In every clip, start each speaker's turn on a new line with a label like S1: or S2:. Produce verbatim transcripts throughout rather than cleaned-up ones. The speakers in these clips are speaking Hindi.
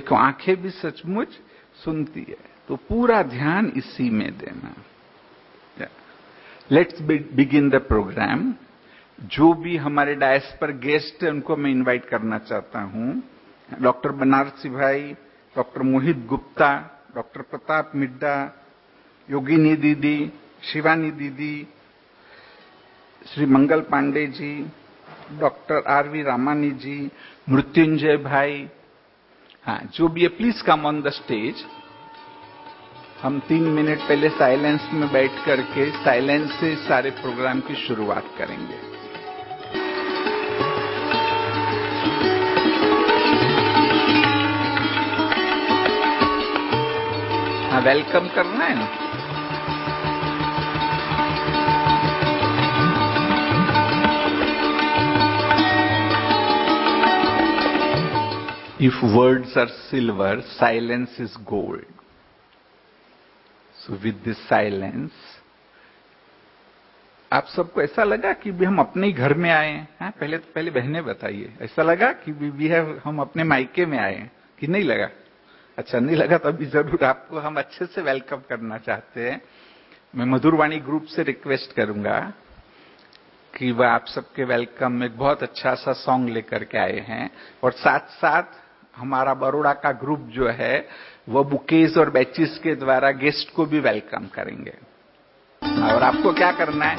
S1: देखो आंखें भी सचमुच सुनती है, तो पूरा ध्यान इसी में देना। Let's begin the programme. जो भी हमारे डायस पर गेस्ट है उनको मैं इनवाइट करना चाहता हूं। डॉक्टर बनारसी भाई, डॉक्टर मोहित गुप्ता, डॉक्टर प्रताप मिड्डा, योगिनी दीदी, शिवानी दीदी, Shri Mangal Pandey ji, doctor R V Ramani ji, Mrityunjay भाई, हाँ जो भी है please come on the stage. हम तीन मिनट पहले साइलेंस में बैठ करके साइलेंस से सारे प्रोग्राम की शुरुआत करेंगे। हाँ वेलकम करना है ना। If words are silver, silence is gold. So with this silence, आप सबको ऐसा लगा कि भी हम अपने ही घर में आए हैं? हाँ, पहले तो पहले बहनें बताइए, ऐसा लगा कि भी, भी है हम अपने मायके में आए हैं कि नहीं लगा? अच्छा नहीं लगा तो अभी जरूर आपको हम अच्छे से वेलकम करना चाहते हैं। मैं मधुरवाणी ग्रुप से रिक्वेस्ट करूंगा कि वह आप सबके वेलकम में एक बहुत अच्छा सा सॉन्ग लेकर के आए हैं, और साथ साथ हमारा बड़ौदा का ग्रुप जो है वो बुकेज और बैचेस के द्वारा गेस्ट को भी वेलकम करेंगे। और आपको क्या करना है,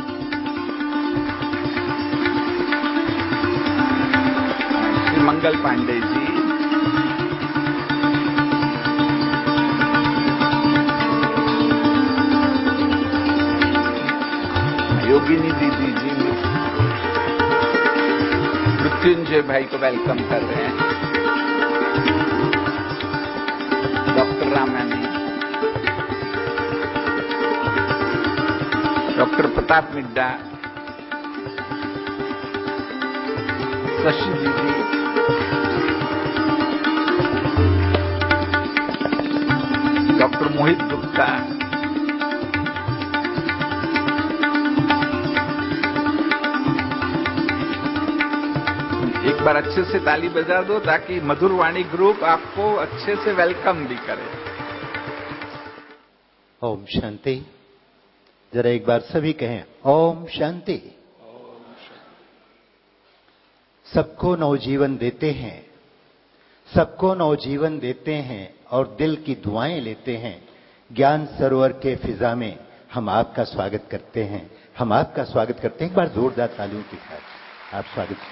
S1: श्री मंगल पांडे जी, योगिनी दीदी जी, मृत्युंजय भाई को वेलकम कर रहे हैं, डॉक्टर रामानी, डॉक्टर प्रताप मिड्डा, शशि दीदी, डॉक्टर मोहित गुप्ता, एक बार अच्छे से ताली बजा दो ताकि मधुरवाणी ग्रुप आपको अच्छे से वेलकम भी करे।
S2: ओम शांति। जरा एक बार सभी कहें ओम शांति। सबको नवजीवन देते हैं, सबको नवजीवन देते हैं और दिल की दुआएं लेते हैं। ज्ञान सरोवर के फिजा में हम आपका स्वागत करते हैं, हम आपका स्वागत करते हैं। एक बार जोरदार तालियों के साथ आप स्वागत कीजिए।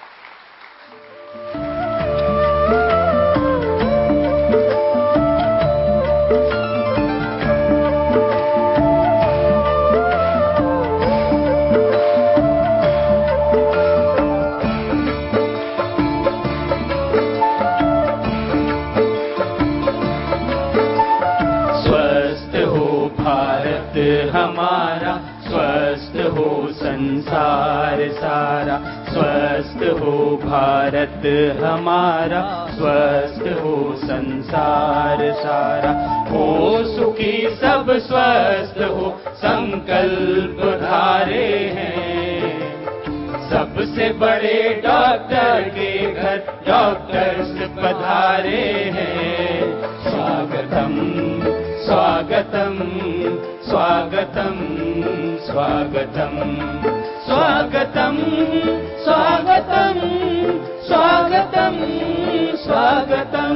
S3: हमारा स्वस्थ हो संसार सारा, स्वस्थ हो भारत हमारा, स्वस्थ हो संसार सारा। हो सुखी सब स्वस्थ हो संकल्प धारे हैं, सबसे बड़े डॉक्टर के घर डॉक्टर्स पधारे हैं। स्वागतम स्वागतम स्वागतम स्वागतम स्वागतम स्वागतम स्वागतम स्वागतम।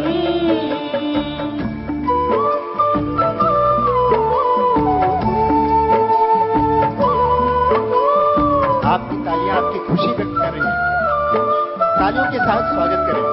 S2: आपकी तालियां आपकी खुशी व्यक्त कर रही हैं। तालियों के साथ स्वागत करें।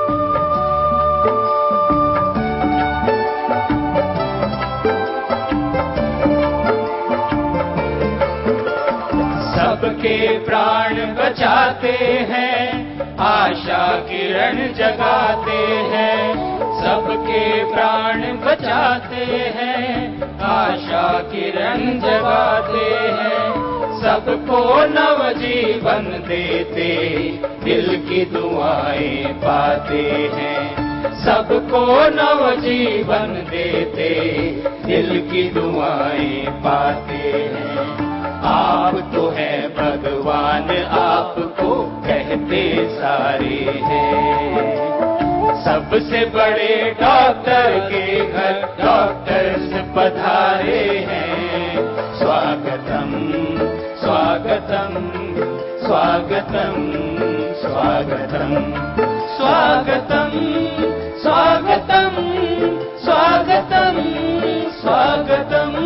S3: सबके प्राण बचाते हैं, आशा किरण जगाते हैं। सबके प्राण बचाते हैं, आशा किरण जगाते हैं। सबको नवजीवन देते, दिल की दुआएं पाते हैं। सबको नवजीवन देते, दिल की दुआएं पाते हैं। आप तो हैं भगवान, आपको कहते सारे हैं। सबसे बड़े डॉक्टर के घर डॉक्टर्स पधारे हैं। स्वागतम स्वागतम स्वागतम स्वागतम स्वागतम स्वागतम स्वागतम स्वागतम।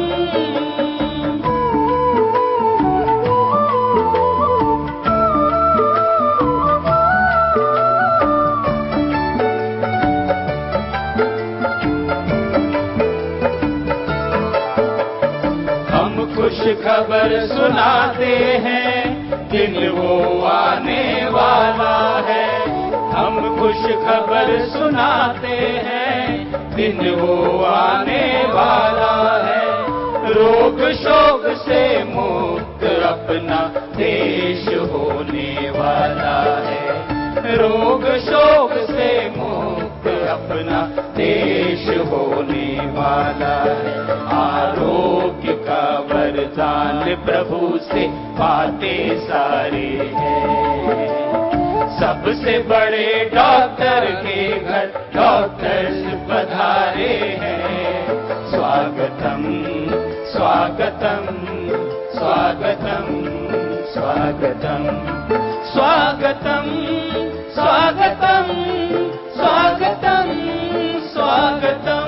S3: खुश खबर सुनाते हैं, दिन वो आने वाला है। हम खुश खबर सुनाते हैं, दिन वो आने वाला है। रोग शोक से मुक्त अपना देश होने वाला है। रोग शोक से मुक्त अपना देश होने वाला है। आरोग्य का वरदान प्रभु से पाते सारे हैं। सबसे बड़े डॉक्टर के घर डॉक्टर्स पधारे हैं। स्वागतम स्वागतम स्वागतम स्वागतम स्वागतम स्वागतम स्वागतम स्वागतम।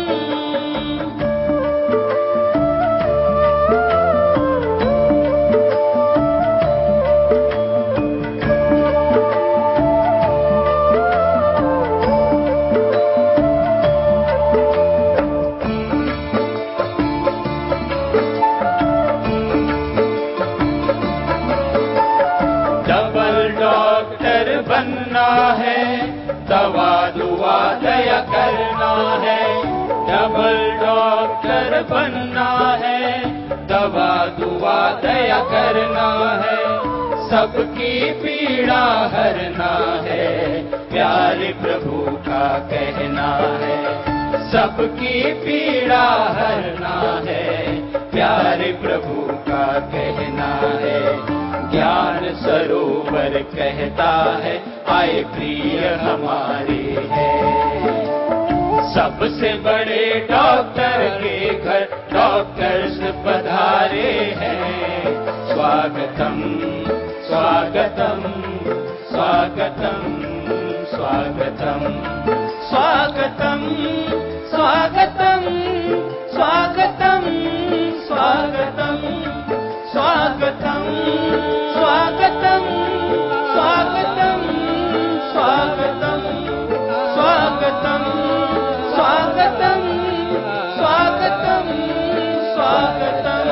S3: बनना है, दवा दुआ दया करना है। डबल डॉक्टर बनना है, दवा दुआ दया करना है। सबकी पीड़ा हरना है, प्यारे प्रभु का कहना है। सबकी पीड़ा हरना है, प्यारे प्रभु का कहना है। ज्ञान सरोवर कहता है, आए प्रिय हमारे हैं। सबसे बड़े डॉक्टर के घर डॉक्टर्स पधारे हैं। स्वागतम स्वागतम स्वागतम स्वागतम स्वागतम स्वागतम स्वागतम स्वागतम स्वागतम स्वागतम स्वागतम स्वागतम स्वागतम स्वागतम स्वागतम स्वागतम।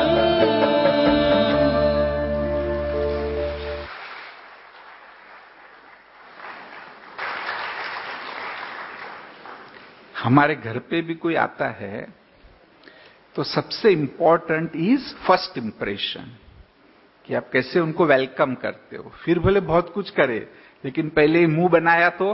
S1: हमारे घर पे भी कोई आता है तो सबसे इंपॉर्टेंट इज फर्स्ट इंप्रेशन, कि आप कैसे उनको वेलकम करते हो। फिर भले बहुत कुछ करे, लेकिन पहले ही मुंह बनाया तो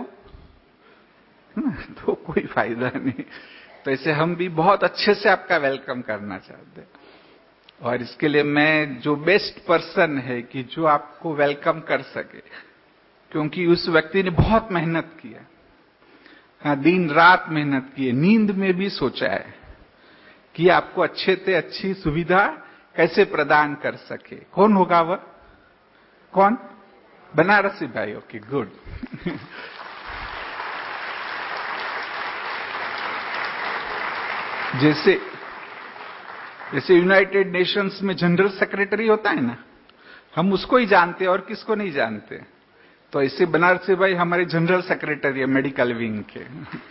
S1: तो कोई फायदा नहीं। तो ऐसे हम भी बहुत अच्छे से आपका वेलकम करना चाहते हैं, और इसके लिए मैं जो बेस्ट पर्सन है कि जो आपको वेलकम कर सके, क्योंकि उस व्यक्ति ने बहुत मेहनत किया, हाँ, दिन रात मेहनत की है, नींद में भी सोचा है कि आपको अच्छे से अच्छी सुविधा कैसे प्रदान कर सके। कौन होगा वह? कौन? बनारसी भाई। Okay, good. जैसे जैसे यूनाइटेड नेशंस में जनरल सेक्रेटरी होता है ना, हम उसको ही जानते हैं और किसको नहीं जानते। तो ऐसे बनारसी भाई हमारे जनरल सेक्रेटरी है मेडिकल विंग के।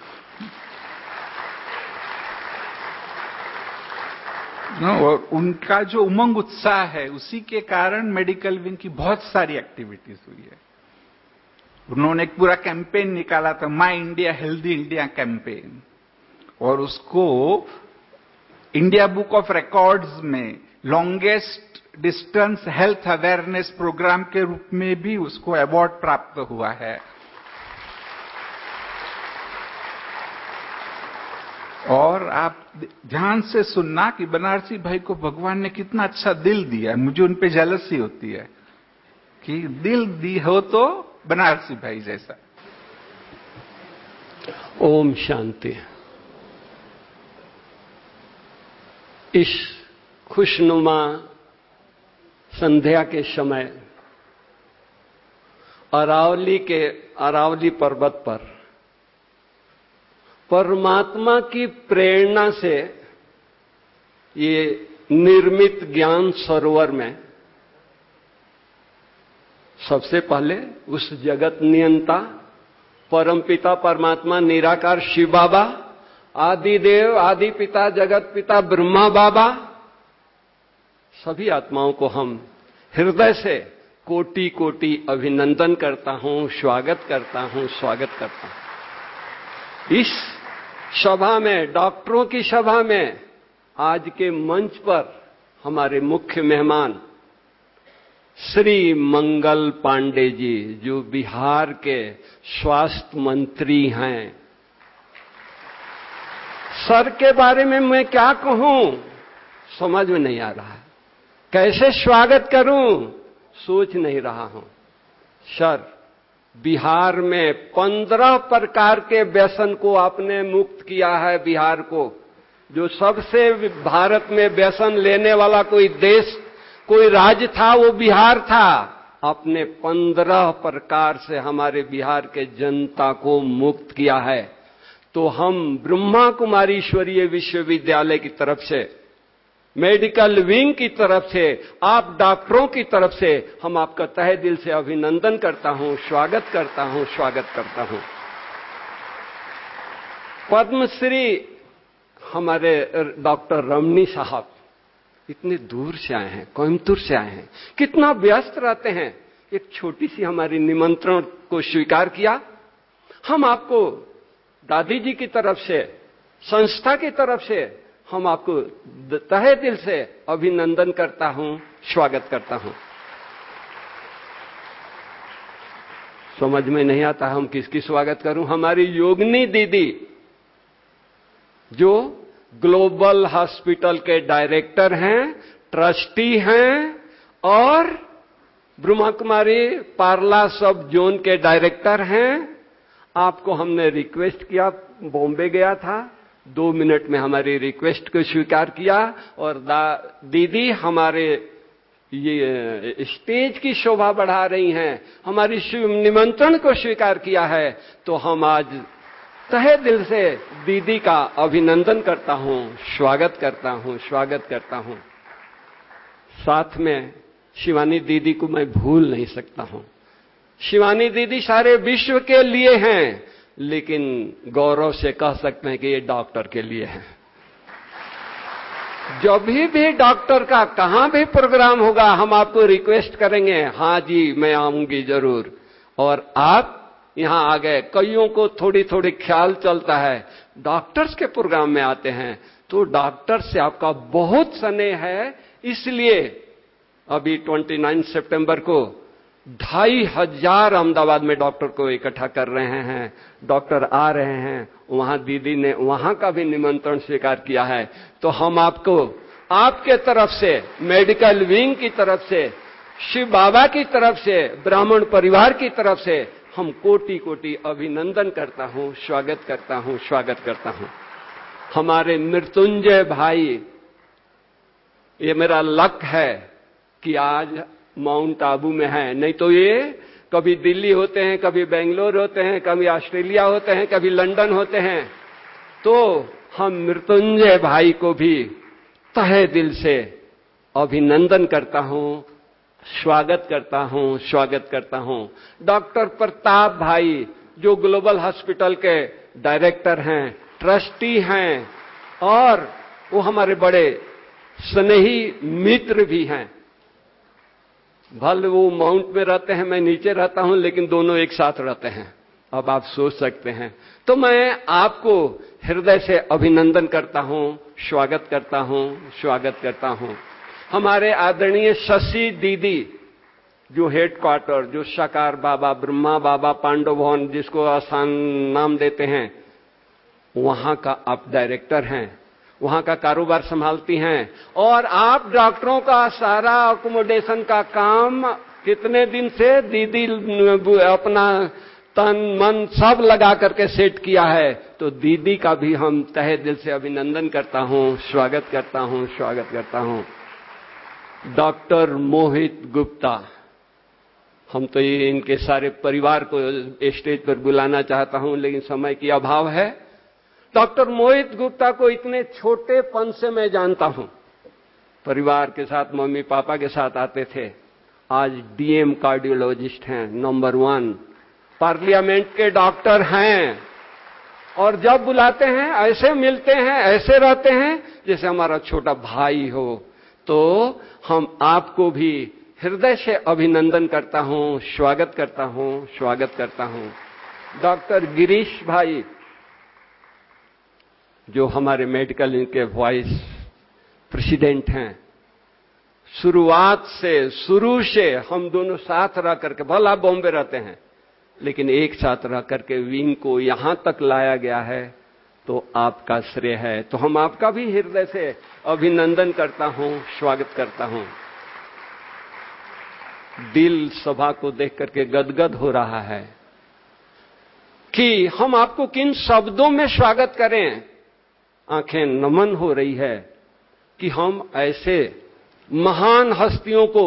S1: और उनका जो उमंग उत्साह है, उसी के कारण मेडिकल विंग की बहुत सारी एक्टिविटीज हुई है। उन्होंने एक पूरा कैंपेन निकाला था, my India healthy India campaign, और उसको इंडिया बुक ऑफ रिकॉर्ड्स में longest distance health awareness programme के रूप में भी उसको अवार्ड प्राप्त हुआ है। और आप ध्यान से सुनना कि बनारसी भाई को भगवान ने कितना अच्छा दिल दिया। मुझे उन पे जेलसी होती है कि दिल दी हो तो बनारसी भाई जैसा।
S4: ओम शांति। इस खुशनुमा संध्या के समय अरावली के अरावली पर्वत पर परमात्मा की प्रेरणा से ये निर्मित ज्ञान सरोवर में सबसे पहले उस जगत नियंता परमपिता परमात्मा निराकार शिव बाबा, आदि देव आदि पिता जगत पिता ब्रह्मा बाबा, सभी आत्माओं को हम हृदय से कोटि कोटि अभिनंदन करता हूं, स्वागत करता हूं, स्वागत करता हूं। इस सभा में, डॉक्टरों की सभा में, आज के मंच पर हमारे मुख्य मेहमान श्री मंगल पांडे जी, जो बिहार के स्वास्थ्य मंत्री हैं। सर के बारे में मैं क्या कहूं, समझ में नहीं आ रहा है। कैसे स्वागत करूं, सोच नहीं रहा हूं। सर, बिहार में पंद्रह प्रकार के व्यसन को आपने मुक्त किया है। बिहार को, जो सबसे भारत में व्यसन लेने वाला कोई देश, कोई राज्य था, वो बिहार था। आपने पंद्रह प्रकार से हमारे बिहार के जनता को मुक्त किया है। तो हम ब्रह्मा कुमारी ईश्वरीय विश्वविद्यालय की तरफ से, मेडिकल विंग की तरफ से, आप डॉक्टरों की तरफ से हम आपका तहे दिल से अभिनंदन करता हूं, स्वागत करता हूं, स्वागत करता हूं। पद्मश्री हमारे डॉक्टर रमनी साहब इतने दूर से आए हैं, कोयम्बतूर से आए हैं, कितना व्यस्त रहते हैं। एक छोटी सी हमारी निमंत्रण को स्वीकार किया। हम आपको दादी जी की तरफ से, संस्था की तरफ से हम आपको तहे दिल से अभिनंदन करता हूं, स्वागत करता हूं। समझ में नहीं आता हम किसकी स्वागत करूं। हमारी योगिनी दीदी, जो ग्लोबल हॉस्पिटल के डायरेक्टर हैं, ट्रस्टी हैं और ब्रह्मा कुमारी पार्ला सब जोन के डायरेक्टर हैं। आपको हमने रिक्वेस्ट किया, बॉम्बे गया था, दो मिनट में हमारी रिक्वेस्ट को स्वीकार किया और दीदी हमारे ये स्टेज की शोभा बढ़ा रही हैं, हमारी निमंत्रण को स्वीकार किया है। तो हम आज तहे दिल से दीदी का अभिनंदन करता हूं, स्वागत करता हूं, स्वागत करता हूं। साथ में शिवानी दीदी को मैं भूल नहीं सकता हूं। शिवानी दीदी सारे विश्व के लिए हैं, लेकिन गौरव से कह सकते हैं कि ये डॉक्टर के लिए है। जब भी भी डॉक्टर का कहां भी प्रोग्राम होगा, हम आपको रिक्वेस्ट करेंगे, हां जी मैं आऊंगी जरूर। और आप यहां आ गए। कईयों को थोड़ी थोड़ी ख्याल चलता है, डॉक्टर्स के प्रोग्राम में आते हैं, तो डॉक्टर से आपका बहुत स्नेह है। इसलिए अभी उनतीस सितंबर को ढाई हजार अहमदाबाद में डॉक्टर को इकट्ठा कर रहे हैं। डॉक्टर आ रहे हैं, वहां दीदी ने वहां का भी निमंत्रण स्वीकार किया है। तो हम आपको, आपके तरफ से, मेडिकल विंग की तरफ से, शिव बाबा की तरफ से, ब्राह्मण परिवार की तरफ से हम कोटि कोटि अभिनंदन करता हूं, स्वागत करता हूं, स्वागत करता हूं। हमारे मृत्युंजय भाई, ये मेरा लक है कि आज माउंट आबू में है, नहीं तो ये कभी दिल्ली होते हैं, कभी बेंगलोर होते हैं, कभी ऑस्ट्रेलिया होते हैं, कभी लंदन होते हैं। तो हम मृत्युंजय भाई को भी तहे दिल से अभिनंदन करता हूं, स्वागत करता हूं, स्वागत करता हूं। डॉक्टर प्रताप भाई, जो ग्लोबल हॉस्पिटल के डायरेक्टर हैं, ट्रस्टी हैं और वो हमारे बड़े स्नेही मित्र भी हैं। भले वो माउंट में रहते हैं, मैं नीचे रहता हूं, लेकिन दोनों एक साथ रहते हैं। अब आप सोच सकते हैं। तो मैं आपको हृदय से अभिनंदन करता हूं, स्वागत करता हूं, स्वागत करता हूं। हमारे आदरणीय शशि दीदी, जो हेडक्वार्टर, जो साकार बाबा, ब्रह्मा बाबा, पांडव भवन, जिसको आसान नाम देते हैं, वहां का आप डायरेक्टर हैं, वहां का कारोबार संभालती हैं। और आप डॉक्टरों का सारा अकोमोडेशन का काम कितने दिन से दीदी अपना तन मन सब लगा करके सेट किया है, तो दीदी का भी हम तहे दिल से अभिनंदन करता हूं, स्वागत करता हूं, स्वागत करता हूं। डॉक्टर मोहित गुप्ता, हम तो ये इनके सारे परिवार को स्टेज पर बुलाना चाहता हूं, लेकिन समय की अभाव है। डॉक्टर मोहित गुप्ता को इतने छोटेपन से मैं जानता हूं, परिवार के साथ, मम्मी पापा के साथ आते थे। आज डीएम कार्डियोलॉजिस्ट हैं, नंबर वन, पार्लियामेंट के डॉक्टर हैं, और जब बुलाते हैं ऐसे मिलते हैं, ऐसे रहते हैं जैसे हमारा छोटा भाई हो। तो हम आपको भी हृदय से अभिनंदन करता हूं, स्वागत करता हूं, स्वागत करता हूं। डॉक्टर गिरीश भाई, जो हमारे मेडिकल इनके वाइस प्रेसिडेंट हैं, शुरुआत से, शुरू से हम दोनों साथ रह करके, भला बॉम्बे रहते हैं लेकिन एक साथ रह करके विंग को यहां तक लाया गया है, तो आपका श्रेय है। तो हम आपका भी हृदय से अभिनंदन करता हूं, स्वागत करता हूं। दिल सभा को देख करके गदगद हो रहा है कि हम आपको किन शब्दों में स्वागत करें। आंखें नमन हो रही है कि हम ऐसे महान हस्तियों को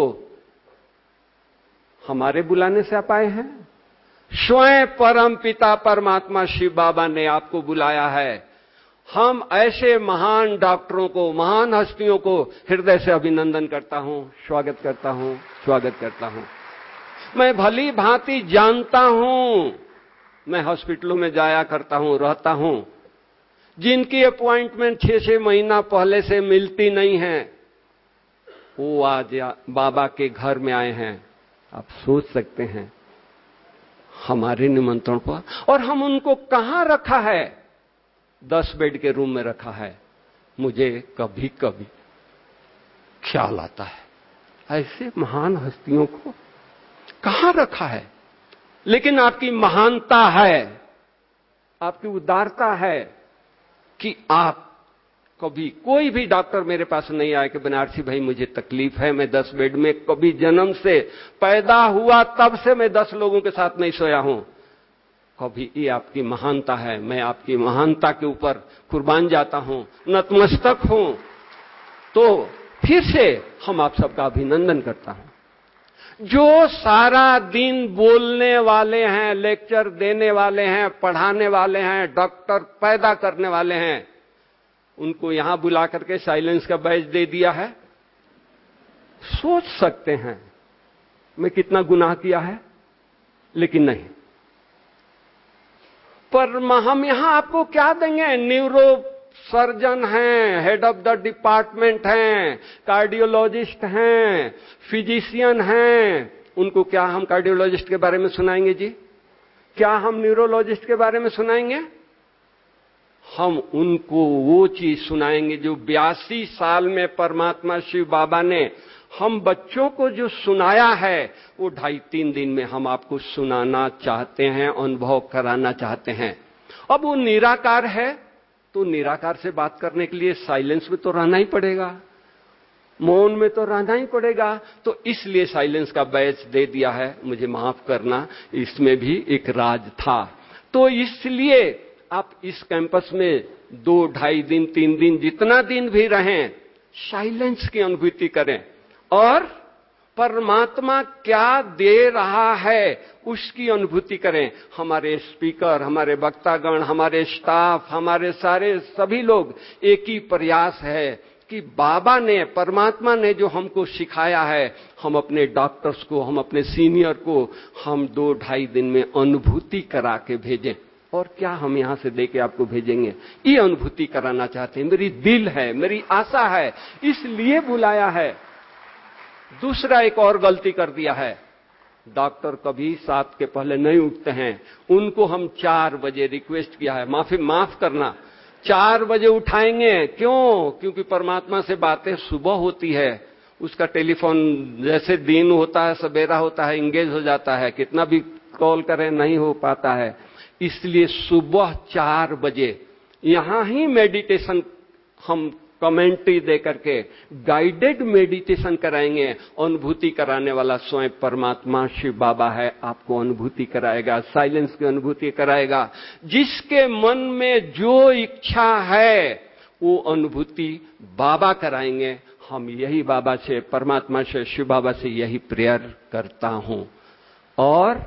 S4: हमारे बुलाने से आप आए हैं। स्वयं परम पिता परमात्मा शिव बाबा ने आपको बुलाया है। हम ऐसे महान डॉक्टरों को, महान हस्तियों को हृदय से अभिनंदन करता हूं, स्वागत करता हूं, स्वागत करता हूं। मैं भली भांति जानता हूं, मैं हॉस्पिटलों में जाया करता हूं, रहता हूं, जिनकी अपॉइंटमेंट छह छह महीना पहले से मिलती नहीं है, वो आज बाबा के घर में आए हैं। आप सोच सकते हैं हमारे निमंत्रण पर, और हम उनको कहां रखा है? दस बेड के रूम में रखा है। मुझे कभी कभी ख्याल आता है ऐसे महान हस्तियों को कहां रखा है। लेकिन आपकी महानता है, आपकी उदारता है कि आप कभी, कोई भी डॉक्टर मेरे पास नहीं आया कि बनारसी भाई मुझे तकलीफ है, मैं दस बेड में, कभी जन्म से पैदा हुआ तब से मैं दस लोगों के साथ नहीं सोया हूं। कभी, ये आपकी महानता है। मैं आपकी महानता के ऊपर कुर्बान जाता हूं, नतमस्तक हूं। तो फिर से हम आप सबका अभिनंदन करता हूं। जो सारा दिन बोलने वाले हैं, लेक्चर देने वाले हैं, पढ़ाने वाले हैं, डॉक्टर पैदा करने वाले हैं, उनको यहां बुला करके साइलेंस का बैच दे दिया है। सोच सकते हैं मैं कितना गुनाह किया है, लेकिन नहीं। पर हम यहां आपको क्या देंगे? न्यूरो सर्जन हैं, हेड ऑफ द डिपार्टमेंट हैं, कार्डियोलॉजिस्ट हैं, फिजिशियन हैं। उनको क्या हम कार्डियोलॉजिस्ट के बारे में सुनाएंगे जी? क्या हम न्यूरोलॉजिस्ट के बारे में सुनाएंगे? हम उनको वो चीज सुनाएंगे जो बयासी साल में परमात्मा शिव बाबा ने हम बच्चों को जो सुनाया है, वो ढाई तीन दिन में हम आपको सुनाना चाहते हैं, अनुभव कराना चाहते हैं। अब वो निराकार है, तो निराकार से बात करने के लिए साइलेंस में तो रहना ही पड़ेगा, मौन में तो रहना ही पड़ेगा। तो इसलिए साइलेंस का बैच दे दिया है। मुझे माफ करना, इसमें भी एक राज था। तो इसलिए आप इस कैंपस में दो ढाई दिन, तीन दिन, जितना दिन भी रहें, साइलेंस की अनुभूति करें और परमात्मा क्या दे रहा है उसकी अनुभूति करें। हमारे स्पीकर, हमारे वक्तागण, हमारे स्टाफ, हमारे सारे सभी लोग एक ही प्रयास है कि बाबा ने, परमात्मा ने जो हमको सिखाया है, हम अपने डॉक्टर्स को, हम अपने सीनियर को, हम दो ढाई दिन में अनुभूति करा के भेजें। और क्या हम यहां से देके आपको भेजेंगे? ये अनुभूति कराना चाहते हैं। मेरी दिल है, मेरी आशा है, इसलिए बुलाया है। दूसरा एक और गलती कर दिया है, डॉक्टर कभी सात के पहले नहीं उठते हैं। उनको हम चार बजे रिक्वेस्ट किया है, माफी माफ करना, चार बजे उठाएंगे। क्यों? क्योंकि परमात्मा से बातें सुबह होती है, उसका टेलीफोन जैसे दिन होता है, सवेरा होता है, इंगेज हो जाता है, कितना भी कॉल करें नहीं हो पाता है। इसलिए सुबह चार बजे यहां ही मेडिटेशन हम कमेंट्री दे करके गाइडेड मेडिटेशन कराएंगे। अनुभूति कराने वाला स्वयं परमात्मा शिव बाबा है, आपको अनुभूति कराएगा, साइलेंस की अनुभूति कराएगा। जिसके मन में जो इच्छा है वो अनुभूति बाबा कराएंगे। हम यही बाबा से, परमात्मा से, शिव बाबा से यही प्रेयर करता हूं। और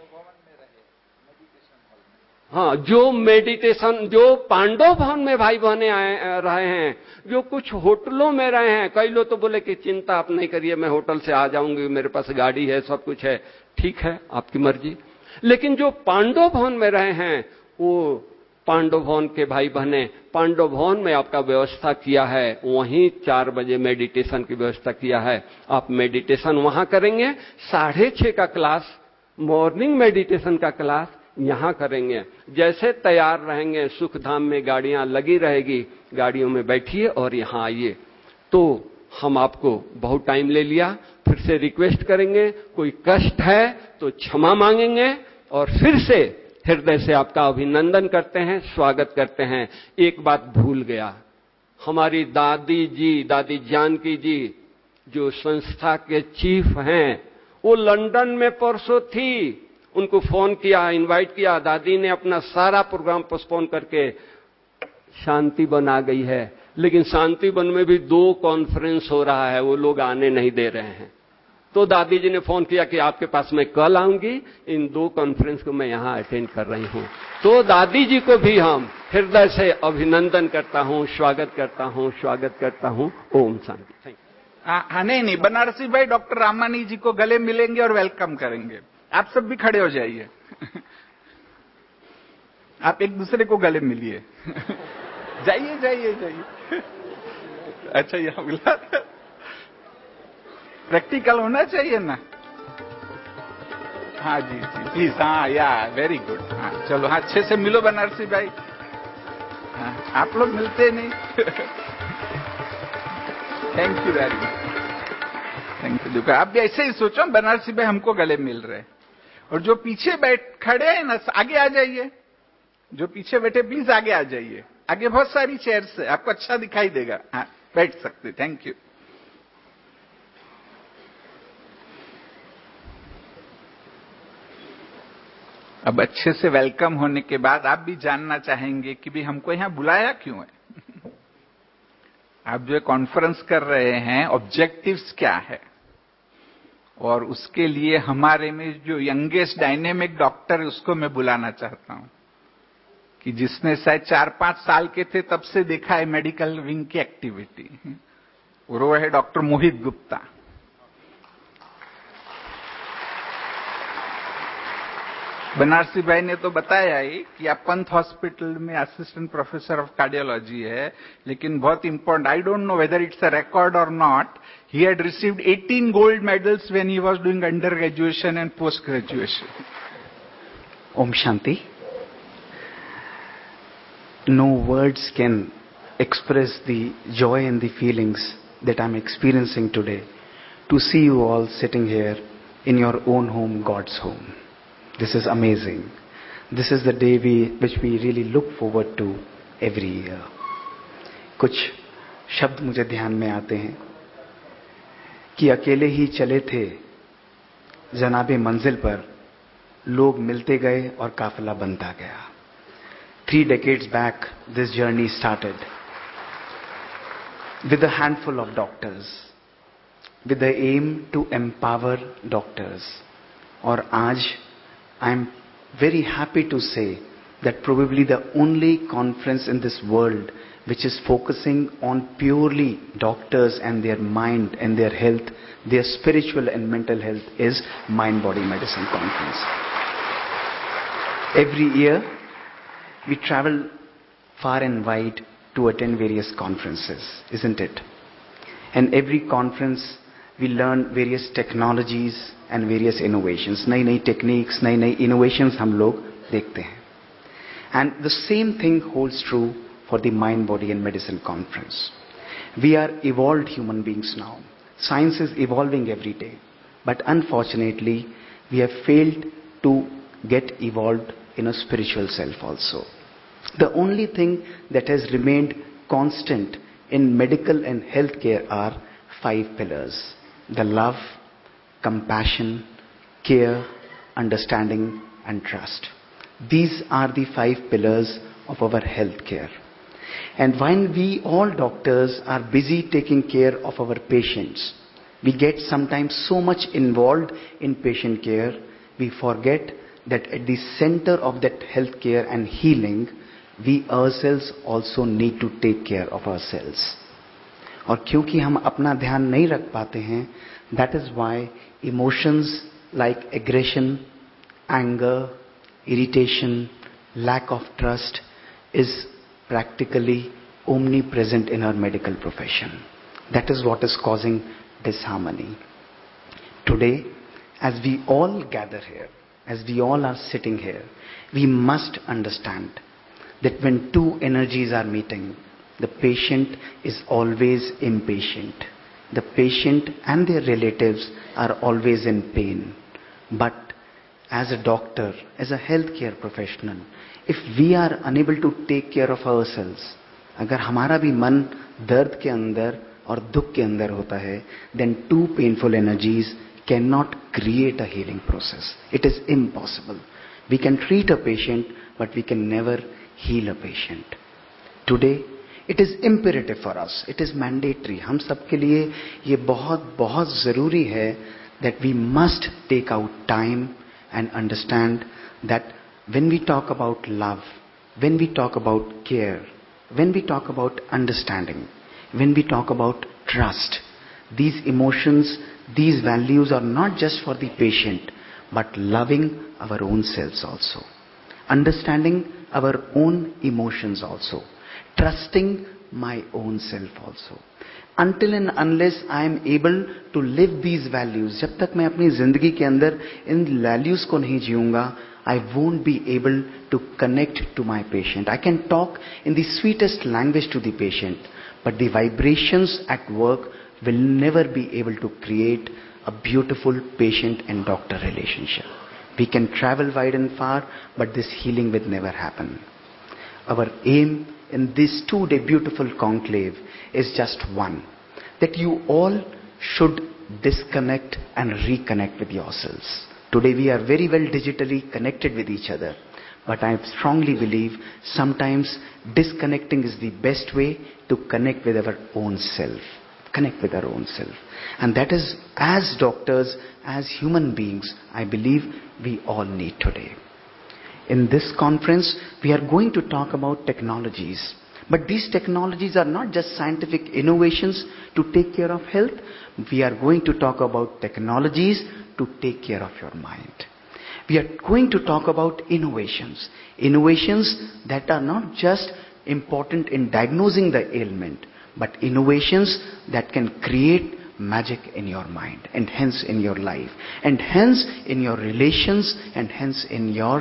S4: हाँ, जो मेडिटेशन, जो पांडव भवन में भाई बहने आए रहे हैं, जो कुछ होटलों में रहे हैं, कई लोग तो बोले कि चिंता आप नहीं करिए, मैं होटल से आ जाऊंगी, मेरे पास गाड़ी है, सब कुछ है। ठीक है, आपकी मर्जी। लेकिन जो पांडव भवन में रहे हैं, वो पांडव भवन के भाई बहने, पांडव भवन में आपका व्यवस्था किया है, वहीं चार बजे मेडिटेशन की व्यवस्था किया है। आप मेडिटेशन वहां करेंगे। साढ़े छह का क्लास, मॉर्निंग मेडिटेशन का क्लास यहां करेंगे। जैसे तैयार रहेंगे, सुखधाम में गाड़ियां लगी रहेगी, गाड़ियों में बैठिए और यहां आइए। तो हम आपको बहुत टाइम ले लिया, फिर से रिक्वेस्ट करेंगे, कोई कष्ट है तो क्षमा मांगेंगे और फिर से हृदय से आपका अभिनंदन करते हैं, स्वागत करते हैं। एक बात भूल गया, हमारी दादी जी, दादी जानकी जी जो संस्था के चीफ हैं, वो लंदन में परसों थी। उनको फोन किया, इनवाइट किया, दादी ने अपना सारा प्रोग्राम पोस्टपोन करके शांति वन आ गई है। लेकिन शांति वन में भी दो कॉन्फ्रेंस हो रहा है, वो लोग आने नहीं दे रहे हैं। तो दादी जी ने फोन किया कि आपके पास मैं कल आऊंगी, इन दो कॉन्फ्रेंस को मैं यहां अटेंड कर रही हूं। तो दादी जी को भी हम हृदय से अभिनंदन करता हूं, स्वागत करता हूं, स्वागत करता हूं। ओम शांति।
S1: हाँ, नहीं नहीं, बनारसी भाई डॉक्टर रामानी जी को गले मिलेंगे और वेलकम करेंगे। आप सब भी खड़े हो जाइए। आप एक दूसरे को गले मिलिए। जाइए जाइए जाइए। अच्छा, यहां बुला, प्रैक्टिकल होना चाहिए ना। हाँ जी जी प्लीज, हाँ या वेरी गुड। हाँ चलो, हाँ अच्छे से मिलो बनारसी भाई। हाँ, आप लोग मिलते नहीं। Thank you very much, thank you. देखो, आप भी ऐसे ही सोचो, बनारसी भाई हमको गले मिल रहे हैं। और जो पीछे बैठ खड़े हैं ना, आगे आ जाइए। जो पीछे बैठे प्लीज आगे आ जाइए। आगे बहुत सारी चेयर्स है, आपको अच्छा दिखाई देगा। हाँ, बैठ सकते। Thank you. अब अच्छे से वेलकम होने के बाद आप भी जानना चाहेंगे कि भी हमको यहां बुलाया क्यों है। आप जो कॉन्फ्रेंस कर रहे हैं, ऑब्जेक्टिव्स क्या है, और उसके लिए हमारे में जो यंगेस्ट डायनेमिक डॉक्टर है उसको मैं बुलाना चाहता हूं, कि जिसने शायद चार पांच साल के थे तब से देखा है मेडिकल विंग की एक्टिविटी। वो है डॉक्टर मोहित गुप्ता। बनारसी भाई ने तो बताया ही कि आप पंत हॉस्पिटल में असिस्टेंट प्रोफेसर ऑफ कार्डियोलॉजी है, लेकिन बहुत important, I don't know whether it's a record और not, he had received eighteen gold medals when he was doing under graduation and post graduation.
S5: Om Shanti. No words can express the joy and the feelings that I'm experiencing today to see you all sitting here in your own home, God's home. This is amazing. This is the day we, which we really look forward to every year. कुछ शब्द मुझे ध्यान में आते हैं कि अकेले ही चले थे जनाबे मंजिल पर, लोग मिलते गए और काफिला बनता गया. Three decades back, this journey started with a handful of doctors, with the aim to empower doctors. और आज I'm very happy to say that probably the only conference in this world which is focusing on purely doctors and their mind and their health, their spiritual and mental health, is Mind Body Medicine Conference. Every year we travel far and wide to attend various conferences, isn't it? And every conference we learn various technologies and various innovations. नई नई techniques, नई नई innovations हम लोग देखते हैं. And the same thing holds true for the Mind, Body and Medicine Conference. We are evolved human beings now. Science is evolving every day. But unfortunately, we have failed to get evolved in a spiritual self also. The only thing that has remained constant in medical and healthcare are five pillars: the love, compassion, care, understanding, and trust. These are the five pillars of our healthcare. And when we all doctors are busy taking care of our patients, we get sometimes so much involved in patient care, we forget that at the center of that healthcare and healing, we ourselves also need to take care of ourselves. और क्योंकि हम अपना ध्यान नहीं रख पाते हैं, that is why emotions like aggression, anger, irritation, lack of trust is practically omnipresent in our medical profession. That is what is causing disharmony. Today, as we all gather here, as we all are sitting here, we must understand that when two energies are meeting, the patient is always impatient. The patient and their relatives are always in pain. But as a doctor, as a healthcare professional, if we are unable to take care of ourselves, अगर हमारा भी मन दर्द के अंदर और दुख के अंदर होता है, then two painful energies cannot create a healing process. It is impossible. We can treat a patient, but we can never heal a patient. Today, it is imperative for us. It is mandatory. हम सब के लिए ये बहुत बहुत ज़रूरी है that we must take out time and understand that when we talk about love, when we talk about care, when we talk about understanding, when we talk about trust, these emotions, these values are not just for the patient, but loving our own selves also, understanding our own emotions also, trusting my own self also. Until and unless I am able to live these values, जब तक मैं अपनी जिंदगी के अंदर इन values को नहीं जीऊंगा, I won't be able to connect to my patient. I can talk in the sweetest language to the patient, but the vibrations at work will never be able to create a beautiful patient and doctor relationship. We can travel wide and far, but this healing will never happen. Our aim in this two-day beautiful conclave is just one, that you all should disconnect and reconnect with yourselves. Today we are very well digitally connected with each other, but I strongly believe sometimes disconnecting is the best way to connect with our own self. Connect with our own self. And that is, as doctors, as human beings, I believe we all need today. In this conference, we are going to talk about technologies. But these technologies are not just scientific innovations to take care of health. We are going to talk about technologies to take care of your mind. We are going to talk about innovations. Innovations that are not just important in diagnosing the ailment, but innovations that can create magic in your mind, and hence in your life, and hence in your relations, and hence in your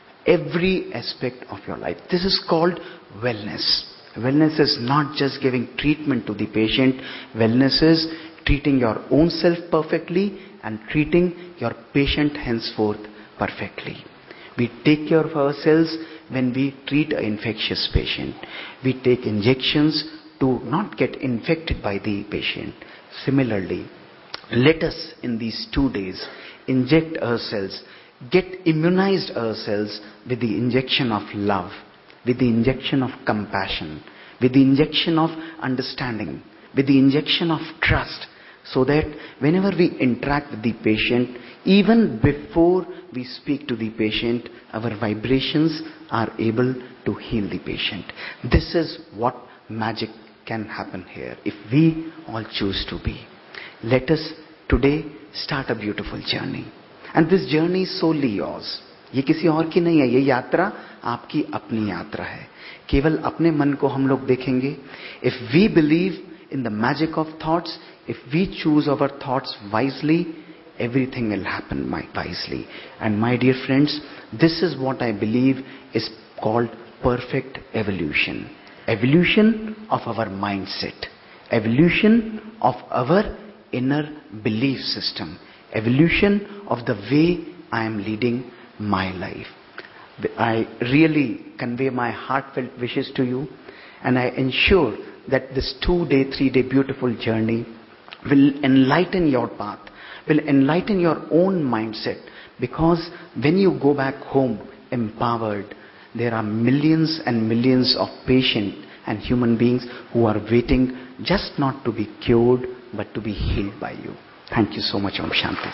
S5: every aspect of your life. This is called wellness. Wellness is not just giving treatment to the patient. Wellness is treating your own self perfectly and treating your patient henceforth perfectly. We take care of ourselves when we treat an infectious patient. We take injections to not get infected by the patient. Similarly, let us in these two days inject ourselves, get immunized ourselves with the injection of love, with the injection of compassion, with the injection of understanding, with the injection of trust, so that whenever we interact with the patient, even before we speak to the patient, our vibrations are able to heal the patient. This is what magic can happen here if we all choose to be. Let us today start a beautiful journey. And this journey is solely yours. ये किसी और की नहीं है, ये यात्रा आपकी अपनी यात्रा है. केवल अपने मन को हम लोग देखेंगे. If we believe in the magic of thoughts, if we choose our thoughts wisely, everything will happen wisely. And my dear friends, this is what I believe is called perfect evolution. Evolution of our mindset. Evolution of our inner belief system. Evolution of the way I am leading my life. I really convey my heartfelt wishes to you, and I ensure that this two-day, three-day beautiful journey will enlighten your path, will enlighten your own mindset. Because when you go back home empowered, there are millions and millions of patients and human beings who are waiting just not to be cured, but to be healed by you. Thank you so much. Om Shanti.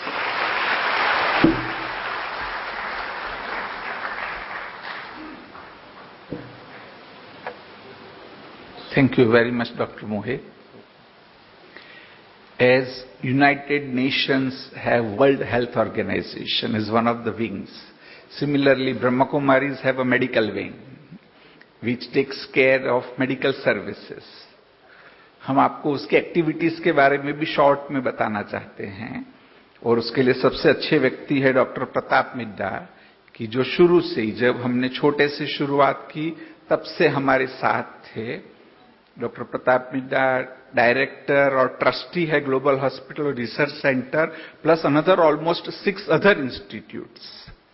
S1: Thank you very much, Doctor Mohit. As United Nations have World Health Organization as one of the wings, similarly Brahma Kumaris have a medical wing which takes care of medical services. हम आपको उसके एक्टिविटीज के बारे में भी शॉर्ट में बताना चाहते हैं और उसके लिए सबसे अच्छे व्यक्ति है डॉक्टर प्रताप मिड्डा, कि जो शुरू से ही जब हमने छोटे से शुरुआत की तब से हमारे साथ थे. डॉक्टर प्रताप मिड्डा डायरेक्टर और ट्रस्टी है global hospital research centre plus another almost six other institutes.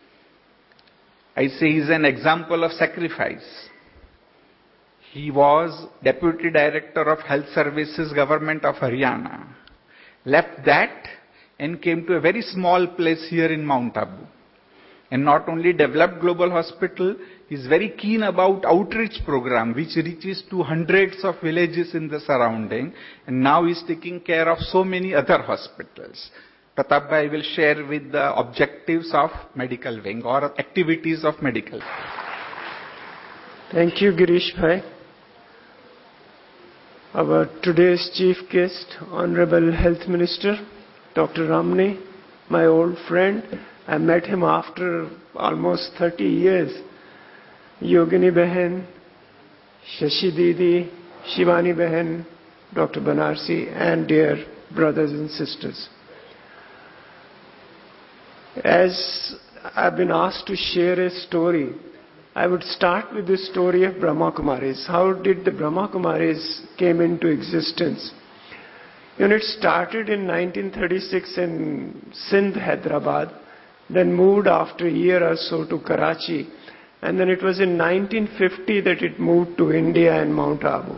S1: ऐसे ही is an example of sacrifice. He was Deputy Director of Health Services, Government of Haryana. Left that and came to a very small place here in Mount Abu. And not only developed Global Hospital, he is very keen about outreach program which reaches to hundreds of villages in the surrounding. And now he is taking care of so many other hospitals. Pratap Bhai will share with the objectives of medical wing or activities of medical wing.
S6: Thank you, Girish Bhai. Our today's chief guest, Honorable Health Minister, Doctor Ramani, my old friend. I met him after almost thirty years. Yogini Behan, Shashi Didi, Shivani Behan, Doctor Banarsi, and dear brothers and sisters. As I've been asked to share a story, I would start with the story of Brahma Kumaris. How did the Brahma Kumaris came into existence? You know, it started in nineteen thirty-six in Sindh, Hyderabad, then moved after a year or so to Karachi, and then it was in nineteen fifty that it moved to India and Mount Abu.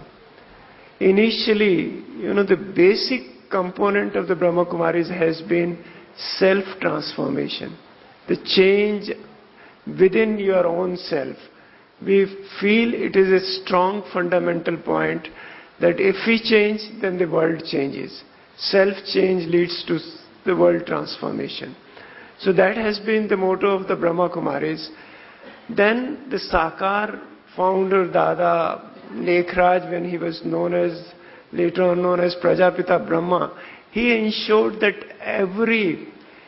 S6: Initially, you know, the basic component of the Brahma Kumaris has been self-transformation, the change within your own self. We feel it is a strong fundamental point that if we change, then the world changes. Self-change leads to the world transformation. So that has been the motto of the Brahma Kumaris. Then the Sakar founder, Dada Lekhraj, when he was known as, later on known as Prajapita Brahma, he ensured that every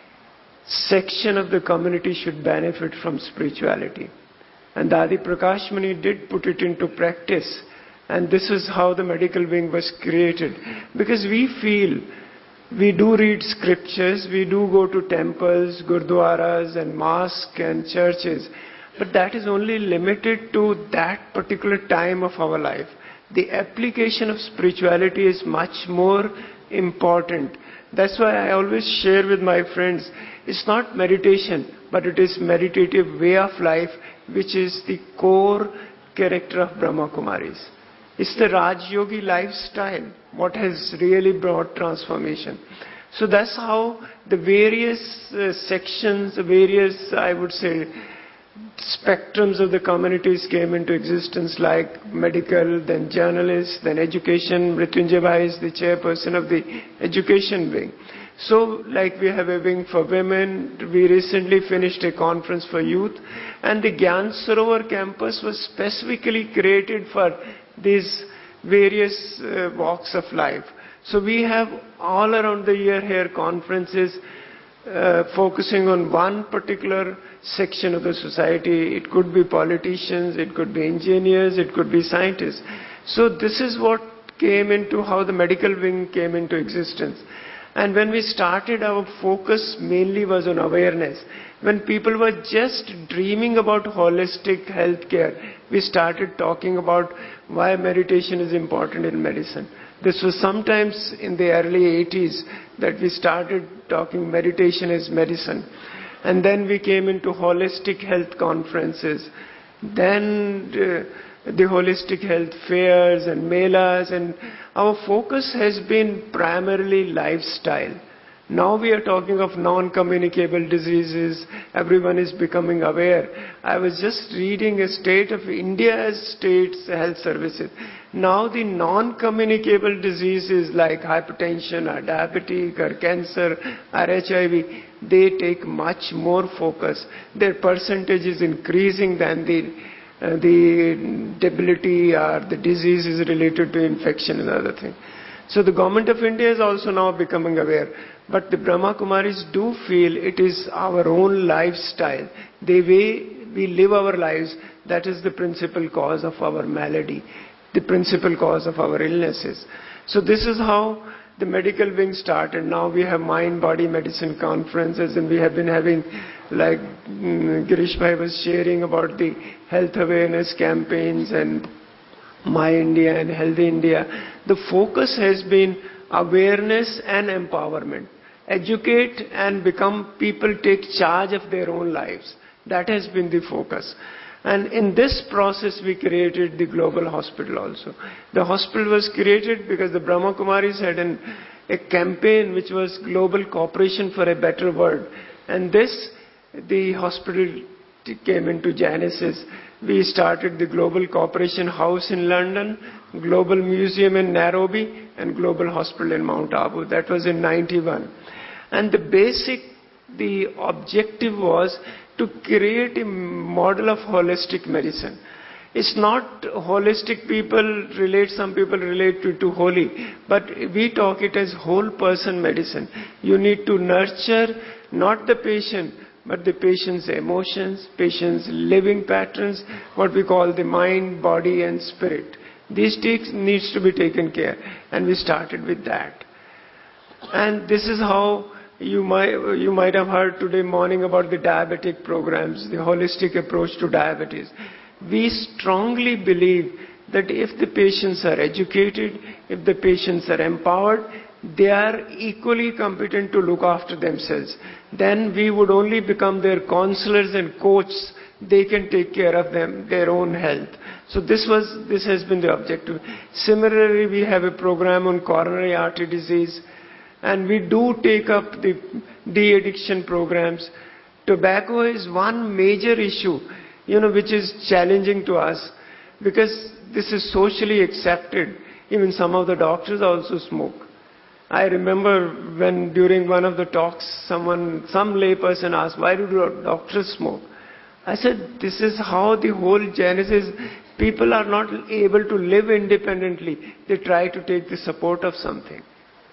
S6: section of the community should benefit from spirituality. And Dadi Prakashmani did put it into practice. And this is how the medical wing was created. Because we feel, we do read scriptures, we do go to temples, gurdwaras and mosques and churches. But that is only limited to that particular time of our life. The application of spirituality is much more important. That's why I always share with my friends, it's not meditation, but it is meditative way of life, which is the core character of Brahma Kumaris. It's the Raj Yogi lifestyle, what has really brought transformation. So that's how the various uh, sections, the various, I would say, spectrums of the communities came into existence, like medical, then journalists, then education. Mrityunjay Bhai is the chairperson of the education wing. So, like we have a wing for women, we recently finished a conference for youth, and the Gyan Sarovar campus was specifically created for these various uh, walks of life. So we have all around the year here conferences uh, focusing on one particular section of the society. It could be politicians, it could be engineers, it could be scientists. So this is what came into how the medical wing came into existence. And when we started, our focus mainly was on awareness. When people were just dreaming about holistic health care, we started talking about why meditation is important in medicine. This was sometimes in the early eighties that we started talking meditation as medicine. And then we came into holistic health conferences. Then uh, the holistic health fairs and melas, and our focus has been primarily lifestyle. Now we are talking of non-communicable diseases. Everyone is becoming aware. I was just reading a state of India's state's health services. Now the non-communicable diseases like hypertension or diabetes or cancer or H I V, they take much more focus. Their percentage is increasing than the, uh, the debility or the diseases related to infection and other things. So the government of India is also now becoming aware. But the Brahma Kumaris do feel it is our own lifestyle. The way we live our lives, that is the principal cause of our malady, the principal cause of our illnesses. So this is how the medical wing started. Now we have mind-body medicine conferences, and we have been having, like mm, Girish Bhai was sharing about the health awareness campaigns and My India and Healthy India. The focus has been awareness and empowerment. Educate and become people take charge of their own lives. That has been the focus. And in this process we created the global hospital also. The hospital was created because the Brahma Kumaris had an, a campaign which was Global Cooperation for a Better World. And this, the hospital came into genesis. We started the Global Cooperation House in London, Global Museum in Nairobi, and Global Hospital in Mount Abu. That was in ninety-one. And the basic, the objective was to create a model of holistic medicine. It's not holistic, people relate, some people relate to, to holy, but we talk it as whole person medicine. You need to nurture not the patient, but the patient's emotions, patient's living patterns, what we call the mind, body and spirit. These takes, needs to be taken care, and we started with that. And this is how you might, you might have heard today morning about the diabetic programs, the holistic approach to diabetes. We strongly believe that if the patients are educated, if the patients are empowered, they are equally competent to look after themselves. Then we would only become their counselors and coaches. They can take care of them, their own health. So this was, this has been the objective. Similarly, we have a program on coronary artery disease, and we do take up the de-addiction programs. Tobacco is one major issue, you know, which is challenging to us because this is socially accepted. Even some of the doctors also smoke. I remember when during one of the talks, someone, some layperson asked, why do doctors smoke? I said, this is how the whole genesis, people are not able to live independently. They try to take the support of something.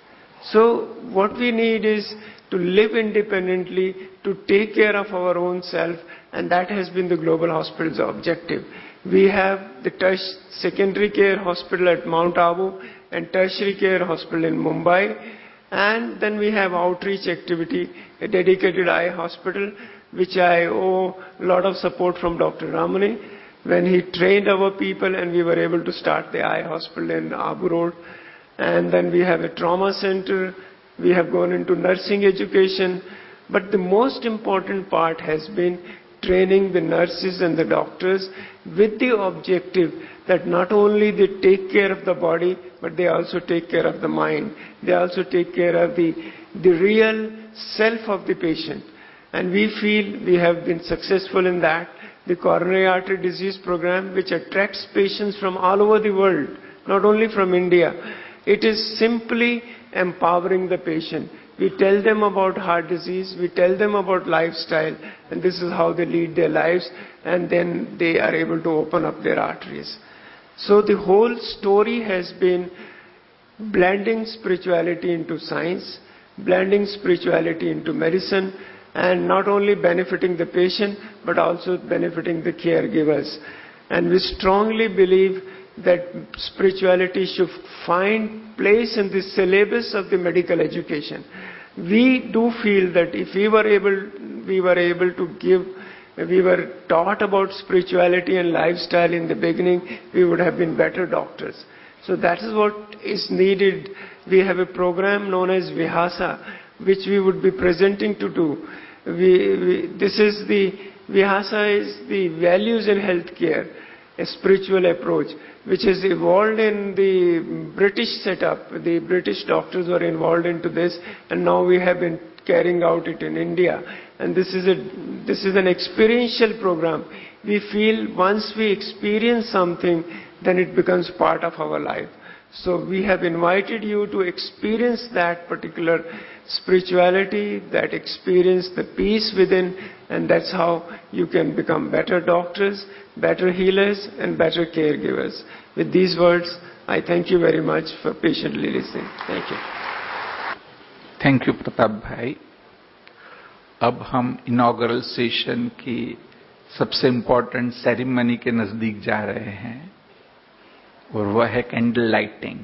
S6: So what we need is to live independently, to take care of our own self, and that has been the Global Hospital's objective. We have the tertiary secondary care hospital at Mount Abu and tertiary care hospital in Mumbai, and then we have outreach activity, a dedicated eye hospital, which I owe a lot of support from Doctor Ramani when he trained our people and we were able to start the eye hospital in Abu Road. And then we have a trauma center, we have gone into nursing education, but the most important part has been training the nurses and the doctors with the objective that not only they take care of the body, but they also take care of the mind. They also take care of the, the real self of the patient. And we feel we have been successful in that. The coronary artery disease program, which attracts patients from all over the world, not only from India. It is simply empowering the patient. We tell them about heart disease, we tell them about lifestyle, and this is how they lead their lives, and then they are able to open up their arteries. So the whole story has been blending spirituality into science, blending spirituality into medicine, and not only benefiting the patient, but also benefiting the caregivers. And we strongly believe that spirituality should find place in the syllabus of the medical education. We do feel that if we were able, we were able to give, we were taught about spirituality and lifestyle in the beginning, we would have been better doctors. So that is what is needed. We have a program known as Vihasa, which we would be presenting to do. We, we, this is the, Vihasa is the values in healthcare. a spiritual approach, which is evolved in the British setup. The British doctors were involved into this, and now we have been carrying out it in India. And this is a this is an experiential program. We feel once we experience something, then it becomes part of our life. So we have invited you to experience that particular spirituality, that experience the peace within, and that's how you can become better doctors, better healers, and better caregivers. With these words, I thank you very much for patiently listening. Thank you.
S1: Thank you Pratap भाई। अब हम इनॉग्रल सेशन की सबसे इम्पोर्टेंट सेरेमनी के नजदीक जा रहे हैं, और वह है कैंडल लाइटिंग।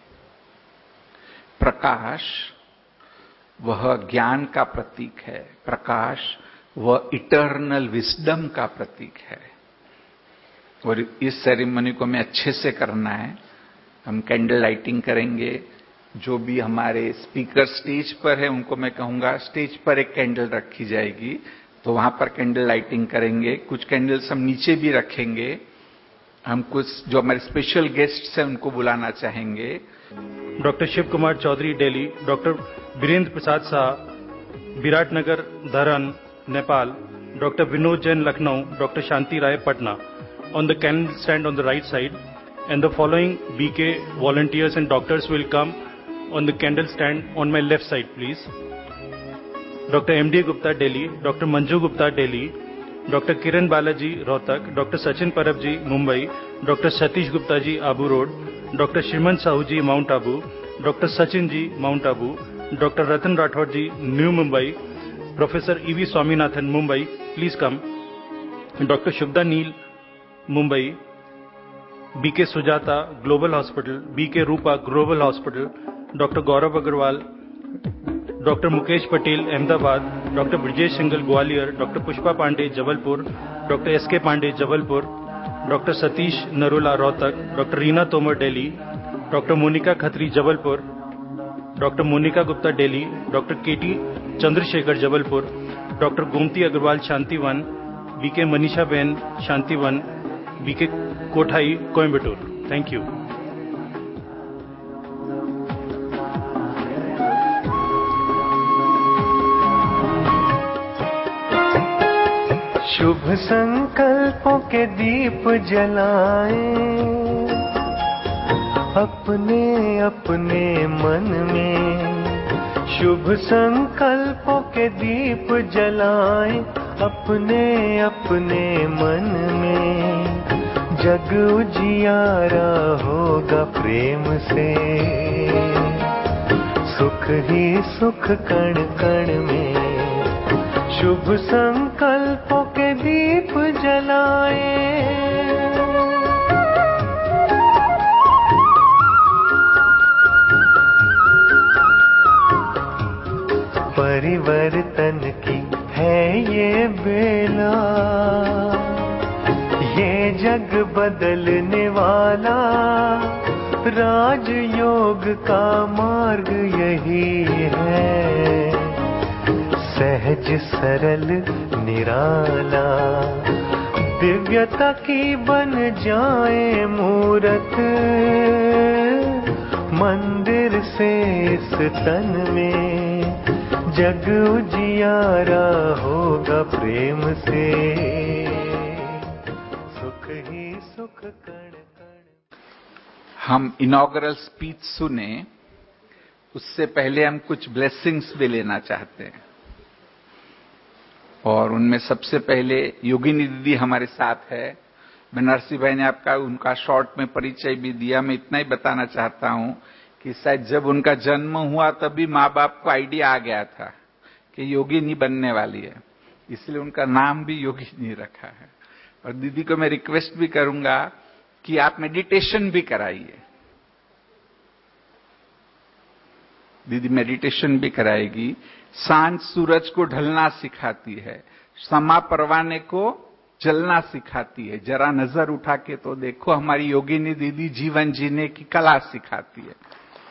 S1: प्रकाश वह ज्ञान का प्रतीक है, प्रकाश वह इटर्नल विजडम का प्रतीक है, और इस सेरेमनी को हमें अच्छे से करना है। हम कैंडल लाइटिंग करेंगे। जो भी हमारे स्पीकर स्टेज पर है उनको मैं कहूंगा स्टेज पर एक कैंडल रखी जाएगी, तो वहां पर कैंडल लाइटिंग करेंगे। कुछ कैंडल्स हम नीचे भी रखेंगे। हम कुछ जो हमारे स्पेशल गेस्ट्स हैं उनको बुलाना चाहेंगे।
S7: Doctor Shiv Kumar Chaudhary Delhi, doctor Virendra Prasad Shah Biratnagar Dharan Nepal, doctor Vinod Jain Lucknow, doctor Shanti Rai Patna. On the candle stand on the right side, and the following B K volunteers and doctors will come on the candle stand on my left side, please. Doctor M D Gupta, Delhi, Doctor Manju Gupta, Delhi, Doctor Kiran Balaji, Rohtak, Doctor Sachin Parab ji, Mumbai, Doctor Satish Gupta ji, Abu Road, Doctor Shriman Sahu ji, Mount Abu, Doctor Sachin ji, Mount Abu, Doctor Ratan Rathod ji, New Mumbai, Professor E V Swaminathan, Mumbai, please come. Doctor Shubda Neel, Mumbai, B K Sujata, Global Hospital, B K Rupa, Global Hospital, Doctor Gaurav Agarwal, Doctor Mukesh Patel, Ahmedabad, Doctor Brijesh Singhal, Gwalior, Doctor Pushpa Pandey, Jabalpur, Doctor S K Pandey, Jabalpur, Doctor Satish Narula, Rohtak, Doctor Reena Tomar, Delhi, Doctor Monica Khatri, Jabalpur, Doctor Monica Gupta, Delhi, Doctor K T Chandrasekhar, Jabalpur, Doctor Gomti Agarwal, Shantivan, B K Manisha Ben, Shantivan, B K Kothai, Coimbatore. Thank you.
S8: शुभ संकल्पों के दीप जलाएं अपने अपने मन में। शुभ संकल्पों के दीप जलाएं अपने अपने मन में। जग उजियारा होगा प्रेम से, सुख ही सुख कण कण में। शुभ संकल्पों के दीप जलाएं। परिवर्तन की है ये बेला, ये जग बदलने वाला। राजयोग का मार्ग यही है, सहज सरल निराला। दिव्यता की बन जाए मूरत, मंदिर से इस तन में। जग उजियारा होगा प्रेम से, सुख ही सुख कण कण।
S1: हम इनॉग्रल स्पीच सुने, उससे पहले हम कुछ ब्लेसिंग्स भी लेना चाहते हैं, और उनमें सबसे पहले योगिनी दीदी हमारे साथ है। बनारसी भाई ने आपका उनका शॉर्ट में परिचय भी दिया। मैं इतना ही बताना चाहता हूं कि शायद जब उनका जन्म हुआ तभी माँ बाप को आइडिया आ गया था कि योगिनी बनने वाली है, इसलिए उनका नाम भी योगिनी रखा है। और दीदी को मैं रिक्वेस्ट भी करूंगा कि आप मेडिटेशन भी कराइए। दीदी मेडिटेशन भी कराएगी। सांझ सूरज को ढलना सिखाती है, समा परवाने को जलना सिखाती है। जरा नजर उठा के तो देखो, हमारी योगिनी दीदी जीवन जीने की कला सिखाती है।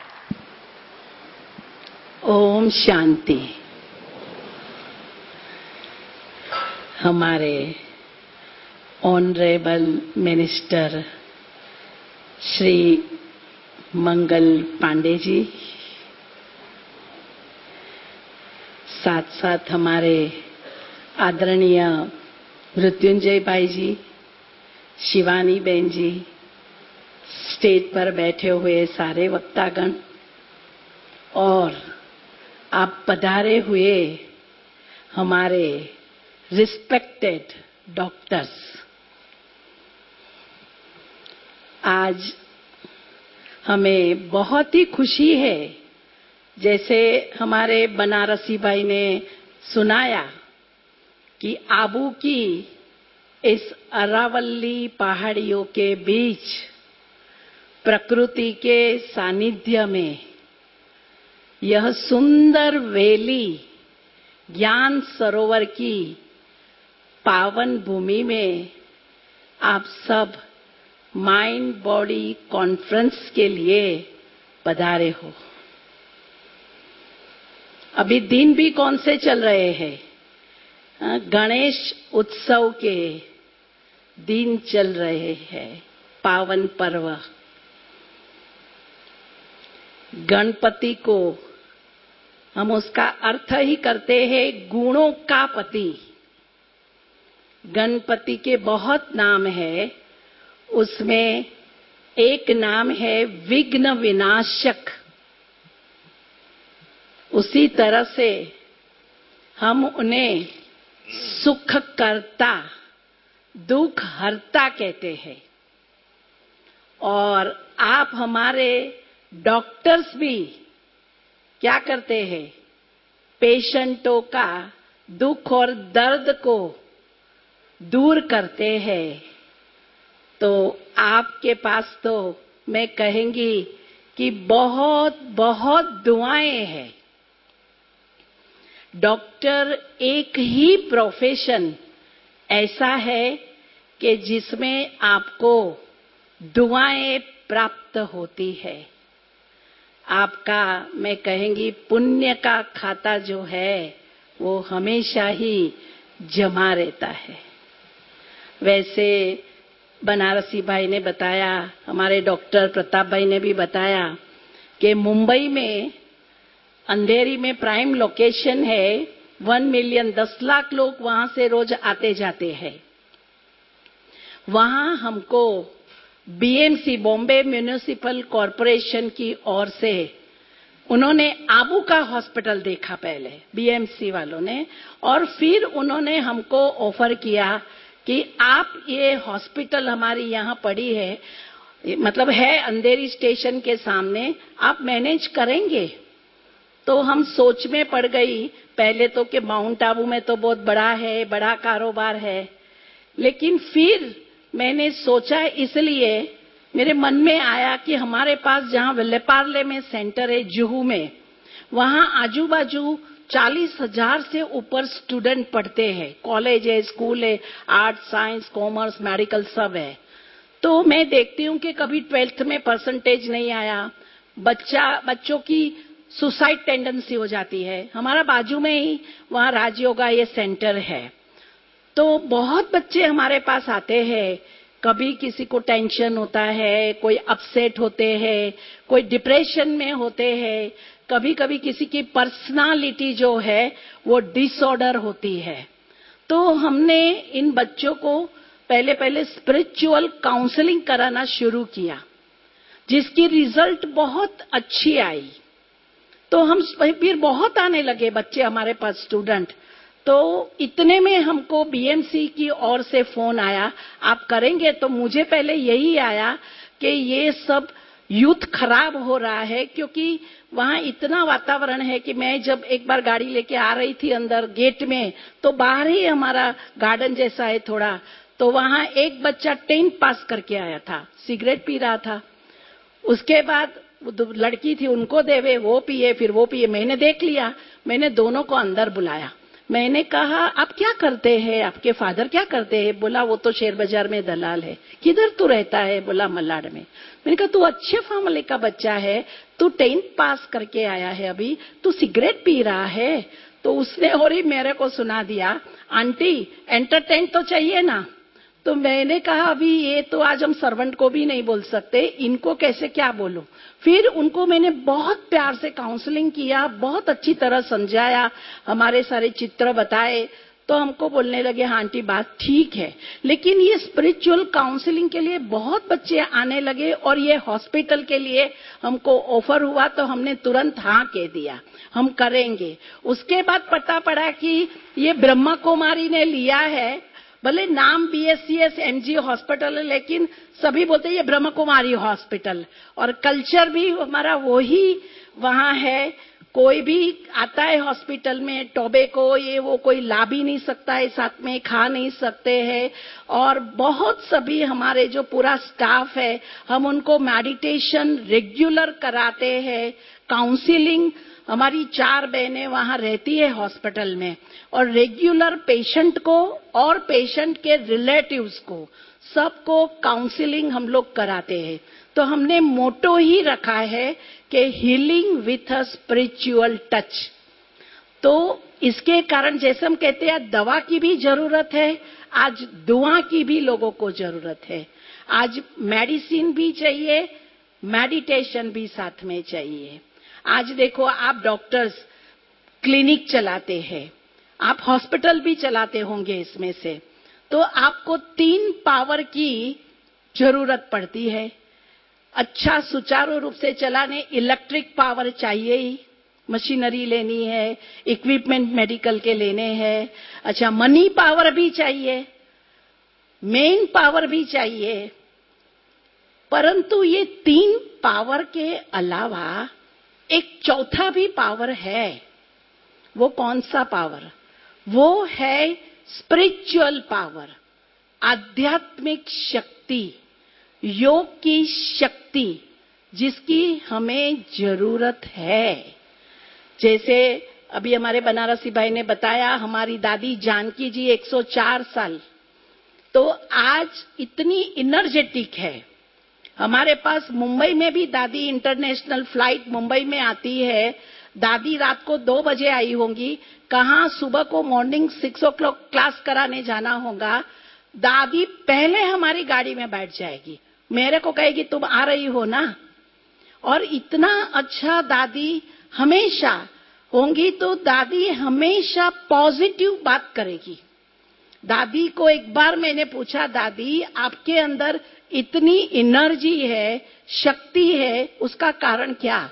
S9: ओम शांति। हमारे ऑनरेबल मिनिस्टर श्री मंगल पांडे जी, साथ साथ हमारे आदरणीय मृत्युंजय भाई जी, शिवानी बहन जी, स्टेज पर बैठे हुए सारे वक्तागण और आप पधारे हुए हमारे रिस्पेक्टेड डॉक्टर्स, आज हमें बहुत ही खुशी है, जैसे हमारे बनारसी भाई ने सुनाया कि आबू की इस अरावली पहाड़ियों के बीच प्रकृति के सानिध्य में यह सुंदर वैली ज्ञान सरोवर की पावन भूमि में आप सब माइंड बॉडी कॉन्फ्रेंस के लिए पधारे हो। अभी दिन भी कौन से चल रहे हैं? गणेश उत्सव के दिन चल रहे हैं, पावन पर्व। गणपति को हम उसका अर्थ ही करते हैं गुणों का पति। गणपति के बहुत नाम है, उसमें एक नाम है विघ्न विनाशक। उसी तरह से हम उन्हें सुख करता, दुख हरता कहते हैं। और आप हमारे डॉक्टर्स भी क्या करते हैं? पेशेंटों का दुख और दर्द को दूर करते हैं। तो आपके पास तो मैं कहेंगी कि बहुत बहुत दुआएं हैं। डॉक्टर एक ही प्रोफेशन ऐसा है कि जिसमें आपको दुआएं प्राप्त होती है। आपका मैं कहेंगी पुण्य का खाता जो है वो हमेशा ही जमा रहता है। वैसे बनारसी भाई ने बताया, हमारे डॉक्टर प्रताप भाई ने भी बताया कि मुंबई में अंधेरी में प्राइम लोकेशन है, वन मिलियन दस लाख लोग वहां से रोज आते जाते हैं। वहां हमको बीएमसी बॉम्बे म्युनिसिपल कॉरपोरेशन की ओर से उन्होंने आबू का हॉस्पिटल देखा पहले, बीएमसी वालों ने, और फिर उन्होंने हमको ऑफर किया कि आप ये हॉस्पिटल हमारी यहाँ पड़ी है, मतलब है अंधेरी स्टेशन के सामने, आप मैनेज करेंगे? तो हम सोच में पड़ गई पहले तो कि माउंट आबू में तो बहुत बड़ा है, बड़ा कारोबार है। लेकिन फिर मैंने सोचा, इसलिए मेरे मन में आया कि हमारे पास जहां विलेपार्ले में सेंटर है जुहू में, वहां आजू बाजू चालीस हजार से ऊपर स्टूडेंट पढ़ते हैं, कॉलेज है, स्कूल है, आर्ट, साइंस, कॉमर्स, मेडिकल सब है। तो मैं देखती हूँ कि कभी ट्वेल्थ में परसेंटेज नहीं आया, बच्चा बच्चों की सुसाइड टेंडेंसी हो जाती है। हमारा बाजू में ही वहां राजयोगा ये सेंटर है। तो बहुत बच्चे हमारे पास आते हैं, कभी किसी को टेंशन होता है, कोई अपसेट होते हैं, कोई डिप्रेशन में होते हैं, कभी कभी किसी की पर्सनालिटी जो है वो डिसऑर्डर होती है। तो हमने इन बच्चों को पहले पहले स्पिरिचुअल काउंसलिंग कराना शुरू किया, जिसकी रिजल्ट बहुत अच्छी आई। तो हम फिर बहुत आने लगे बच्चे हमारे पास, स्टूडेंट। तो इतने में हमको बीएमसी की ओर से फोन आया, आप करेंगे? तो मुझे पहले यही आया कि ये सब यूथ खराब हो रहा है, क्योंकि वहां इतना वातावरण है कि मैं जब एक बार गाड़ी लेके आ रही थी अंदर गेट में, तो बाहर ही हमारा गार्डन जैसा है थोड़ा, तो वहां एक बच्चा टेंथ पास करके आया था, सिगरेट पी रहा था। उसके बाद लड़की थी, उनको देवे, वो पिए, फिर वो पिए। मैंने देख लिया, मैंने दोनों को अंदर बुलाया। मैंने कहा, आप क्या करते हैं? आपके फादर क्या करते हैं? बोला, वो तो शेयर बाजार में दलाल है। किधर तू रहता है? बोला, मलाड में। मैंने कहा, तू अच्छे फैमिली का बच्चा है, तू टेंथ पास करके आया है, अभी तू सिगरेट पी रहा है? तो उसने और ही मेरे को सुना दिया, आंटी एंटरटेन तो चाहिए ना, तो मैंने कहा अभी ये तो आज हम सर्वेंट को भी नहीं बोल सकते, इनको कैसे क्या बोलूं। फिर उनको मैंने बहुत प्यार से काउंसलिंग किया, बहुत अच्छी तरह समझाया, हमारे सारे चित्र बताए, तो हमको बोलने लगे हाँ आंटी बात ठीक है। लेकिन ये स्पिरिचुअल काउंसलिंग के लिए बहुत बच्चे आने लगे और ये हॉस्पिटल के लिए हमको ऑफर हुआ तो हमने तुरंत हाँ कह दिया, हम करेंगे। उसके बाद पता पड़ा कि ये ब्रह्मा कुमारी ने लिया है, भले नाम बीएससीएस एमजी हॉस्पिटल है, लेकिन सभी बोलते हैं ये ब्रह्मा कुमारी हॉस्पिटल, और कल्चर भी हमारा वही वहां है। कोई भी आता है हॉस्पिटल में टोबैको ये वो कोई ला भी नहीं सकता है, साथ में खा नहीं सकते हैं। और बहुत सभी हमारे जो पूरा स्टाफ है हम उनको मेडिटेशन रेगुलर कराते हैं, काउंसलिंग। हमारी चार बहनें वहां रहती है हॉस्पिटल में, और रेगुलर पेशेंट को और पेशेंट के रिलेटिव्स को सबको काउंसलिंग हम लोग कराते हैं। तो हमने मोटो ही रखा है कि healing with a spiritual touch. तो इसके कारण जैसे हम कहते हैं दवा की भी जरूरत है, आज दुआ की भी लोगों को जरूरत है। आज मेडिसिन भी चाहिए, मेडिटेशन भी साथ में चाहिए। आज देखो आप डॉक्टर्स क्लिनिक चलाते हैं, आप हॉस्पिटल भी चलाते होंगे इसमें से, तो आपको तीन पावर की जरूरत पड़ती है। अच्छा सुचारू रूप से चलाने इलेक्ट्रिक पावर चाहिए ही, मशीनरी लेनी है, इक्विपमेंट मेडिकल के लेने हैं। अच्छा मनी पावर भी चाहिए, मेन पावर भी चाहिए, परंतु ये तीन पावर के अलावा एक चौथा भी पावर है। वो कौन सा पावर? वो है स्पिरिचुअल पावर, आध्यात्मिक शक्ति, योग की शक्ति, जिसकी हमें जरूरत है। जैसे अभी हमारे बनारसी भाई ने बताया, हमारी दादी जानकी जी एक सौ चार साल, तो आज इतनी एनर्जेटिक है। हमारे पास मुंबई में भी दादी इंटरनेशनल फ्लाइट मुंबई में आती है, दादी रात को दो बजे आई होंगी, कहाँ सुबह को morning six o'clock class कराने जाना होगा, दादी पहले हमारी गाड़ी में बैठ जाएगी, मेरे को कहेगी तुम आ रही हो ना। और इतना अच्छा दादी हमेशा होंगी, तो दादी हमेशा पॉजिटिव बात करेगी। दादी को एक बार मैंने पूछा, दादी आपके अंदर इतनी एनर्जी है, शक्ति है, उसका कारण क्या?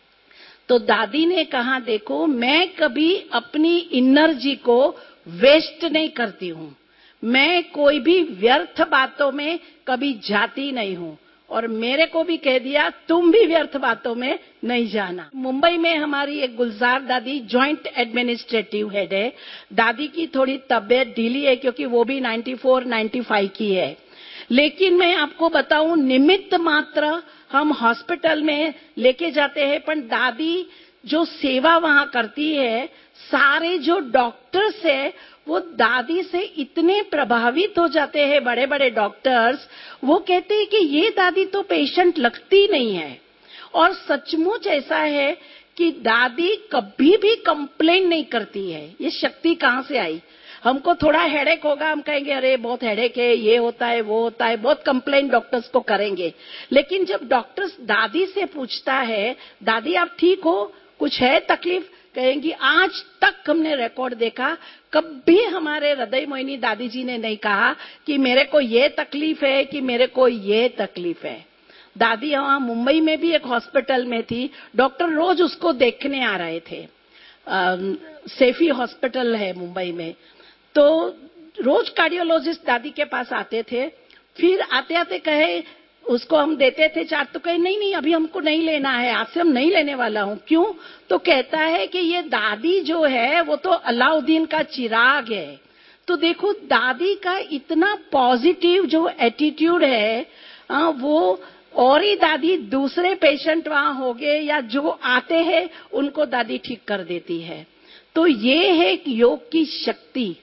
S9: तो दादी ने कहा देखो मैं कभी अपनी एनर्जी को वेस्ट नहीं करती हूं, मैं कोई भी व्यर्थ बातों में कभी जाती नहीं हूं, और मेरे को भी कह दिया तुम भी व्यर्थ बातों में नहीं जाना। मुंबई में हमारी एक गुलजार दादी जॉइंट एडमिनिस्ट्रेटिव हेड है। दादी की थोड़ी तबीयत ढीली है क्योंकि वो भी चौरानवे पचानवे की है, लेकिन मैं आपको बताऊं निमित्त मात्र हम हॉस्पिटल में लेके जाते हैं, पर दादी जो सेवा वहां करती है, सारे जो डॉक्टर्स है वो दादी से इतने प्रभावित हो जाते हैं, बड़े बड़े डॉक्टर्स, वो कहते हैं कि ये दादी तो पेशेंट लगती नहीं है। और सचमुच ऐसा है कि दादी कभी भी कंप्लेन नहीं करती है। ये शक्ति कहाँ से आई? हमको थोड़ा हेडेक होगा, हम कहेंगे अरे बहुत हेडेक है, ये होता है वो होता है, बहुत कंप्लेन डॉक्टर्स को करेंगे। लेकिन जब डॉक्टर्स दादी से पूछता है दादी आप ठीक हो, कुछ है तकलीफ, कहेंगी आज तक हमने रिकॉर्ड देखा कभी हमारे हृदय मोहिनी दादी जी ने नहीं कहा कि मेरे को ये तकलीफ है कि मेरे को ये तकलीफ है। दादी वहां मुंबई में भी एक हॉस्पिटल में थी, डॉक्टर रोज उसको देखने आ रहे थे। आ, सेफी हॉस्पिटल है मुंबई में, तो रोज कार्डियोलॉजिस्ट दादी के पास आते थे। फिर आते आते कहे उसको हम देते थे चार्ट, तो कहे नहीं नहीं अभी हमको नहीं लेना है, आज से हम नहीं लेने वाला हूं। क्यों? तो कहता है कि ये दादी जो है वो तो अलाउद्दीन का चिराग है। तो देखो दादी का इतना पॉजिटिव जो एटीट्यूड है, आ, वो और ही दादी दूसरे पेशेंट वहां हो गए या जो आते हैं उनको दादी ठीक कर देती है। तो ये है एक योग की शक्ति।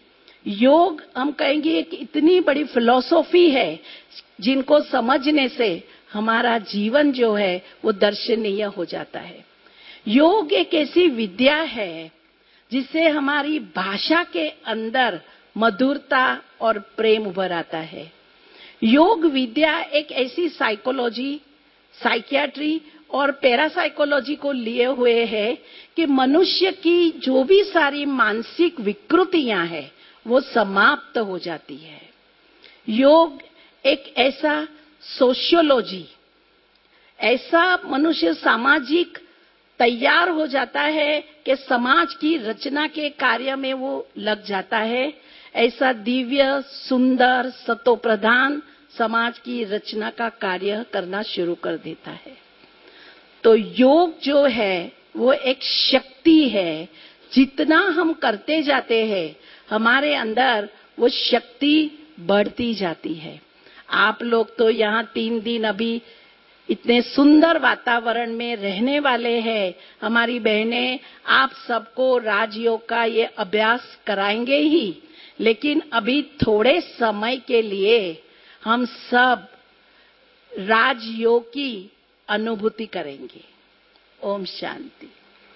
S9: योग हम कहेंगे एक इतनी बड़ी फिलॉसफी है जिनको समझने से हमारा जीवन जो है वो दर्शनीय हो जाता है। योग एक ऐसी विद्या है जिससे हमारी भाषा के अंदर मधुरता और प्रेम उभर आता है। योग विद्या एक ऐसी साइकोलॉजी, साइकियाट्री और पैरासाइकोलॉजी को लिए हुए है कि मनुष्य की जो भी सारी मानसिक विकृतियां हैं वो समाप्त हो जाती है। योग एक ऐसा सोशियोलॉजी, ऐसा मनुष्य सामाजिक तैयार हो जाता है कि समाज की रचना के कार्य में वो लग जाता है। ऐसा दिव्य, सुंदर, सतोप्रधान समाज की रचना का कार्य करना शुरू कर देता है। तो योग जो है वो एक शक्ति है। जितना हम करते जाते हैं हमारे अंदर वो शक्ति बढ़ती जाती है। आप लोग तो यहाँ तीन दिन अभी इतने सुंदर वातावरण में रहने वाले हैं। हमारी बहनें आप सबको राजयोग का ये अभ्यास कराएंगे ही, लेकिन अभी थोड़े समय के लिए हम सब राजयोग की अनुभूति करेंगे। ओम शांति।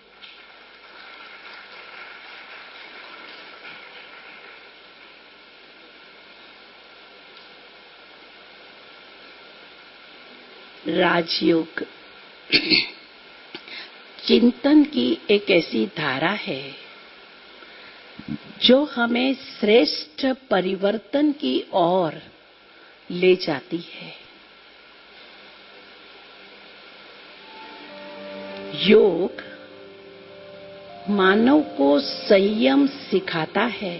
S9: राजयोग चिंतन की एक ऐसी धारा है जो हमें श्रेष्ठ परिवर्तन की ओर ले जाती है। योग मानव को संयम सिखाता है,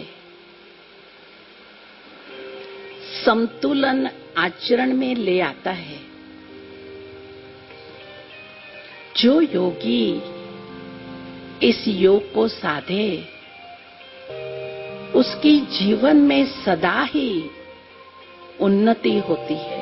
S9: संतुलन आचरण में ले आता है। जो योगी इस योग को साधे उसकी जीवन में सदा ही उन्नति होती है।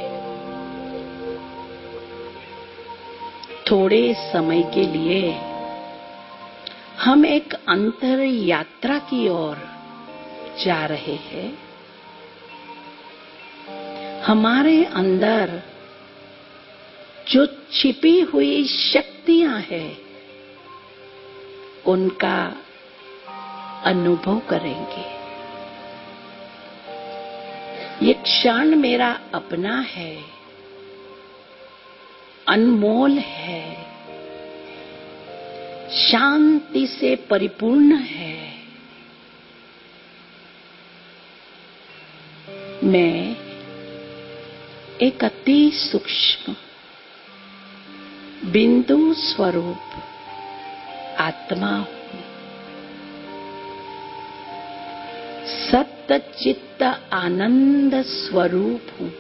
S9: थोड़े समय के लिए हम एक अंतर यात्रा की ओर जा रहे हैं। हमारे अंदर जो छिपी हुई शक्तियां हैं उनका अनुभव करेंगे। ये क्षण मेरा अपना है, अनमोल है, शांति से परिपूर्ण है। मैं एक अति सूक्ष्म बिंदु स्वरूप आत्मा हूं। सत्य चित्त आनंद स्वरूप हूं।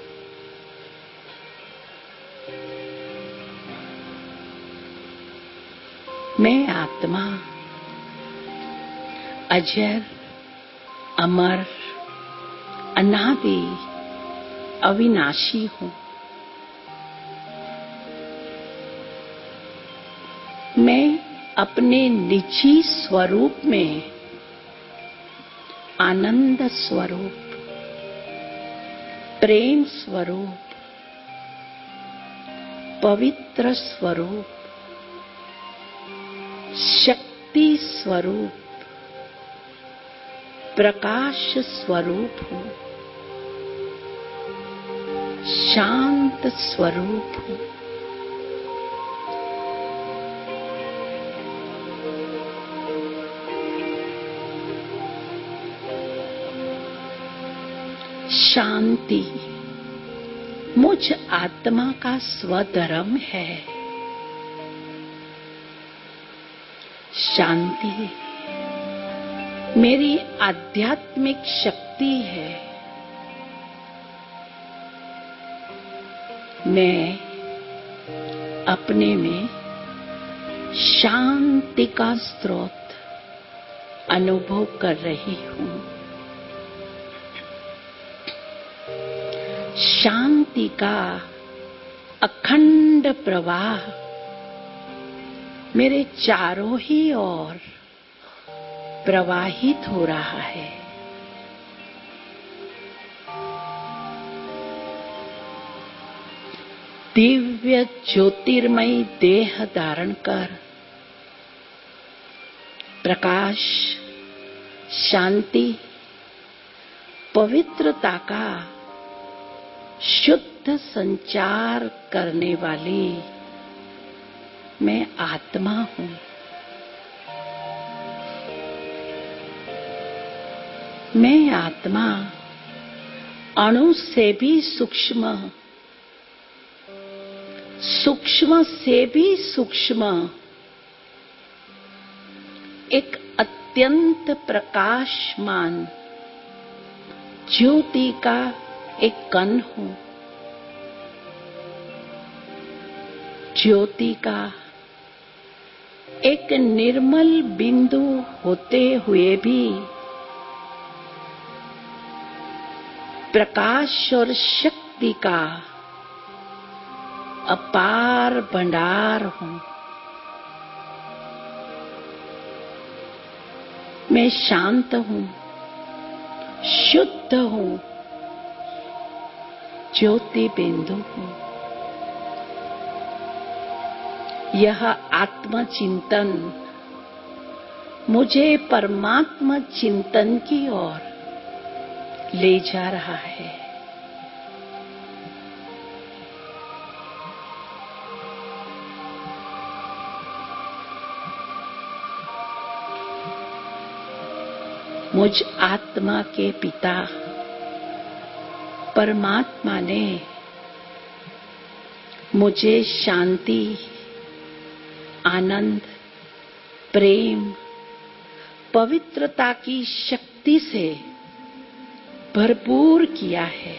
S9: मैं आत्मा अजर, अमर, अनादि, अविनाशी हूं। मैं अपने निजी स्वरूप में आनंद स्वरूप, प्रेम स्वरूप, पवित्र स्वरूप, शक्ति स्वरूप, प्रकाश स्वरूप हूं, शांत स्वरूप हूं। शांति मुझ आत्मा का स्वधर्म है। शांति मेरी आध्यात्मिक शक्ति है। मैं अपने में शांति का स्रोत अनुभव कर रही हूं। शांति का अखंड प्रवाह मेरे चारों ही ओर प्रवाहित हो रहा है। दिव्य ज्योतिर्मयी देह धारण कर प्रकाश, शांति पवित्रता का शुद्ध संचार करने वाली मैं आत्मा हूं। मैं आत्मा अणु से भी सूक्ष्म, सूक्ष्म से भी सूक्ष्म एक अत्यंत प्रकाशमान ज्योति का एक कण हूं। ज्योति का एक निर्मल बिंदु होते हुए भी प्रकाश और शक्ति का अपार भंडार हूं। मैं शांत हूं, शुद्ध हूं, ज्योति बिंदु हूं। यह आत्मचिंतन मुझे परमात्मा चिंतन की ओर ले जा रहा है। मुझ आत्मा के पिता परमात्मा ने मुझे शांति, आनंद, प्रेम, पवित्रता की शक्ति से भरपूर किया है।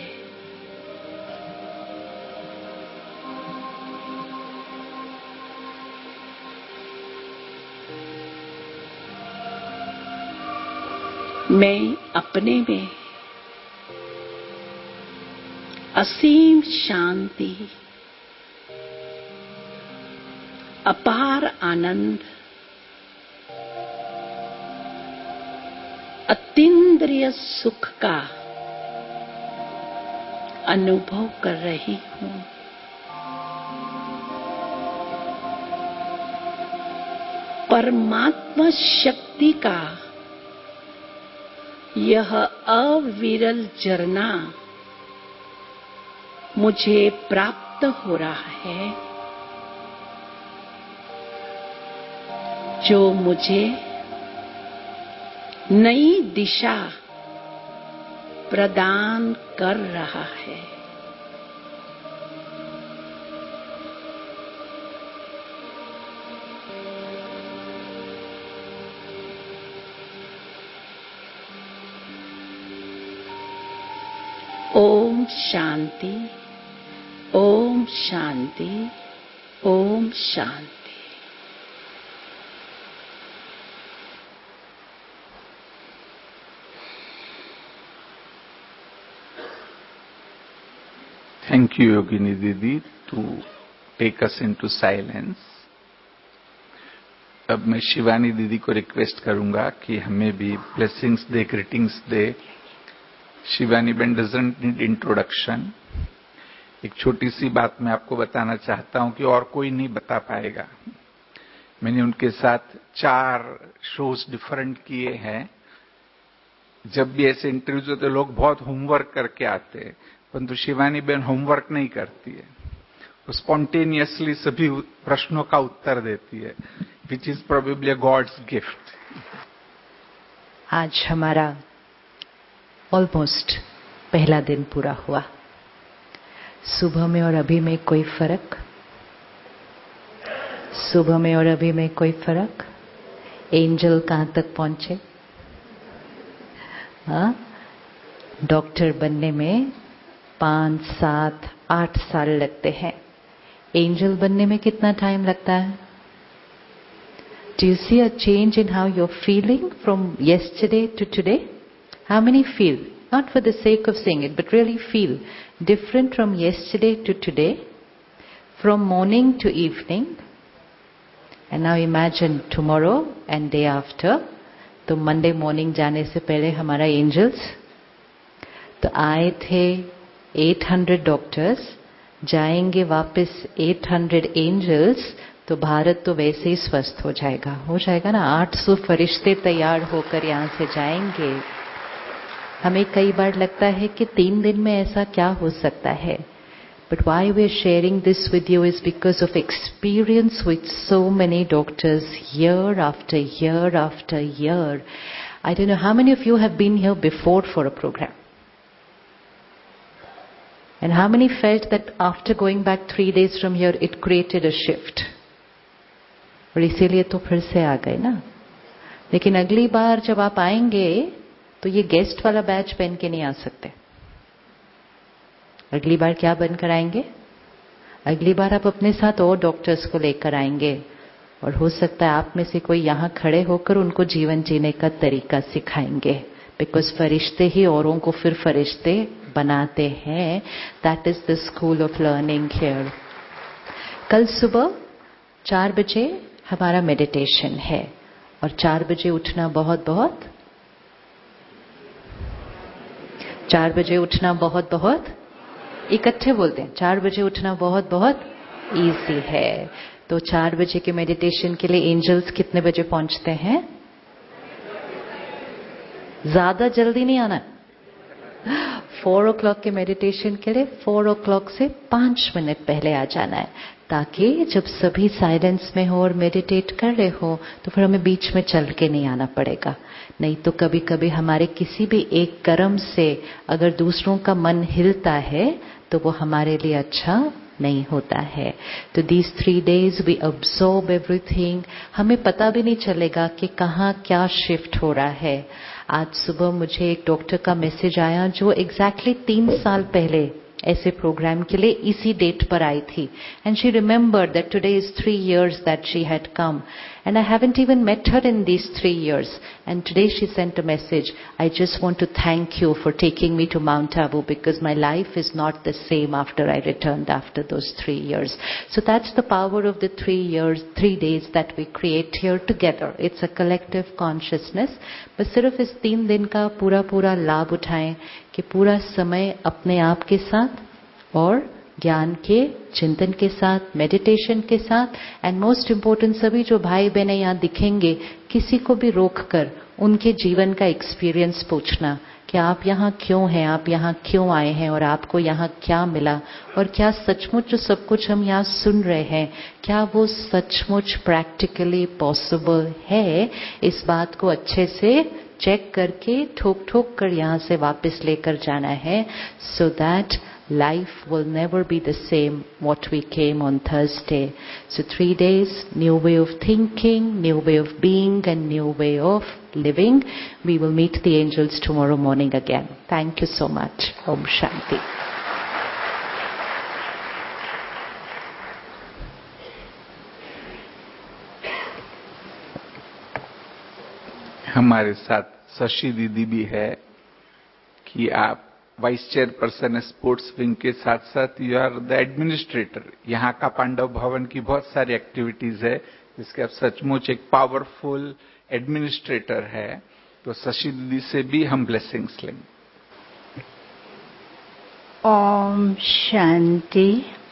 S9: मैं अपने में असीम शांति, अपार आनंद, अतीन्द्रिय सुख का अनुभव कर रही हूं। परमात्मा शक्ति का यह अविरल झरना मुझे प्राप्त हो रहा है, जो मुझे नई दिशा प्रदान कर रहा है। ओम शांति, Om Shanti, Om Shanti.
S1: Thank you, Yogini Didi, to take us into silence. अब मैं शिवानी दीदी को रिक्वेस्ट करूंगा कि हमें भी ब्लेसिंग्स दे, ग्रीटिंग्स दे। Shivani ben doesn't need introduction. एक छोटी सी बात मैं आपको बताना चाहता हूं कि और कोई नहीं बता पाएगा। मैंने उनके साथ चार शोज डिफरेंट किए हैं। जब भी ऐसे इंटरव्यूज होते लोग बहुत होमवर्क करके आते हैं, परंतु शिवानी बेन होमवर्क नहीं करती है, वो स्पॉन्टेनियसली सभी प्रश्नों का उत्तर देती है, which is probably a God's gift.
S10: आज हमारा ऑलमोस्ट पहला दिन पूरा हुआ। सुबह में और अभी में कोई फर्क? सुबह में और अभी में कोई फर्क? एंजल कहां तक पहुंचे? हाँ, डॉक्टर बनने में पांच, सात, आठ साल लगते हैं। एंजल बनने में कितना टाइम लगता है? Do you see a change in how you're feeling from yesterday to today? How many feel, not for the sake of saying it, but really feel different from yesterday to today, from morning to evening? And now imagine tomorrow and day after. तो मंडे मॉर्निंग जाने से पहले हमारा एंजल्स तो आए थे आठ सौ डॉक्टर्स, जाएंगे वापस आठ सौ एंजल्स, तो भारत तो वैसे ही स्वस्थ हो जाएगा। हो जाएगा ना? आठ सौ फरिश्ते तैयार होकर यहां से जाएंगे। हमें कई बार लगता है कि तीन दिन में ऐसा क्या हो सकता है, but why we are sharing this with you is because of experience with so many doctors year after year after year. I don't know how many of you have been here before for a program, and how many felt that after going back three days from here it created a shift. और इसीलिए तो फिर से आ गए ना. लेकिन अगली बार जब आप आएंगे तो ये गेस्ट वाला बैच पहन के नहीं आ सकते. अगली बार क्या बनकर आएंगे? अगली बार आप अपने साथ और डॉक्टर्स को लेकर आएंगे, और हो सकता है आप में से कोई यहां खड़े होकर उनको जीवन जीने का तरीका सिखाएंगे. बिकॉज फरिश्ते ही औरों को फिर फरिश्ते बनाते हैं. That is the school of learning here. कल सुबह चार बजे हमारा मेडिटेशन है, और चार बजे उठना बहुत बहुत चार बजे उठना बहुत बहुत इकट्ठे बोलते हैं. चार बजे उठना बहुत बहुत इजी है. तो चार बजे के मेडिटेशन के लिए एंजल्स कितने बजे पहुंचते हैं? ज्यादा जल्दी नहीं आना. फोर ओ क्लॉक के मेडिटेशन के लिए फोर ओ क्लॉक से पांच मिनट पहले आ जाना है, ताकि जब सभी साइलेंस में हो और मेडिटेट कर रहे हो तो फिर हमें बीच में चल के नहीं आना पड़ेगा. नहीं तो कभी कभी हमारे किसी भी एक कर्म से अगर दूसरों का मन हिलता है तो वो हमारे लिए अच्छा नहीं होता है. तो these three days we absorb everything. हमें पता भी नहीं चलेगा कि कहाँ क्या शिफ्ट हो रहा है. आज सुबह मुझे एक डॉक्टर का मैसेज आया जो एग्जैक्टली तीन साल पहले ऐसे प्रोग्राम के लिए इसी डेट पर आई थी. And she remembered that today is three years that she had come, and I haven't even met her in these three years. And today she sent a message, I just want to thank you for taking me to Mount Abu, because my life is not the same after I returned after those three years. So that's the power of the three years, three days that we create here together. It's a collective consciousness. बस सिर्फ इस तीन दिन का पूरा पूरा लाभ उठाएं कि पूरा समय अपने आप के साथ और ज्ञान के चिंतन के साथ, मेडिटेशन के साथ, एंड मोस्ट इम्पोर्टेंट सभी जो भाई बहनें यहाँ दिखेंगे, किसी को भी रोक कर उनके जीवन का एक्सपीरियंस पूछना कि आप यहाँ क्यों हैं, आप यहाँ क्यों आए हैं, और आपको यहाँ क्या मिला, और क्या सचमुच जो सब कुछ हम यहाँ सुन रहे हैं क्या वो सचमुच प्रैक्टिकली पॉसिबल है. इस बात को अच्छे से चेक करके ठोक ठोक कर यहाँ से वापस लेकर जाना है, so that life will never be the same what we came on Thursday. So three days, new way of thinking, new way of being, and new way of living. We will meet the angels tomorrow morning again. Thank you so much. Om Shanti.
S1: हमारे साथ शशि दीदी भी है कि आप वाइस चेयरपर्सन स्पोर्ट्स विंग के साथ साथ यू आर द एडमिनिस्ट्रेटर. यहाँ का पांडव भवन की बहुत सारी एक्टिविटीज है जिसके आप सचमुच एक पावरफुल एडमिनिस्ट्रेटर है. तो शशि दीदी से भी हम ब्लेसिंग्स लेंगे.
S11: ओम शांति.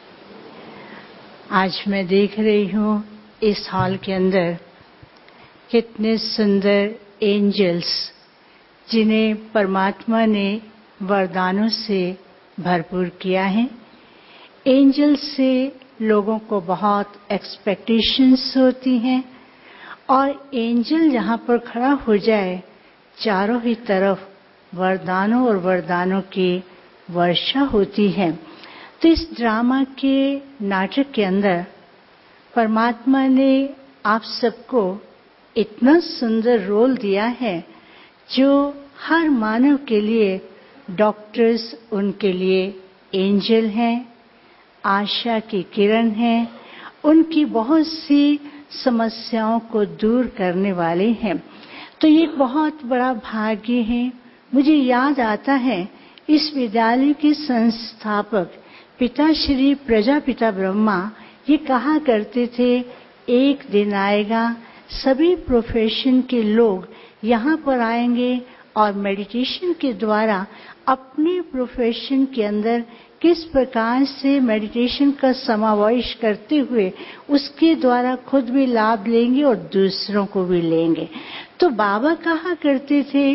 S11: आज मैं देख रही हूँ इस हॉल के अंदर कितने सुंदर एंजल्स, जिन्हें परमात्मा ने वरदानों से भरपूर किया है. एंजल से लोगों को बहुत एक्सपेक्टेशंस होती हैं, और एंजल जहाँ पर खड़ा हो जाए चारों ही तरफ वरदानों और वरदानों की वर्षा होती है. तो इस ड्रामा के नाटक के अंदर परमात्मा ने आप सबको इतना सुंदर रोल दिया है जो हर मानव के लिए डॉक्टर्स उनके लिए एंजल हैं, आशा की किरण हैं, उनकी बहुत सी समस्याओं को दूर करने वाले हैं. तो ये बहुत बड़ा भाग्य है. मुझे याद आता है इस विद्यालय के संस्थापक पिता श्री प्रजापिता ब्रह्मा ये कहा करते थे, एक दिन आएगा सभी प्रोफेशन के लोग यहाँ पर आएंगे और मेडिटेशन के द्वारा अपने प्रोफेशन के अंदर किस प्रकार से मेडिटेशन का समावेश करते हुए उसके द्वारा खुद भी लाभ लेंगे और दूसरों को भी लेंगे. तो बाबा कहा करते थे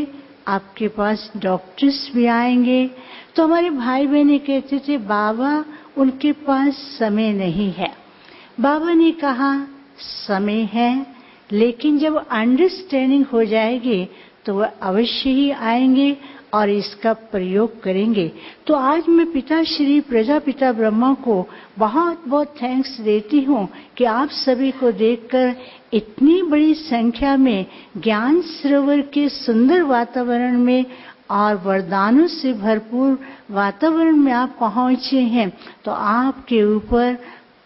S11: आपके पास डॉक्टर्स भी आएंगे। तो हमारे भाई बहनें कहते थे बाबा उनके पास समय नहीं है। बाबा ने कहा समय है, लेकिन जब अंडरस्टैंडिंग हो जाएगी तो वह अवश्य ही आएंगे और इसका प्रयोग करेंगे। तो आज मैं पिता श्री प्रजापिता ब्रह्मा को बहुत बहुत थैंक्स देती हूँ कि आप सभी को देखकर इतनी बड़ी संख्या में ज्ञान सरोवर के सुंदर वातावरण में और वरदानों से भरपूर वातावरण में आप पहुंचे हैं। तो आपके ऊपर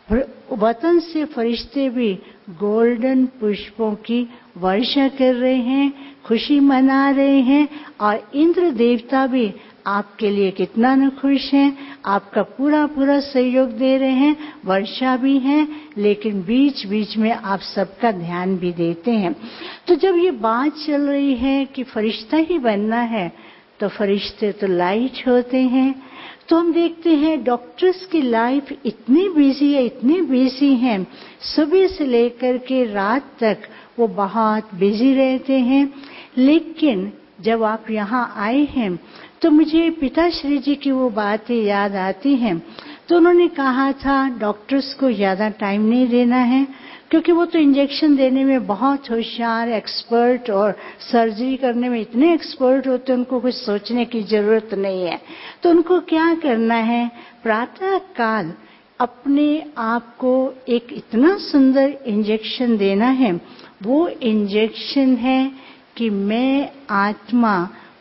S11: वतन से फरिश्ते भी गोल्डन पुष्पों की वर्षा कर रहे हैं, खुशी मना रहे हैं, और इंद्र देवता भी आपके लिए कितना न खुश हैं, आपका पूरा पूरा सहयोग दे रहे हैं, वर्षा भी है, लेकिन बीच बीच में आप सबका ध्यान भी देते हैं। तो जब ये बात चल रही है कि फरिश्ता ही बनना है, तो फरिश्ते तो लाइट होते हैं। तो हम देखते हैं डॉक्टर्स की लाइफ इतनी बिजी है, इतनी बिजी है, सुबह से लेकर के रात तक वो बहुत बिजी रहते हैं। लेकिन जब आप यहाँ आए हैं तो मुझे पिताश्री जी की वो बातें याद आती हैं। तो उन्होंने कहा था डॉक्टर्स को ज़्यादा टाइम नहीं देना है, क्योंकि वो तो इंजेक्शन देने में बहुत होशियार, एक्सपर्ट, और सर्जरी करने में इतने एक्सपर्ट होते हैं, उनको कुछ सोचने की जरूरत नहीं है। तो उनको क्या करना है, प्रातः काल अपने आप को एक इतना सुंदर इंजेक्शन देना है। वो इंजेक्शन है कि मैं आत्मा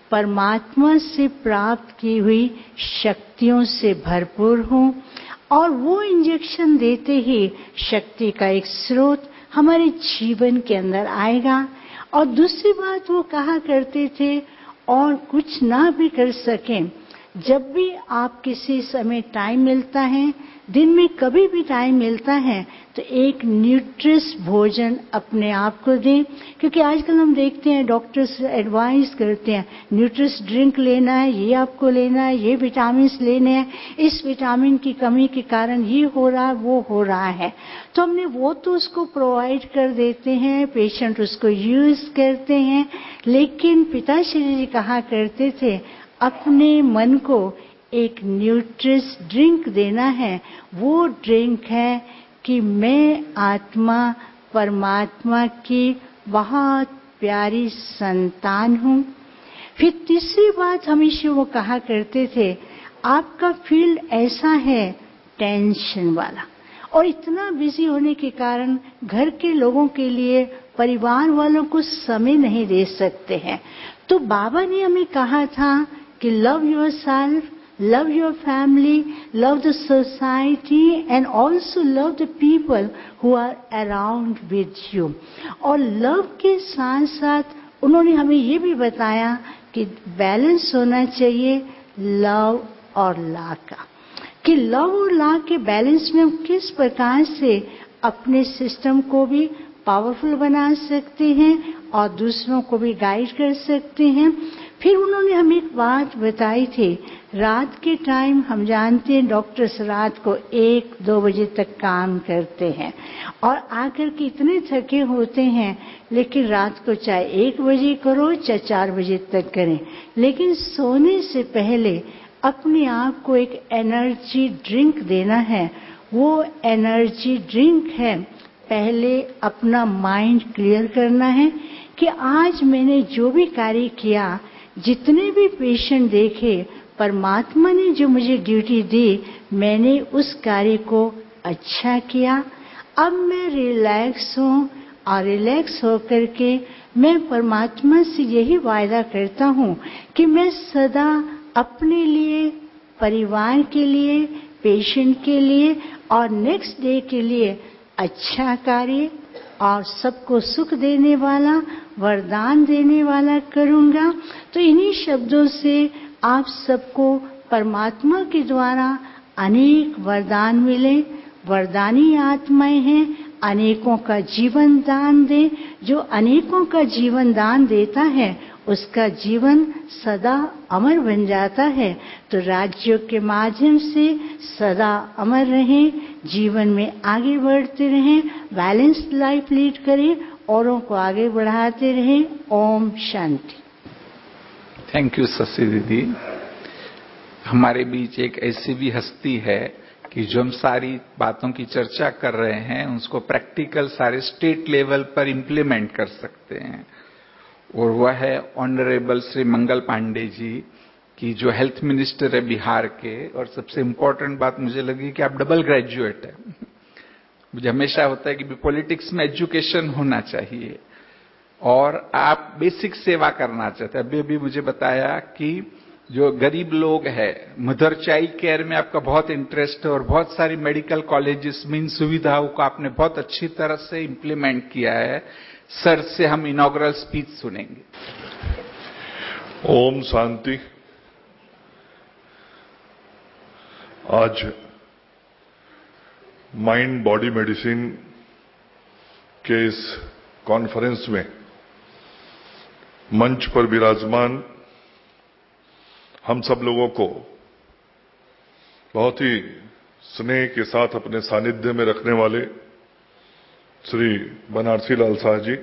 S11: परमात्मा से प्राप्त की हुई शक्तियों से भरपूर हूँ, और वो इंजेक्शन देते ही शक्ति का एक स्रोत हमारे जीवन के अंदर आएगा। और दूसरी बात वो कहा करते थे, और कुछ ना भी कर सकें, जब भी आप किसी समय टाइम मिलता है, दिन में कभी भी टाइम मिलता है, तो एक न्यूट्रिस भोजन अपने आप को दें। क्योंकि आजकल हम देखते हैं डॉक्टर्स एडवाइस करते हैं न्यूट्रिस ड्रिंक लेना है, ये आपको लेना है, ये विटामिन लेने हैं, इस विटामिन की कमी के कारण ये हो रहा है, वो हो रहा है। तो हमने वो तो उसको प्रोवाइड कर देते हैं, पेशेंट उसको यूज करते हैं। लेकिन पिताश्री जी कहा करते थे अपने मन को एक न्यूट्रिस ड्रिंक देना है। वो ड्रिंक है कि मैं आत्मा परमात्मा की बहुत प्यारी संतान हूँ। फिर तीसरी बात हमेशा वो कहा करते थे, आपका फील्ड ऐसा है टेंशन वाला, और इतना बिजी होने के कारण घर के लोगों के लिए, परिवार वालों को समय नहीं दे सकते हैं। तो बाबा ने हमें कहा था कि love yourself, love your family, love the society, and also love the people who are around with you। और लव के साथ साथ उन्होंने हमें ये भी बताया कि बैलेंस होना चाहिए लव और ला का, कि लव और ला के बैलेंस में हम किस प्रकार से अपने सिस्टम को भी पावरफुल बना सकते हैं और दूसरों को भी गाइड कर सकते हैं। फिर उन्होंने हमें एक बात बताई थी, रात के टाइम हम जानते हैं डॉक्टर्स रात को एक दो बजे तक काम करते हैं और आकर के इतने थके होते हैं, लेकिन रात को चाहे एक बजे करो चाहे चार बजे तक करें, लेकिन सोने से पहले अपने आप को एक एनर्जी ड्रिंक देना है। वो एनर्जी ड्रिंक है, पहले अपना माइंड क्लियर करना है कि आज मैंने जो भी कार्य किया, जितने भी पेशेंट देखे, परमात्मा ने जो मुझे ड्यूटी दी, मैंने उस कार्य को अच्छा किया। अब मैं रिलैक्स हूँ और रिलैक्स होकर के मैं परमात्मा से यही वायदा करता हूँ कि मैं सदा अपने लिए, परिवार के लिए, पेशेंट के लिए और नेक्स्ट डे के लिए अच्छा कार्य और सबको सुख देने वाला, वरदान देने वाला करूँगा। तो इन्हीं शब्दों से आप सबको परमात्मा के द्वारा अनेक वरदान मिले। वरदानी आत्माएं हैं, अनेकों का जीवन दान दे। जो अनेकों का जीवन दान देता है उसका जीवन सदा अमर बन जाता है। तो राज्यों के माध्यम से सदा अमर रहें, जीवन में आगे बढ़ते रहें, बैलेंस्ड लाइफ लीड करें, औरों को आगे बढ़ाते रहें। ओम शांति।
S1: थैंक यू शशि दीदी। हमारे बीच एक ऐसी भी हस्ती है कि जो हम सारी बातों की चर्चा कर रहे हैं उसको प्रैक्टिकल सारे स्टेट लेवल पर इम्प्लीमेंट कर सकते हैं, और वह है ऑनरेबल श्री मंगल पांडे जी की जो हेल्थ मिनिस्टर है बिहार के। और सबसे इम्पोर्टेंट बात मुझे लगी कि आप डबल ग्रेजुएट है। मुझे हमेशा होता है कि पॉलिटिक्स में एजुकेशन होना चाहिए और आप बेसिक सेवा करना चाहते हैं। अभी अभी मुझे बताया कि जो गरीब लोग हैं, मदर चाइल्ड केयर में आपका बहुत इंटरेस्ट है और बहुत सारी मेडिकल कॉलेजेस में इन सुविधाओं को आपने बहुत अच्छी तरह से इम्प्लीमेंट किया है। सर से हम इनॉग्रल स्पीच सुनेंगे।
S12: ओम शांति। आज माइंड बॉडी मेडिसिन के इस कॉन्फ्रेंस में मंच पर विराजमान हम सब लोगों को बहुत ही स्नेह के साथ अपने सानिध्य में रखने वाले श्री बनारसी लाल शाह जी,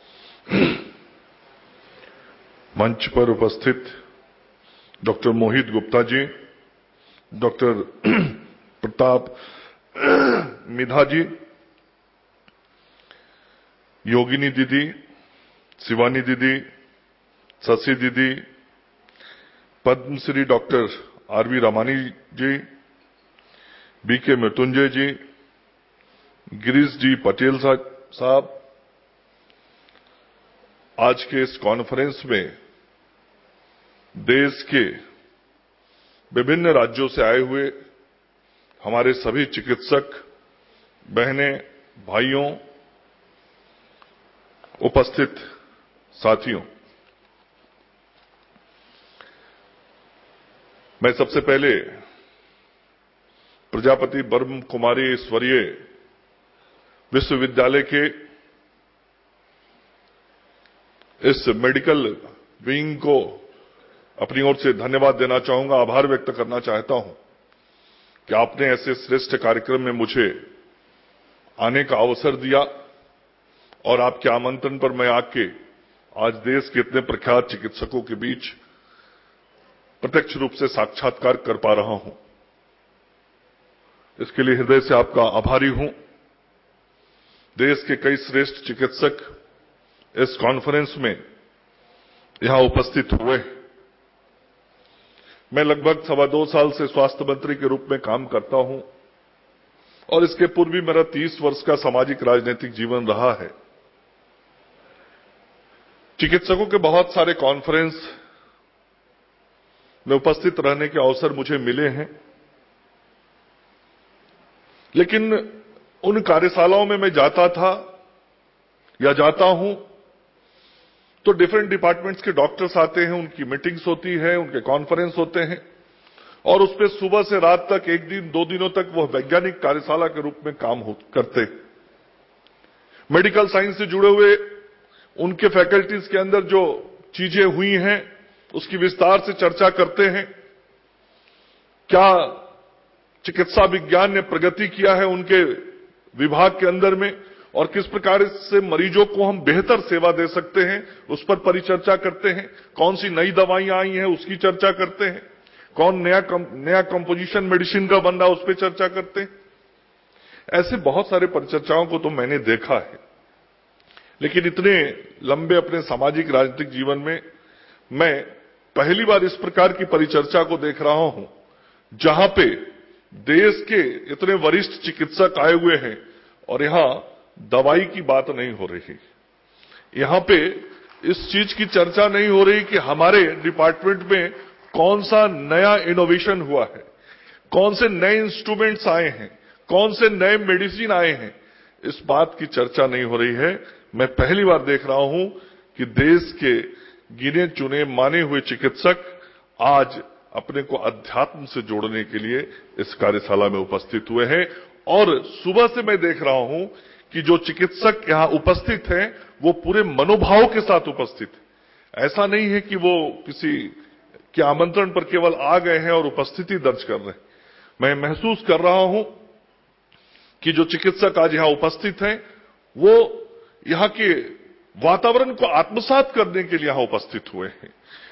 S12: मंच पर उपस्थित डॉक्टर मोहित गुप्ता जी, डॉक्टर प्रताप मिधा जी, योगिनी दीदी, शिवानी दीदी, शशि दीदी, Padmashri doctor R V Ramani ji, B K Mrityunjay जी, गिरीश जी पटेल साहब, आज के इस कॉन्फ्रेंस में देश के विभिन्न राज्यों से आए हुए हमारे सभी चिकित्सक बहनें, भाइयों, उपस्थित साथियों, मैं सबसे पहले प्रजापति ब्रह्म कुमारी ईश्वरीय विश्वविद्यालय के इस मेडिकल विंग को अपनी ओर से धन्यवाद देना चाहूंगा, आभार व्यक्त करना चाहता हूं कि आपने ऐसे श्रेष्ठ कार्यक्रम में मुझे आने का अवसर दिया और आपके आमंत्रण पर मैं आके आज देश के इतने प्रख्यात चिकित्सकों के बीच प्रत्यक्ष रूप से साक्षात्कार कर पा रहा हूं। इसके लिए हृदय से आपका आभारी हूं। देश के कई श्रेष्ठ चिकित्सक इस कॉन्फ्रेंस में यहां उपस्थित हुए। मैं लगभग सवा दो साल से स्वास्थ्य मंत्री के रूप में काम करता हूं और इसके पूर्व भी मेरा तीस वर्ष का सामाजिक राजनीतिक जीवन रहा है। चिकित्सकों के बहुत सारे कॉन्फ्रेंस में उपस्थित रहने के अवसर मुझे मिले हैं, लेकिन उन कार्यशालाओं में मैं जाता था या जाता हूं तो डिफरेंट डिपार्टमेंट्स के डॉक्टर्स आते हैं, उनकी मीटिंग्स होती है, उनके कॉन्फ्रेंस होते हैं और उसपे सुबह से रात तक एक दिन दो दिनों तक वह वैज्ञानिक कार्यशाला के रूप में काम करते। मेडिकल साइंस से जुड़े हुए उनके फैकल्टीज के अंदर जो चीजें हुई हैं उसकी विस्तार से चर्चा करते हैं। क्या चिकित्सा विज्ञान ने प्रगति किया है उनके विभाग के अंदर में और किस प्रकार से मरीजों को हम बेहतर सेवा दे सकते हैं, उस पर परिचर्चा करते हैं। कौन सी नई दवाइयां आई हैं उसकी चर्चा करते हैं। कौन नया कम, नया कंपोजिशन मेडिसिन का बन रहा है उस पर चर्चा करते हैं। ऐसे बहुत सारे परिचर्चाओं को तो मैंने देखा है, लेकिन इतने लंबे अपने सामाजिक राजनीतिक जीवन में मैं पहली बार इस प्रकार की परिचर्चा को देख रहा हूं जहां पे देश के इतने वरिष्ठ चिकित्सक आए हुए हैं और यहां दवाई की बात नहीं हो रही। यहां पे इस चीज की चर्चा नहीं हो रही कि हमारे डिपार्टमेंट में कौन सा नया इनोवेशन हुआ है, कौन से नए इंस्ट्रूमेंट्स आए हैं, कौन से नए मेडिसिन आए हैं, इस बात की चर्चा नहीं हो रही है। मैं पहली बार देख रहा हूं कि देश के गिने चुने माने हुए चिकित्सक आज अपने को अध्यात्म से जोड़ने के लिए इस कार्यशाला में उपस्थित हुए हैं। और सुबह से मैं देख रहा हूं कि जो चिकित्सक यहां उपस्थित हैं वो पूरे मनोभाव के साथ उपस्थित है। ऐसा नहीं है कि वो किसी के आमंत्रण पर केवल आ गए हैं और उपस्थिति दर्ज कर रहे हैं। मैं महसूस कर रहा हूं कि जो चिकित्सक आज यहां उपस्थित हैं वो यहां के वातावरण को आत्मसात करने के लिए यहां उपस्थित हुए हैं।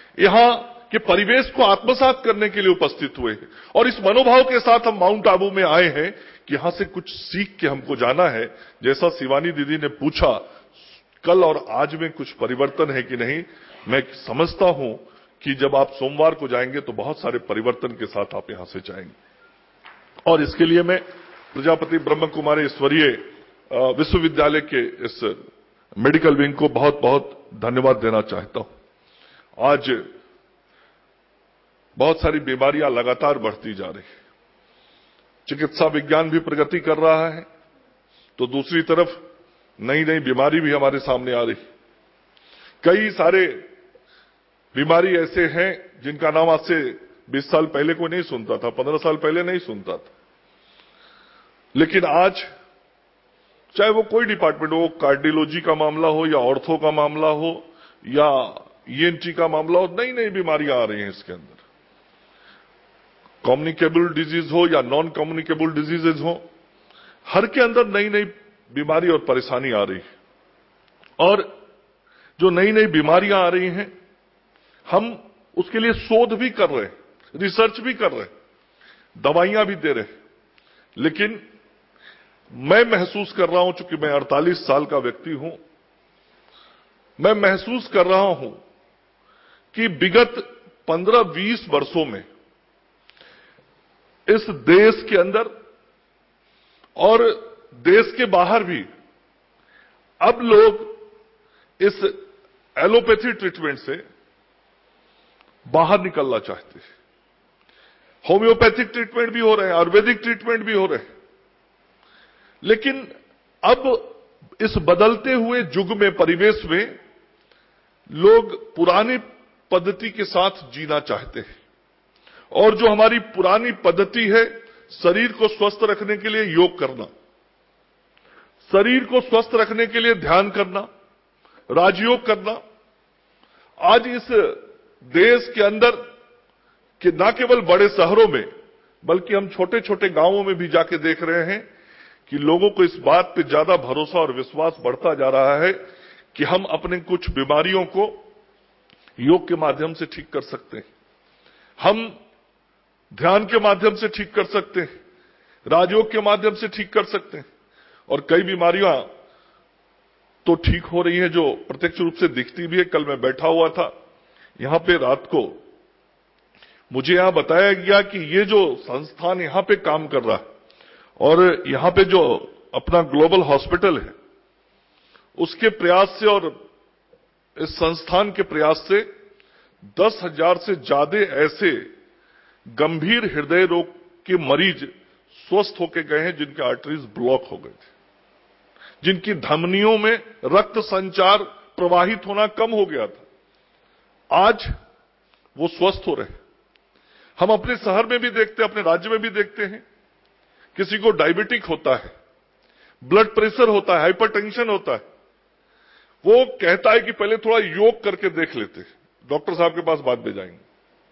S12: यहां के परिवेश को आत्मसात करने के लिए उपस्थित हुए हैं। और इस मनोभाव के साथ हम माउंट आबू में आए हैं कि यहां से कुछ सीख के हमको जाना है। जैसा शिवानी दीदी ने पूछा, कल और आज में कुछ परिवर्तन है कि नहीं, मैं समझता हूं कि जब आप सोमवार को जाएंगे तो बहुत सारे परिवर्तन के साथ आप यहां से जाएंगे। और इसके लिए मैं प्रजापति ब्रह्म कुमारी ईश्वरीय विश्वविद्यालय के इस मेडिकल विंग को बहुत बहुत धन्यवाद देना चाहता हूं। आज बहुत सारी बीमारियां लगातार बढ़ती जा रही है, चिकित्सा विज्ञान भी प्रगति कर रहा है, तो दूसरी तरफ नई नई बीमारी भी हमारे सामने आ रही। कई सारे बीमारी ऐसे हैं जिनका नाम आज से बीस साल पहले कोई नहीं सुनता था, पंद्रह साल पहले नहीं सुनता था, लेकिन आज चाहे वो कोई डिपार्टमेंट हो, कार्डियोलॉजी का मामला हो या ऑर्थो का मामला हो या ईएनटी का मामला हो, नई नई बीमारियां आ रही हैं इसके अंदर। कम्युनिकेबल डिजीज हो या नॉन कम्युनिकेबल डिजीजेज हो, हर के अंदर नई नई बीमारी और परेशानी आ रही है। और जो नई नई बीमारियां आ रही हैं, हम उसके लिए शोध भी कर रहे हैं, रिसर्च भी कर रहे हैं, दवाइयां भी दे रहे हैं। लेकिन मैं महसूस कर रहा हूं, चूंकि मैं अड़तालीस साल का व्यक्ति हूं, मैं महसूस कर रहा हूं कि विगत पंद्रह बीस वर्षों में इस देश के अंदर और देश के बाहर भी अब लोग इस एलोपैथी ट्रीटमेंट से बाहर निकलना चाहते हैं। होम्योपैथिक ट्रीटमेंट भी हो रहे हैं, आयुर्वेदिक ट्रीटमेंट भी हो रहे हैं, लेकिन अब इस बदलते हुए युग में, परिवेश में लोग पुरानी पद्धति के साथ जीना चाहते हैं। और जो हमारी पुरानी पद्धति है, शरीर को स्वस्थ रखने के लिए योग करना, शरीर को स्वस्थ रखने के लिए ध्यान करना, राजयोग करना, आज इस देश के अंदर कि न केवल बड़े शहरों में बल्कि हम छोटे छोटे गांवों में भी जाके देख रहे हैं कि लोगों को इस बात पे ज्यादा भरोसा और विश्वास बढ़ता जा रहा है कि हम अपने कुछ बीमारियों को योग के माध्यम से ठीक कर सकते हैं, हम ध्यान के माध्यम से ठीक कर सकते हैं, राजयोग के माध्यम से ठीक कर सकते हैं। और कई बीमारियां तो ठीक हो रही हैं जो प्रत्यक्ष रूप से दिखती भी है। कल मैं बैठा हुआ था यहां पे, रात को मुझे यहां बताया गया कि ये जो संस्थान यहां पे काम कर रहा है और यहां पे जो अपना ग्लोबल हॉस्पिटल है, उसके प्रयास से और इस संस्थान के प्रयास से दस हजार से ज्यादा ऐसे गंभीर हृदय रोग के मरीज स्वस्थ होके गए हैं जिनके आर्टरीज ब्लॉक हो गए थे, जिनकी धमनियों में रक्त संचार प्रवाहित होना कम हो गया था। आज वो स्वस्थ हो रहे। हम अपने शहर में भी देखते हैं, अपने राज्य में भी देखते हैं, किसी को डायबिटिक होता है, ब्लड प्रेशर होता है, हाइपरटेंशन होता है, वो कहता है कि पहले थोड़ा योग करके देख लेते, डॉक्टर साहब के पास बाद में जाएंगे।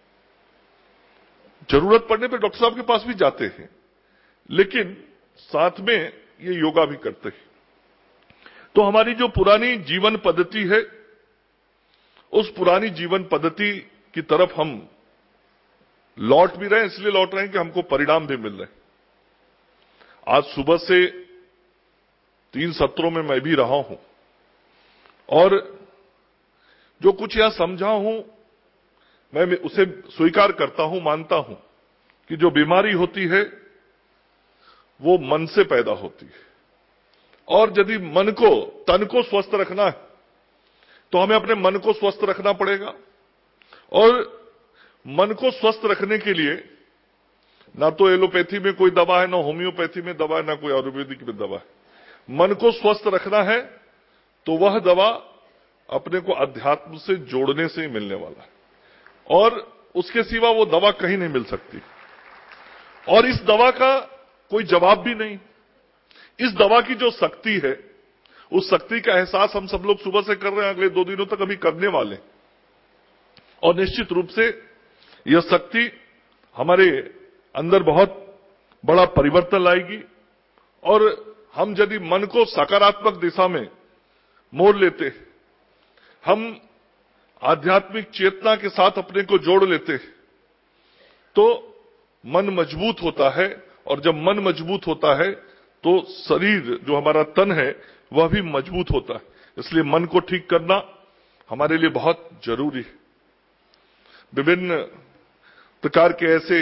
S12: जरूरत पड़ने पे डॉक्टर साहब के पास भी जाते हैं, लेकिन साथ में ये योगा भी करते हैं। तो हमारी जो पुरानी जीवन पद्धति है, उस पुरानी जीवन पद्धति की तरफ हम लौट भी रहे हैं। इसलिए लौट रहे हैं कि हमको परिणाम भी मिल रहे हैं। आज सुबह से तीन सत्रों में मैं भी रहा हूं और जो कुछ यहां समझा हूं, मैं उसे स्वीकार करता हूं, मानता हूं कि जो बीमारी होती है वो मन से पैदा होती है। और यदि मन को, तन को स्वस्थ रखना है तो हमें अपने मन को स्वस्थ रखना पड़ेगा। और मन को स्वस्थ रखने के लिए ना तो एलोपैथी में कोई दवा है, ना होम्योपैथी में दवा है, ना कोई आयुर्वेदिक में दवा है। मन को स्वस्थ रखना है तो वह दवा अपने को अध्यात्म से जोड़ने से ही मिलने वाला है, और उसके सिवा वो दवा कहीं नहीं मिल सकती। और इस दवा का कोई जवाब भी नहीं। इस दवा की जो शक्ति है, उस शक्ति का एहसास हम सब लोग सुबह से कर रहे हैं, अगले दो दिनों तक अभी करने वाले। और निश्चित रूप से यह शक्ति हमारे अंदर बहुत बड़ा परिवर्तन लाएगी। और हम यदि मन को सकारात्मक दिशा में मोड़ लेते, हम आध्यात्मिक चेतना के साथ अपने को जोड़ लेते हैं तो मन मजबूत होता है, और जब मन मजबूत होता है तो शरीर, जो हमारा तन है, वह भी मजबूत होता है। इसलिए मन को ठीक करना हमारे लिए बहुत जरूरी है। विभिन्न प्रकार के ऐसे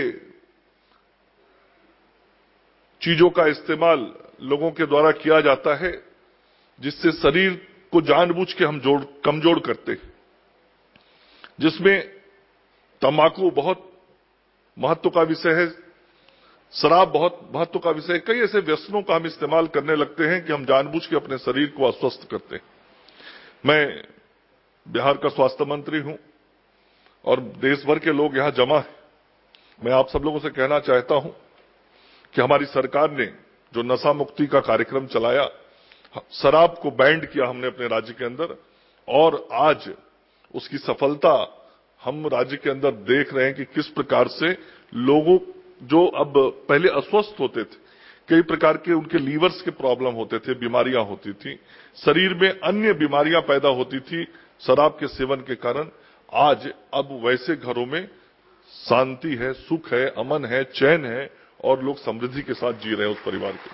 S12: चीजों का इस्तेमाल लोगों के द्वारा किया जाता है जिससे शरीर को जानबूझ के हम जोड़ कमजोर करते हैं, जिसमें तंबाकू बहुत महत्व का विषय है, शराब बहुत महत्व का विषय है। कई ऐसे व्यसनों का हम इस्तेमाल करने लगते हैं कि हम जानबूझ के अपने शरीर को अस्वस्थ करते हैं। मैं बिहार का स्वास्थ्य मंत्री हूं और देश भर के लोग यहां जमा हैं। मैं आप सब लोगों से कहना चाहता हूं कि हमारी सरकार ने जो नशा मुक्ति का कार्यक्रम चलाया, शराब को बैन किया हमने अपने राज्य के अंदर, और आज उसकी सफलता हम राज्य के अंदर देख रहे हैं कि किस प्रकार से लोगों जो अब पहले अस्वस्थ होते थे, कई प्रकार के उनके लीवर्स के प्रॉब्लम होते थे, बीमारियां होती थी, शरीर में अन्य बीमारियां पैदा होती थी शराब के सेवन के कारण, आज अब वैसे घरों में शांति है, सुख है, अमन है, चैन है और लोग समृद्धि के साथ जी रहे हैं उस परिवार के।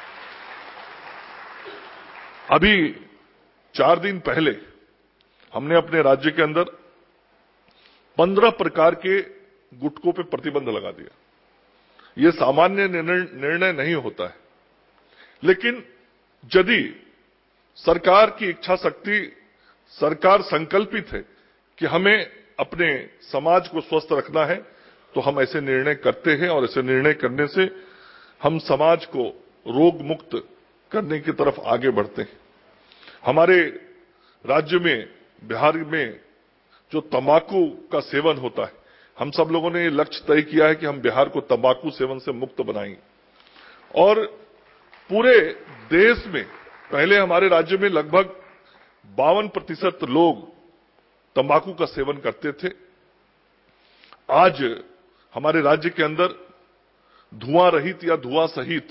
S12: अभी चार दिन पहले हमने अपने राज्य के अंदर पंद्रह प्रकार के गुटखों पे प्रतिबंध लगा दिया। ये सामान्य निर्णय नहीं होता है, लेकिन यदि सरकार की इच्छा शक्ति, सरकार संकल्पित है कि हमें अपने समाज को स्वस्थ रखना है, तो हम ऐसे निर्णय करते हैं और ऐसे निर्णय करने से हम समाज को रोग मुक्त करने की तरफ आगे बढ़ते हैं। हमारे राज्य में, बिहार में जो तंबाकू का सेवन होता है, हम सब लोगों ने ये लक्ष्य तय किया है कि हम बिहार को तंबाकू सेवन से मुक्त बनाएंगे। और पूरे देश में पहले हमारे राज्य में लगभग बावन प्रतिशत लोग तंबाकू का सेवन करते थे। आज हमारे राज्य के अंदर धुआं रहित या धुआं सहित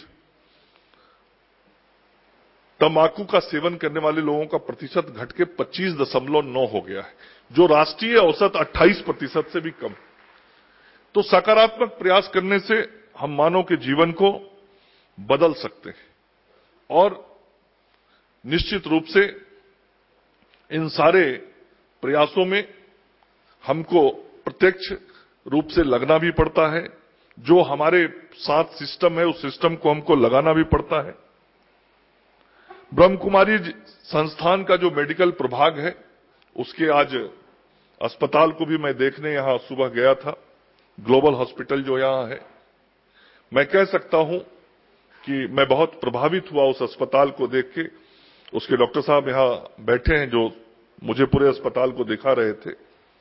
S12: तंबाकू का सेवन करने वाले लोगों का प्रतिशत घट के पच्चीस दशमलव नौ हो गया है, जो राष्ट्रीय औसत अट्ठाईस प्रतिशत से भी कम। तो सकारात्मक प्रयास करने से हम मानव के जीवन को बदल सकते हैं और निश्चित रूप से इन सारे प्रयासों में हमको प्रत्यक्ष रूप से लगना भी पड़ता है। जो हमारे साथ सिस्टम है, उस सिस्टम को हमको लगाना भी पड़ता है। ब्रह्म कुमारी संस्थान का जो मेडिकल प्रभाग है, उसके आज अस्पताल को भी मैं देखने यहां सुबह गया था, ग्लोबल हॉस्पिटल जो यहां है। मैं कह सकता हूं कि मैं बहुत प्रभावित हुआ उस अस्पताल को देख के। उसके डॉक्टर साहब यहां बैठे हैं जो मुझे पूरे अस्पताल को दिखा रहे थे।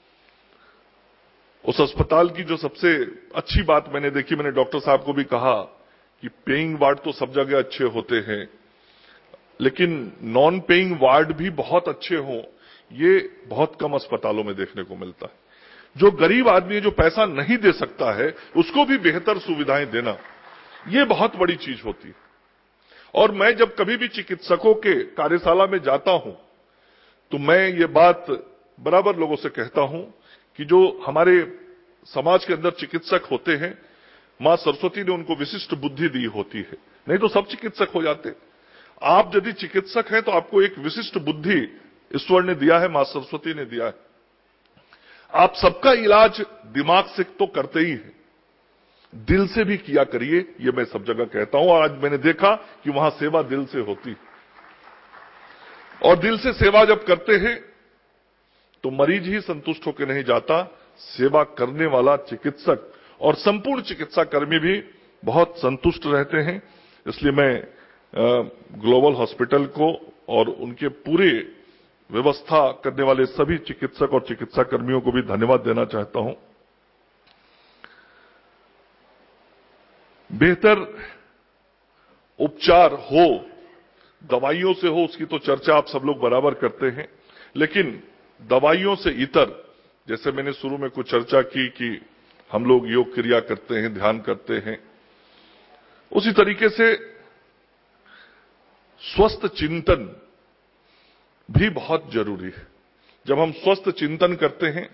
S12: उस अस्पताल की जो सबसे अच्छी बात मैंने देखी, मैंने डॉक्टर साहब को भी कहा कि पेइंग वार्ड तो सब जगह अच्छे होते हैं, लेकिन नॉन पेइंग वार्ड भी बहुत अच्छे हों, ये बहुत कम अस्पतालों में देखने को मिलता है। जो गरीब आदमी है, जो पैसा नहीं दे सकता है, उसको भी बेहतर सुविधाएं देना, ये बहुत बड़ी चीज होती है। और मैं जब कभी भी चिकित्सकों के कार्यशाला में जाता हूं, तो मैं ये बात बराबर लोगों से कहता हूं कि जो हमारे समाज के अंदर चिकित्सक होते हैं, मां सरस्वती ने उनको विशिष्ट बुद्धि दी होती है, नहीं तो सब चिकित्सक हो जाते। आप यदि चिकित्सक हैं तो आपको एक विशिष्ट बुद्धि ईश्वर ने दिया है, मां सरस्वती ने दिया है। आप सबका इलाज दिमाग से तो करते ही हैं, दिल से भी किया करिए, ये मैं सब जगह कहता हूं। और आज मैंने देखा कि वहां सेवा दिल से होती, और दिल से सेवा जब करते हैं तो मरीज ही संतुष्ट होकर नहीं जाता, सेवा करने वाला चिकित्सक और संपूर्ण चिकित्सा कर्मी भी बहुत संतुष्ट रहते हैं। इसलिए मैं ग्लोबल हॉस्पिटल को और उनके पूरे व्यवस्था करने वाले सभी चिकित्सक और चिकित्सा कर्मियों को भी धन्यवाद देना चाहता हूं। बेहतर उपचार हो, दवाइयों से हो, उसकी तो चर्चा आप सब लोग बराबर करते हैं, लेकिन दवाइयों से इतर, जैसे मैंने शुरू में कुछ चर्चा की कि हम लोग योग क्रिया करते हैं, ध्यान करते हैं, उसी तरीके से स्वस्थ चिंतन भी बहुत जरूरी है। जब हम स्वस्थ चिंतन करते हैं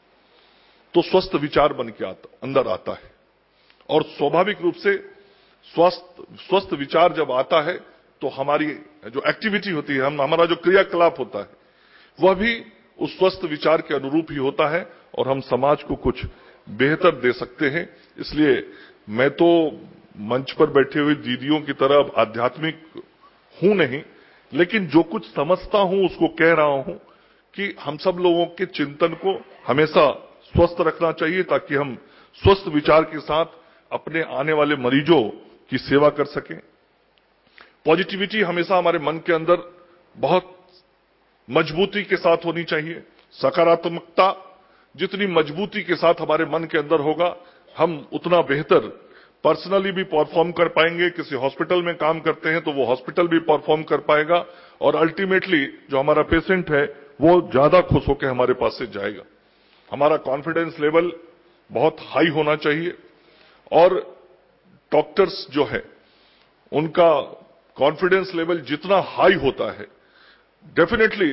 S12: तो स्वस्थ विचार बन के आता अंदर आता है, और स्वाभाविक रूप से स्वस्थ स्वस्थ विचार जब आता है तो हमारी जो एक्टिविटी होती है, हम हमारा जो क्रियाकलाप होता है, वह भी उस स्वस्थ विचार के अनुरूप ही होता है और हम समाज को कुछ बेहतर दे सकते हैं। इसलिए मैं तो मंच पर बैठे हुए दीदियों की तरह आध्यात्मिक हूं नहीं, लेकिन जो कुछ समझता हूं उसको कह रहा हूं कि हम सब लोगों के चिंतन को हमेशा स्वस्थ रखना चाहिए, ताकि हम स्वस्थ विचार के साथ अपने आने वाले मरीजों की सेवा कर सकें। पॉजिटिविटी हमेशा हमारे मन के अंदर बहुत मजबूती के साथ होनी चाहिए। सकारात्मकता जितनी मजबूती के साथ हमारे मन के अंदर होगा, हम उतना बेहतर पर्सनली भी परफॉर्म कर पाएंगे। किसी हॉस्पिटल में काम करते हैं तो वो हॉस्पिटल भी परफॉर्म कर पाएगा, और अल्टीमेटली जो हमारा पेशेंट है वो ज्यादा खुश होकर हमारे पास से जाएगा। हमारा कॉन्फिडेंस लेवल बहुत हाई होना चाहिए, और डॉक्टर्स जो है उनका कॉन्फिडेंस लेवल जितना हाई होता है, डेफिनेटली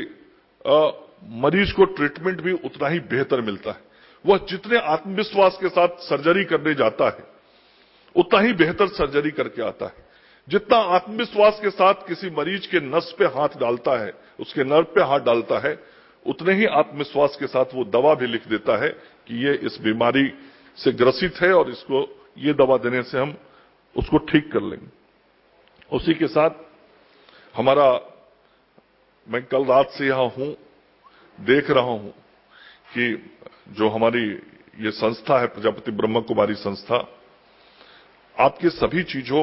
S12: मरीज को ट्रीटमेंट भी उतना ही बेहतर मिलता है। वह जितने आत्मविश्वास के साथ सर्जरी करने जाता है उतना ही बेहतर सर्जरी करके आता है। जितना आत्मविश्वास के साथ किसी मरीज के नस पे हाथ डालता है, उसके नर्व पे हाथ डालता है, उतने ही आत्मविश्वास के साथ वो दवा भी लिख देता है कि ये इस बीमारी से ग्रसित है और इसको ये दवा देने से हम उसको ठीक कर लेंगे। उसी के साथ हमारा, मैं कल रात से यहां हूं, देख रहा हूं कि जो हमारी ये संस्था है प्रजापति ब्रह्म कुमारी संस्था, आपकी सभी चीजों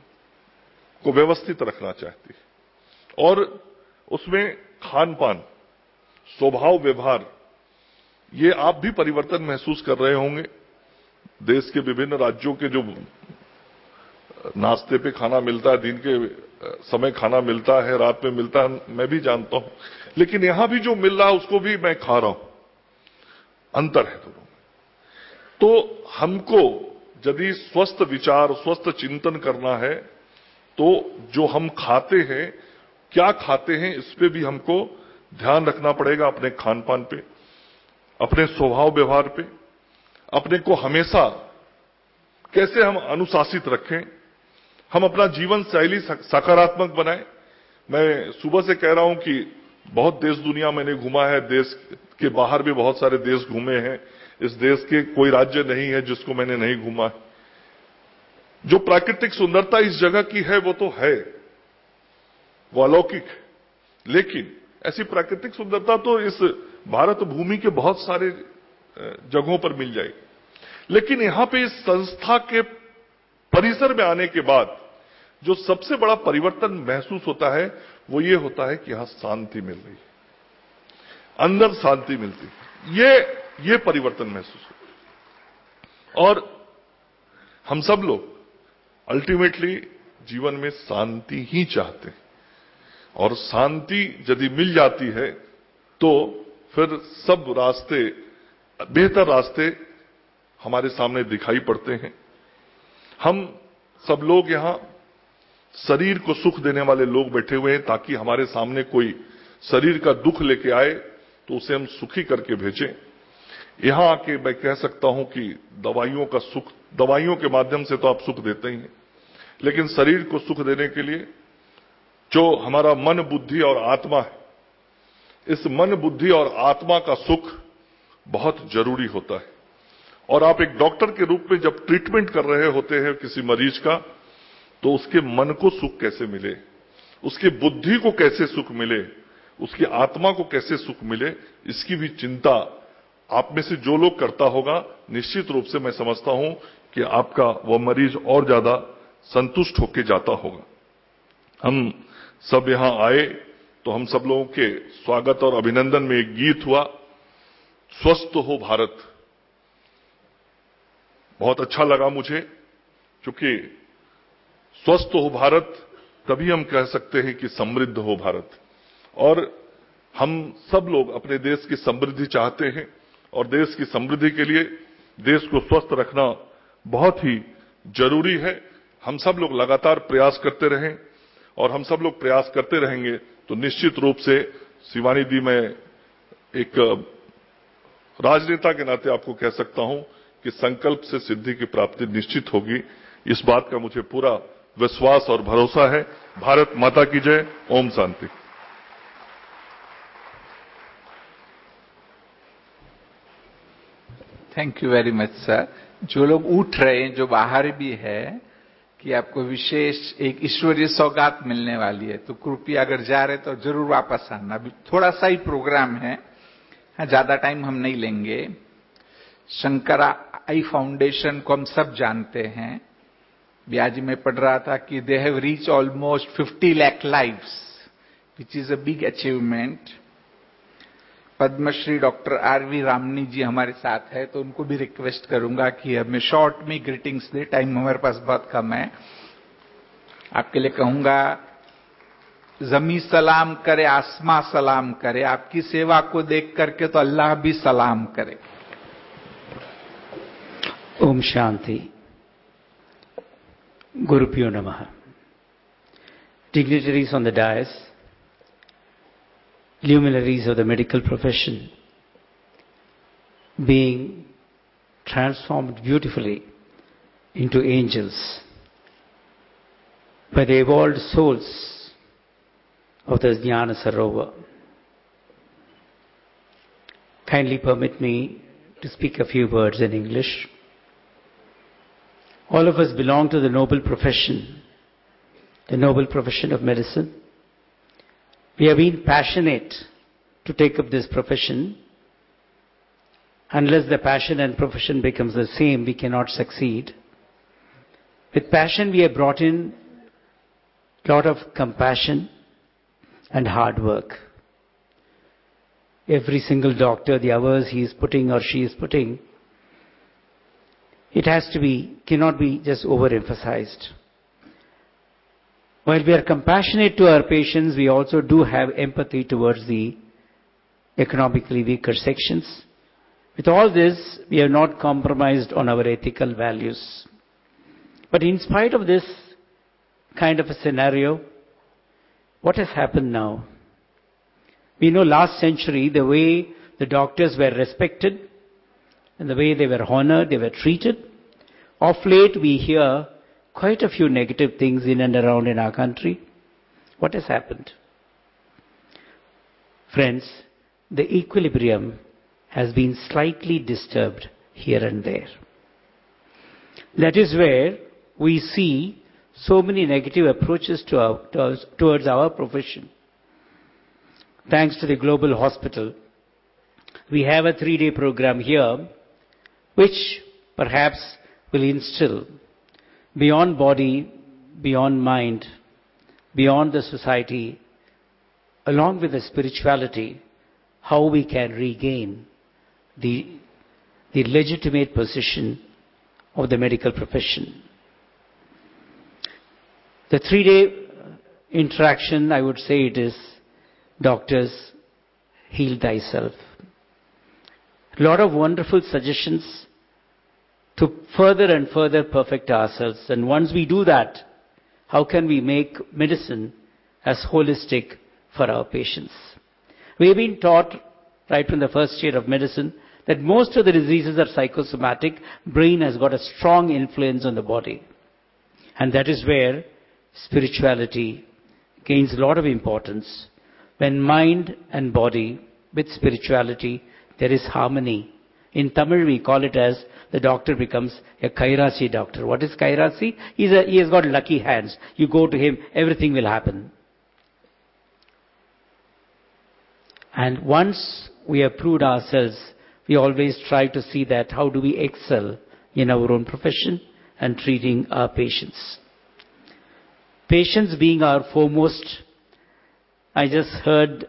S12: को व्यवस्थित रखना चाहती है, और उसमें खान पान, स्वभाव, व्यवहार, ये आप भी परिवर्तन महसूस कर रहे होंगे। देश के विभिन्न राज्यों के जो नाश्ते पे खाना मिलता है, दिन के समय खाना मिलता है, रात में मिलता है, मैं भी जानता हूं, लेकिन यहां भी जो मिल रहा है उसको भी मैं खा रहा हूं। अंतर है दोनों में। तो हमको यदि स्वस्थ विचार, स्वस्थ चिंतन करना है तो जो हम खाते हैं, क्या खाते हैं, इस पे भी हमको ध्यान रखना पड़ेगा। अपने खान पान पे, अपने स्वभाव व्यवहार पे, अपने को हमेशा कैसे हम अनुशासित रखें, हम अपना जीवन शैली सकारात्मक बनाएं। मैं सुबह से कह रहा हूं कि बहुत देश दुनिया मैंने घूमा है, देश के बाहर भी बहुत सारे देश घूमे हैं। इस देश के कोई राज्य नहीं है जिसको मैंने नहीं घूमा। जो प्राकृतिक सुंदरता इस जगह की है वो तो है, वो अलौकिक है, लेकिन ऐसी प्राकृतिक सुंदरता तो इस भारत भूमि के बहुत सारे जगहों पर मिल जाएगी। लेकिन यहां पे इस संस्था के परिसर में आने के बाद जो सबसे बड़ा परिवर्तन महसूस होता है वो ये होता है कि यहां शांति मिल रही है, अंदर शांति मिलती है। ये ये परिवर्तन महसूस होता है। और हम सब लोग अल्टीमेटली जीवन में शांति ही चाहते हैं, और शांति यदि मिल जाती है तो फिर सब रास्ते, बेहतर रास्ते हमारे सामने दिखाई पड़ते हैं। हम सब लोग यहां शरीर को सुख देने वाले लोग बैठे हुए हैं, ताकि हमारे सामने कोई शरीर का दुख लेके आए तो उसे हम सुखी करके भेजें। यहां आके मैं कह सकता हूं कि दवाइयों का सुख, दवाइयों के माध्यम से तो आप सुख देते ही हैं, लेकिन शरीर को सुख देने के लिए जो हमारा मन, बुद्धि और आत्मा है, इस मन, बुद्धि और आत्मा का सुख बहुत जरूरी होता है। और आप एक डॉक्टर के रूप में जब ट्रीटमेंट कर रहे होते हैं किसी मरीज का, तो उसके मन को सुख कैसे मिले, उसकी बुद्धि को कैसे सुख मिले, उसकी आत्मा को कैसे सुख मिले, इसकी भी चिंता आप में से जो लोग करता होगा, निश्चित रूप से मैं समझता हूं कि आपका वह मरीज और ज्यादा संतुष्ट होकर जाता होगा। हम सब यहां आए तो हम सब लोगों के स्वागत और अभिनंदन में एक गीत हुआ, स्वस्थ हो भारत। बहुत अच्छा लगा मुझे, क्योंकि स्वस्थ हो भारत तभी हम कह सकते हैं कि समृद्ध हो भारत। और हम सब लोग अपने देश की समृद्धि चाहते हैं, और देश की समृद्धि के लिए देश को स्वस्थ रखना बहुत ही जरूरी है। हम सब लोग लगातार प्रयास करते रहें, और हम सब लोग प्रयास करते रहेंगे तो निश्चित रूप से शिवानी दी, मैं एक राजनेता के नाते आपको कह सकता हूं कि संकल्प से सिद्धि की प्राप्ति निश्चित होगी। इस बात का मुझे पूरा विश्वास और भरोसा है। भारत माता की जय। Om Shanti.
S1: Thank you very much sir. जो लोग उठ रहे हैं, जो बाहर भी है, कि आपको विशेष एक ईश्वरीय सौगात मिलने वाली है, तो कृपया अगर जा रहे तो जरूर वापस आना। अभी थोड़ा सा ही प्रोग्राम है, हाँ, ज्यादा टाइम हम नहीं लेंगे। शंकरा आई फाउंडेशन को हम सब जानते हैं। ब्याजी में पढ़ रहा था कि they have reach almost fifty lakh lives, which is a big achievement. Padmashri doctor R V Ramani ji हमारे साथ है, तो उनको भी रिक्वेस्ट करूंगा कि हमें शॉर्ट में ग्रीटिंग्स दे। टाइम हमारे पास बहुत कम है। आपके लिए कहूंगा, जमी सलाम करे, आसमां सलाम करे, आपकी सेवा को देख करके तो अल्लाह भी सलाम करे।
S13: ओम शांति। गुरुभ्यो नमः। Dignitaries on the dais, luminaries of the medical profession, being transformed beautifully into angels by the evolved souls of the Jnana Sarovar. Kindly permit me to speak a few words in English. All of us belong to the noble profession, the noble profession of medicine. We have been passionate to take up this profession. Unless the passion and profession becomes the same, we cannot succeed. With passion, we have brought in a lot of compassion and hard work. Every single doctor, the hours he is putting or she is putting, it has to be, cannot be just overemphasized. While we are compassionate to our patients, we also do have empathy towards the economically weaker sections. With all this, we have not compromised on our ethical values. But in spite of this kind of a scenario, what has happened now? We know last century, the way the doctors were respected and the way they were honored, they were treated. Of late, we hear quite a few negative things in and around in our country. What has happened? Friends, the equilibrium has been slightly disturbed here and there. That is where we see so many negative approaches to our, to our, towards our profession. Thanks to the Global Hospital, we have a three-day program here, which perhaps will instill beyond body, beyond mind, beyond the society, along with the spirituality, how we can regain the, the legitimate position of the medical profession. The three-day interaction, I would say it is, doctors, heal thyself. A lot of wonderful suggestions to further and further perfect ourselves. And once we do that, how can we make medicine as holistic for our patients? We have been taught right from the first year of medicine that most of the diseases are psychosomatic. Brain has got a strong influence on the body. And that is where spirituality gains a lot of importance. When mind and body with spirituality, there is harmony. In Tamil, we call it as the doctor becomes a Kairasi doctor. What is Kairasi? He's a, he has got lucky hands. You go to him, everything will happen. And once we have proved ourselves, we always try to see that how do we excel in our own profession and treating our patients. Patients being our foremost. I just heard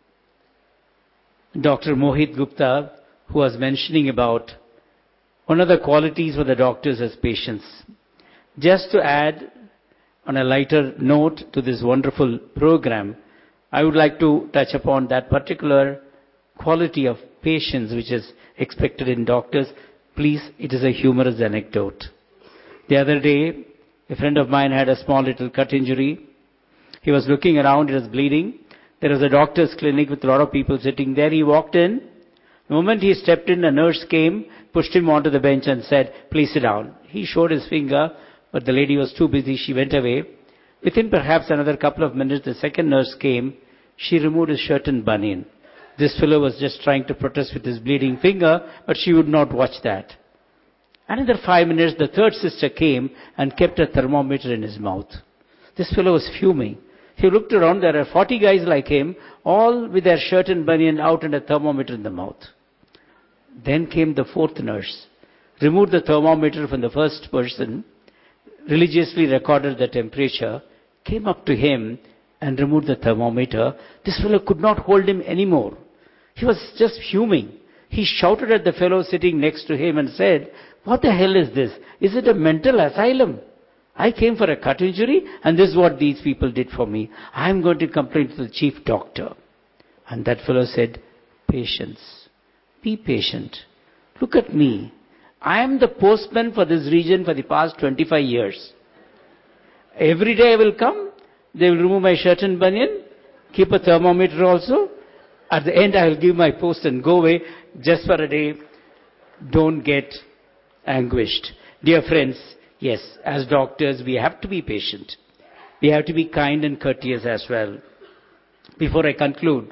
S13: Doctor Mohit Gupta, who was mentioning about one of the qualities for the doctors as patients. Just to add on a lighter note to this wonderful program, I would like to touch upon that particular quality of patience which is expected in doctors. Please, it is a humorous anecdote. The other day, a friend of mine had a small little cut injury. He was looking around, it was bleeding. There was a doctor's clinic with a lot of people sitting there. He walked in. The moment he stepped in, a nurse came, pushed him onto the bench and said, "Please sit down." He showed his finger, but the lady was too busy. She went away. Within perhaps another couple of minutes, the second nurse came. She removed his shirt and bunion. This fellow was just trying to protest with his bleeding finger, but she would not watch that. Another five minutes, the third sister came and kept a thermometer in his mouth. This fellow was fuming. He looked around. There are forty guys like him, all with their shirt and bunion out and a thermometer in the mouth. Then came the fourth nurse, removed the thermometer from the first person, religiously recorded the temperature, came up to him and removed the thermometer. This fellow could not hold him anymore. He was just fuming. He shouted at the fellow sitting next to him and said, "What the hell is this? Is it a mental asylum? I came for a cut injury and this is what these people did for me. I am going to complain to the chief doctor." And that fellow said, "Patience. Be patient. Look at me. I am the postman for this region for the past twenty-five years. Every day I will come. They will remove my shirt and bunion, keep a thermometer also. At the end I will give my post and go away just for a day. Don't get anguished." Dear friends, yes, as doctors we have to be patient. We have to be kind and courteous as well. Before I conclude,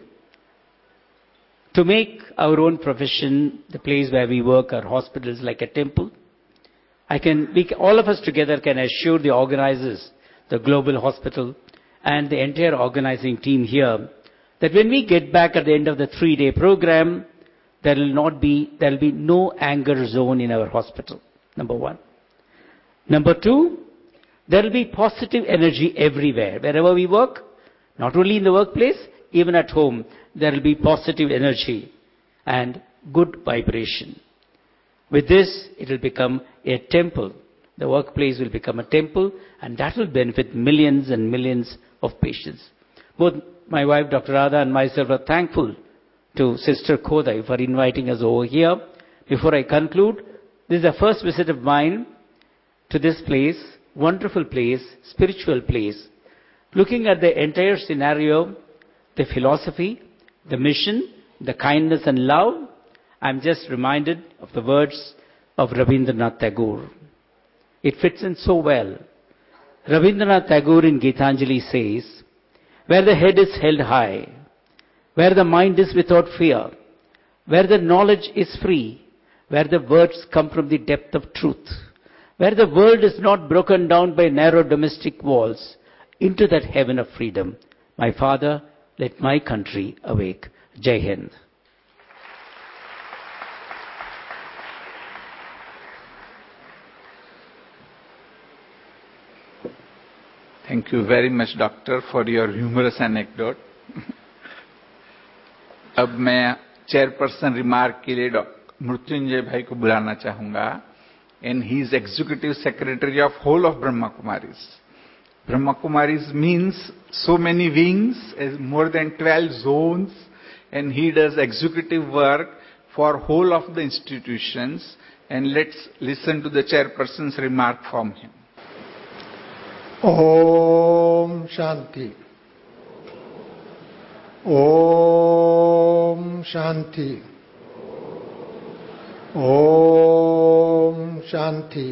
S13: to make our own profession, the place where we work, our hospitals, like a temple, I can, we, all of us together can assure the organizers, the Global Hospital, and the entire organizing team here, that when we get back at the end of the three-day program, there will not be, there will be no anger zone in our hospital, number one. Number two, there will be positive energy everywhere. Wherever we work, not only in the workplace, even at home, there will be positive energy and good vibration. With this, it will become a temple. The workplace will become a temple, and that will benefit millions and millions of patients. Both my wife, Doctor Radha, and myself are thankful to Sister Kodai for inviting us over here. Before I conclude, this is the first visit of mine to this place, wonderful place, spiritual place. Looking at the entire scenario, the philosophy, the mission, the kindness and love, I'm just reminded of the words of Rabindranath Tagore. It fits in so well. Rabindranath Tagore in Gitanjali says, "Where the head is held high, where the mind is without fear, where the knowledge is free, where the words come from the depth of truth, where the world is not broken down by narrow domestic walls, into that heaven of freedom, my Father, let my country awake." Jai Hind.
S1: Thank you very much, doctor, for your humorous anecdote. अब मैं चेयरपर्सन रिमार्क के लिए डॉक्टर मृत्युंजय भाई को बुलाना चाहूंगा, and he is executive secretary of whole of Brahma Kumaris. Brahma Kumaris means so many wings, more than twelve zones, and he does executive work for whole of the institutions. And let's listen to the chairperson's remark from him.
S14: Om Shanti. Om Shanti. Om Shanti.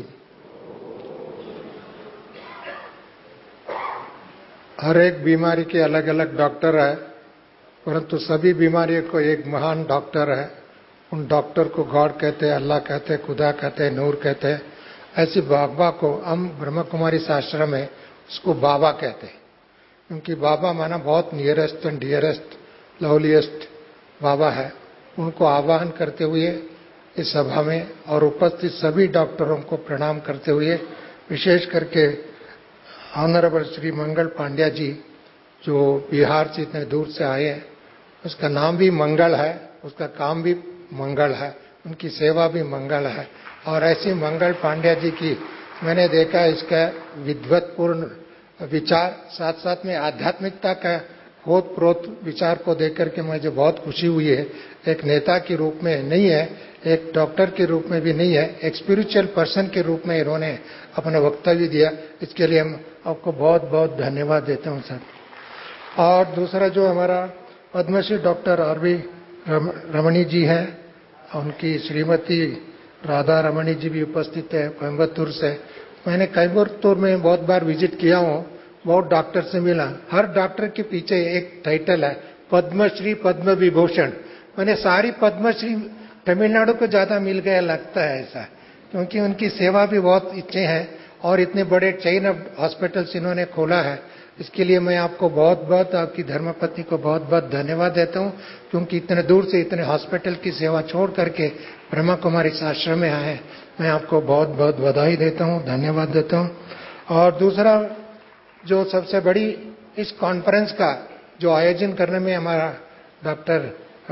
S14: हर एक बीमारी के अलग अलग डॉक्टर है, परंतु सभी बीमारियों को एक महान डॉक्टर है. उन डॉक्टर को गॉड कहते हैं, अल्लाह कहते हैं, खुदा कहते हैं, नूर कहते हैं. ऐसी बाबा को हम ब्रह्म कुमारी आश्रम में उसको बाबा कहते हैं, क्योंकि बाबा माना बहुत nearest and dearest, loveliest Baba है. उनको आह्वान करते हुए इस सभा में और उपस्थित सभी डॉक्टरों को प्रणाम करते हुए, विशेष करके ऑनरेबल श्री मंगल पांड्या जी जो बिहार से इतने दूर से आए हैं, उसका नाम भी मंगल है, उसका काम भी मंगल है, उनकी सेवा भी मंगल है. और ऐसी मंगल पांड्या जी की मैंने देखा, इसका विद्वत्पूर्ण विचार साथ साथ में आध्यात्मिकता का होत प्रोत विचार को देखकर के मुझे बहुत खुशी हुई है. एक नेता के रूप में नहीं है, एक डॉक्टर के रूप में भी नहीं है, एक स्पिरिचुअल पर्सन के रूप में इन्होंने अपना वक्तव्य दिया. इसके लिए हम आपको बहुत बहुत धन्यवाद देता हूं सर. और दूसरा जो हमारा पद्मश्री डॉक्टर आर वी रमणी जी है, उनकी श्रीमती राधा रमणी जी भी उपस्थित है कोयम्बतूर से। मैंने कोयम्बतूर में बहुत बार विजिट किया हूँ, बहुत डॉक्टर से मिला। हर डॉक्टर के पीछे एक टाइटल है, पद्मश्री पद्म विभूषण। मैंने सारी पद्मश्री तमिलनाडु को ज्यादा मिल गया लगता है ऐसा, क्योंकि उनकी सेवा भी बहुत अच्छे हैं और इतने बड़े चेन ऑफ हॉस्पिटल्स इन्होंने खोला है। इसके लिए मैं आपको बहुत बहुत, आपकी धर्मपत्नी को बहुत बहुत धन्यवाद देता हूँ, क्योंकि इतने दूर से इतने हॉस्पिटल की सेवा छोड़ करके ब्रह्मा कुमारी आश्रम में आए। मैं आपको बहुत बहुत बधाई देता हूँ, धन्यवाद देता हूँ। और दूसरा जो सबसे बड़ी इस कॉन्फ्रेंस का जो आयोजन करने में हमारा डॉक्टर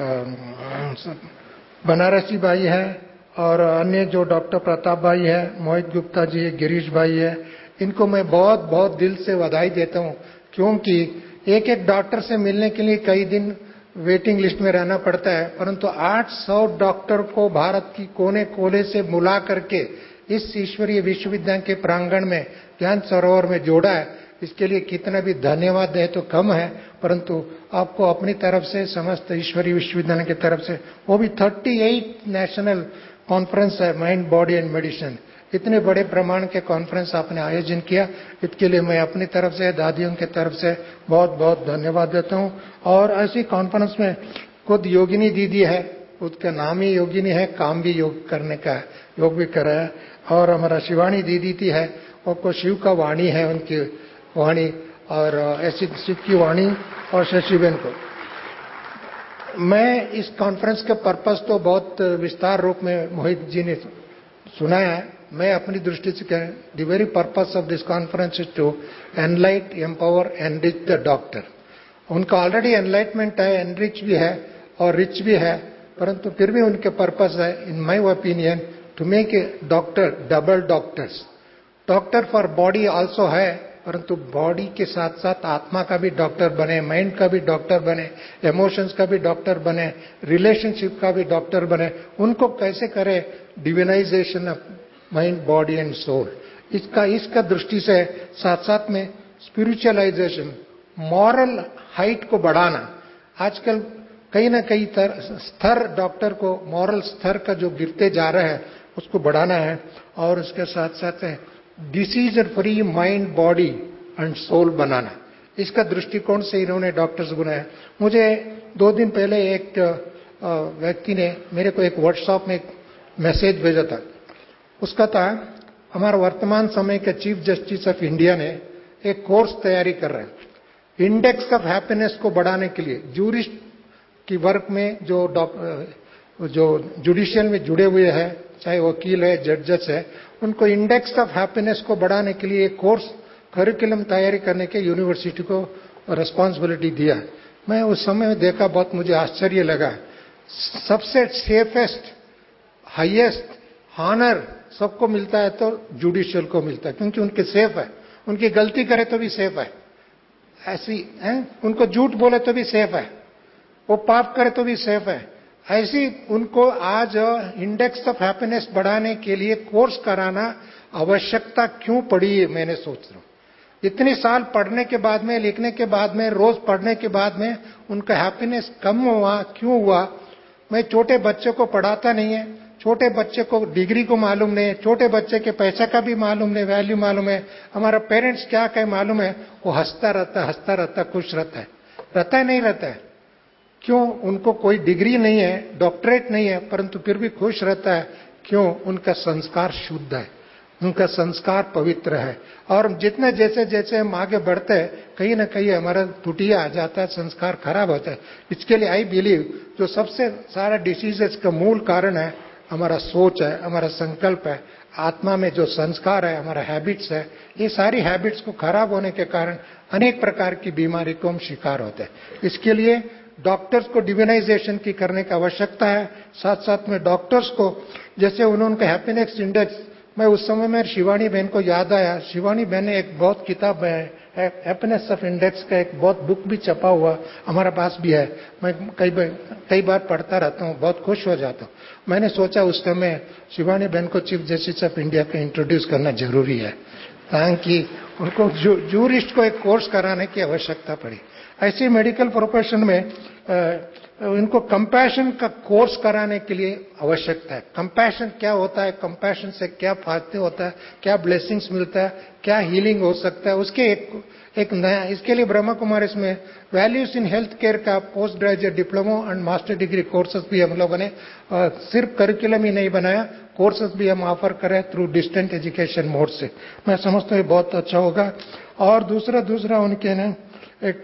S14: बनारसी भाई है और अन्य जो डॉक्टर प्रताप भाई है, मोहित गुप्ता जी है, गिरीश भाई है, इनको मैं बहुत बहुत दिल से बधाई देता हूँ, क्योंकि एक एक डॉक्टर से मिलने के लिए कई दिन वेटिंग लिस्ट में रहना पड़ता है, परंतु आठ सौ डॉक्टर को भारत की कोने कोने से बुला करके इस ईश्वरीय विश्वविद्यालय के प्रांगण में ज्ञान सरोवर में जोड़ा है। इसके लिए कितना भी धन्यवाद दे तो कम है, परंतु आपको अपनी तरफ से, समस्त ईश्वरीय विश्वविद्यालय की तरफ से, वो भी अड़तीस नेशनल कॉन्फ्रेंस है माइंड बॉडी एंड मेडिसिन, इतने बड़े प्रमाण के कॉन्फ्रेंस आपने आयोजन किया, इसके लिए मैं अपनी तरफ से, दादियों की तरफ से बहुत बहुत धन्यवाद देता हूँ। और ऐसी कॉन्फ्रेंस में खुद योगिनी दीदी है, उसका नाम ही योगिनी है, काम भी योग करने का है, योग भी कर रहा है। और हमारा शिवानी दीदी थी है, वो शिव का वाणी है, उनकी वाणी, और ऐसी शिव की वाणी। और शशिबेन को मैं इस कॉन्फ्रेंस के पर्पस तो बहुत विस्तार रूप में मोहित जी ने सुनाया है। मैं अपनी दृष्टि से कह, the very purpose of this conference is to enlight, empower, enrich the doctor. उनका ऑलरेडी एनलाइटमेंट है, एनरिच भी है और रिच भी है, परंतु फिर भी उनके पर्पस है, in my opinion, to make a doctor double doctors. Doctor for body also है, परंतु बॉडी के साथ साथ आत्मा का भी डॉक्टर बने, माइंड का भी डॉक्टर बने, इमोशंस का भी डॉक्टर बने, रिलेशनशिप का भी डॉक्टर बने। उनको कैसे करे? Divinisation of mind, body and soul. इसका इसका दृष्टि से साथ साथ में स्पिरिचुअलाइजेशन, मॉरल हाइट को बढ़ाना। आजकल कहीं ना कहीं स्तर डॉक्टर को, मॉरल स्तर का जो गिरते जा रहा है उसको बढ़ाना है, और उसके साथ साथ disease free mind, body and soul बनाना। इसका दृष्टिकोण से इन्होंने डॉक्टर्स बनाया। मुझे दो दिन पहले एक व्यक्ति ने मेरे को एक व्हाट्सएप में एक मैसेज भेजा था। उसका था, हमारा वर्तमान समय के चीफ जस्टिस ऑफ इंडिया ने एक कोर्स तैयारी कर रहे हैं इंडेक्स ऑफ हैप्पीनेस को बढ़ाने के लिए। जूरिस्ट की वर्क में जो जो जुडिशियल में जुड़े हुए हैं, चाहे वकील है, जजेस है, उनको इंडेक्स ऑफ हैप्पीनेस को बढ़ाने के लिए एक कोर्स करिकुलम तैयारी करने के यूनिवर्सिटी को रिस्पांसिबिलिटी दिया। मैं उस समय में देखा, बहुत मुझे आश्चर्य लगा। सबसे सेफेस्ट, हाईएस्ट ऑनर सबको मिलता है तो जुडिशियल को मिलता है, क्योंकि उनके सेफ है, उनकी गलती करे तो भी सेफ है, ऐसी है, उनको झूठ बोले तो भी सेफ है, वो पाप करे तो भी सेफ है। ऐसी उनको आज इंडेक्स ऑफ हैप्पीनेस बढ़ाने के लिए कोर्स कराना आवश्यकता क्यों पड़ी है, मैंने सोच रहा हूं। इतने साल पढ़ने के बाद में, लिखने के बाद में, रोज पढ़ने के बाद में उनका हैप्पीनेस कम हुआ, क्यों हुआ? मैं छोटे बच्चे को पढ़ाता नहीं है, छोटे बच्चे को डिग्री को मालूम नहीं है, छोटे बच्चे के पैसे का भी मालूम नहीं, वैल्यू मालूम है, हमारा पेरेंट्स क्या कहे मालूम है, वो हंसता रहता हंसता रहता खुश रहता है, रहता है नहीं रहता है? क्यों? उनको कोई डिग्री नहीं है, डॉक्टरेट नहीं है, परंतु फिर भी खुश रहता है। क्यों? उनका संस्कार शुद्ध है, उनका संस्कार पवित्र है। और जितने जैसे जैसे हम आगे बढ़ते हैं, कहीं ना कहीं हमारा त्रुटियां आ जाता है, संस्कार खराब होता है। इसके लिए आई बिलीव जो सबसे सारा डिसीजेस का मूल कारण है, हमारा सोच है, हमारा संकल्प है, आत्मा में जो संस्कार है, हमारा हैबिट्स है। ये सारी हैबिट्स को खराब होने के कारण अनेक प्रकार की बीमारी को हम शिकार होते हैं। इसके लिए डॉक्टर्स को डिविनाइजेशन की करने की आवश्यकता है। साथ साथ में डॉक्टर्स को, जैसे उन्होंने हैप्पीनेस इंडेक्स, मैं उस समय में शिवानी बहन को याद आया, शिवानी बहन ने एक बहुत किताब है हैप्पीनेस ऑफ इंडेक्स का, एक बहुत बुक भी छपा हुआ हमारे पास भी है, मैं कई बार कई बार पढ़ता रहता हूँ, बहुत खुश हो जाता हूँ। मैंने सोचा उस समय शिवानी बहन को चीफ जस्टिस ऑफ इंडिया को इंट्रोड्यूस करना जरूरी है, ताकि उनको जू, जूरिस्ट को एक कोर्स कराने की आवश्यकता पड़ी। ऐसे मेडिकल प्रोफेशन में इनको कंपैशन का कोर्स कराने के लिए आवश्यकता है। कंपैशन क्या होता है, कंपैशन से क्या फायदे होता है, क्या ब्लेसिंग्स मिलता है, क्या हीलिंग हो सकता है, उसके एक एक नया, इसके लिए ब्रह्मा कुमारीज में वैल्यूज इन हेल्थ केयर का post graduate diploma and master degree courses भी हम लोगों ने सिर्फ करिकुलम ही नहीं बनाया, कोर्सेज भी हम ऑफर करें थ्रू डिस्टेंट एजुकेशन मोड से। मैं समझता हूँ बहुत अच्छा होगा। और दूसरा दूसरा उनके ना एक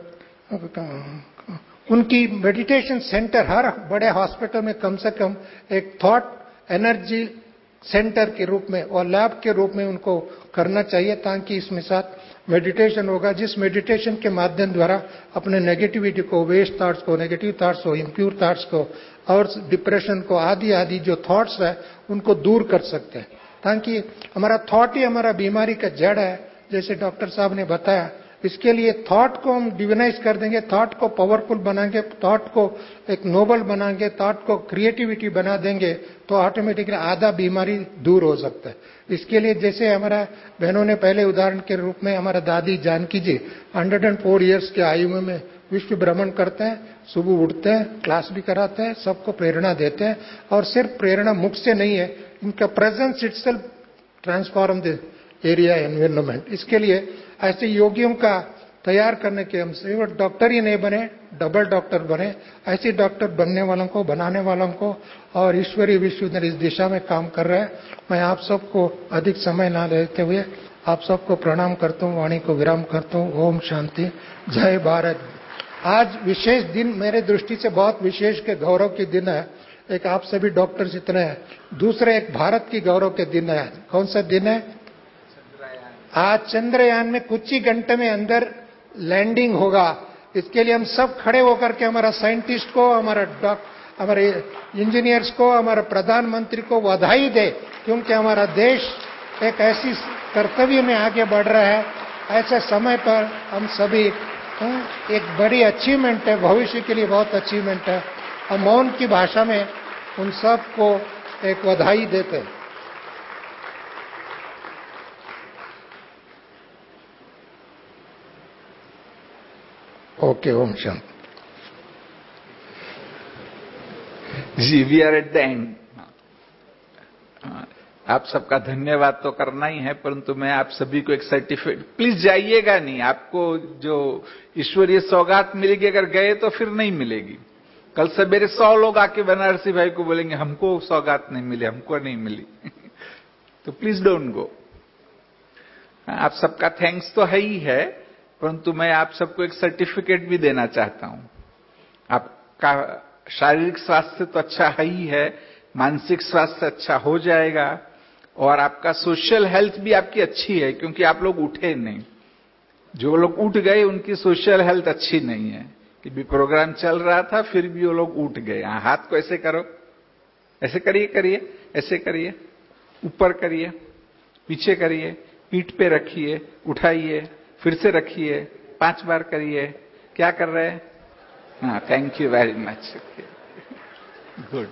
S14: उनकी मेडिटेशन सेंटर हर बड़े हॉस्पिटल में कम से कम एक थॉट एनर्जी सेंटर के रूप में और लैब के रूप में उनको करना चाहिए, ताकि इसमें साथ मेडिटेशन होगा, जिस मेडिटेशन के माध्यम द्वारा अपने नेगेटिविटी को, वेस्ट थॉट्स को, नेगेटिव थॉट्स को, इम्प्योर थॉट्स को और डिप्रेशन को, आदि आदि जो थॉट्स है उनको दूर कर सकते हैं। ताकि हमारा थॉट ही हमारा बीमारी का जड़ है, जैसे डॉक्टर साहब ने बताया। इसके लिए थॉट को हम डिवाइनाइज कर देंगे, थॉट को पावरफुल बनाएंगे, थॉट को एक नोबल बनाएंगे, थॉट को क्रिएटिविटी बना देंगे, तो ऑटोमेटिकली आधा बीमारी दूर हो सकता है। इसके लिए जैसे हमारा बहनों ने पहले उदाहरण के रूप में हमारा Dadi Janki ji hundred and four years के आयु में विश्व भ्रमण करते हैं, सुबह उठते हैं, क्लास भी कराते हैं, सबको प्रेरणा देते हैं। और सिर्फ प्रेरणा मुख से नहीं है, इनका presence itself transform the area environment. इसके लिए ऐसे योगियों का तैयार करने के हम सिर्फ डॉक्टर ही नहीं बने, डबल डॉक्टर बने, ऐसे डॉक्टर बनने वालों को, बनाने वालों को और ईश्वरीय विश्वविद्यालय इस दिशा में काम कर रहे हैं। मैं आप सबको अधिक समय ना लेते हुए आप सबको प्रणाम करता हूँ, वाणी को विराम करता हूँ। ओम शांति, जय भारत। आज विशेष दिन मेरे दृष्टि से बहुत विशेष के गौरव के दिन है। एक आप सभी डॉक्टर्स इतने हैं, दूसरे एक भारत की गौरव के दिन है। कौन सा दिन है? आज चंद्रयान में कुछ ही घंटे में अंदर लैंडिंग होगा। इसके लिए हम सब खड़े होकर के हमारा साइंटिस्ट को, हमारा डॉक्टर, हमारे इंजीनियर्स को, हमारे प्रधानमंत्री को बधाई दे, क्योंकि हमारा देश एक ऐसी कर्तव्य में आगे बढ़ रहा है। ऐसे समय पर हम सभी एक बड़ी अचीवमेंट है, भविष्य के लिए बहुत अचीवमेंट है। हम मौन की भाषा में उन सब को एक बधाई देते हैं। ओके, ओम शांति।
S1: जी, we are at the end. आप सबका धन्यवाद तो करना ही है, परंतु मैं आप सभी को एक सर्टिफिकेट, प्लीज जाइएगा नहीं, आपको जो ईश्वरीय सौगात मिलेगी, अगर गए तो फिर नहीं मिलेगी। कल सवेरे सौ लोग आके बनारसी भाई को बोलेंगे हमको सौगात नहीं मिली, हमको नहीं मिली। तो प्लीज डोंट गो। आप सबका थैंक्स तो है ही है, परंतु मैं आप सबको एक सर्टिफिकेट भी देना चाहता हूं। आपका शारीरिक स्वास्थ्य तो अच्छा है ही है, मानसिक स्वास्थ्य अच्छा हो जाएगा और आपका सोशल हेल्थ भी आपकी अच्छी है, क्योंकि आप लोग उठे नहीं। जो लोग उठ गए उनकी सोशल हेल्थ अच्छी नहीं है, कि भी प्रोग्राम चल रहा था फिर भी वो लोग उठ गए। हाथ को ऐसे करो, ऐसे करिए, करिए, ऐसे करिए, ऊपर करिए, पीछे करिए, पीठ पे रखिए, उठाइए, फिर से रखिए, पांच बार करिए। क्या कर रहे हैं? हाँ, thank you very much. Good.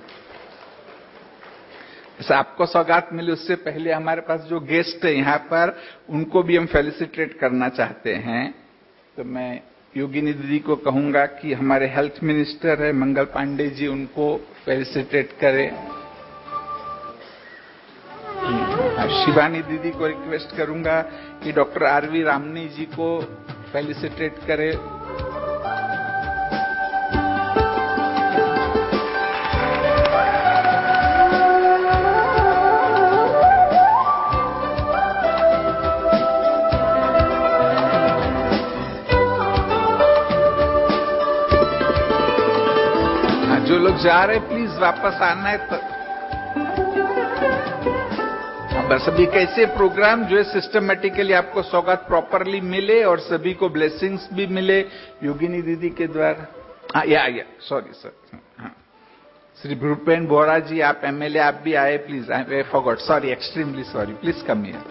S1: आपको सौगात मिली, उससे पहले हमारे पास जो गेस्ट है यहाँ पर, उनको भी हम फेलिसिटेट करना चाहते हैं। तो मैं योगिनी दीदी को कहूंगा कि हमारे हेल्थ मिनिस्टर है मंगल पांडे जी, उनको फेलिसिटेट करें। शिवानी दीदी को रिक्वेस्ट करूंगा कि डॉक्टर आरवी रामनी जी को फेलिसिटेट करे। जो लोग जा रहे प्लीज वापस आना है। तो बस अभी कैसे प्रोग्राम जो है सिस्टमेटिकली आपको सौगात प्रॉपरली मिले और सभी को ब्लेसिंग्स भी मिले योगिनी दीदी के द्वारा। हाँ, या या सॉरी सर। हाँ, श्री भूपेन बोरा जी, आप एमएलए, आप भी आए please. I forgot, sorry, extremely sorry, please come here.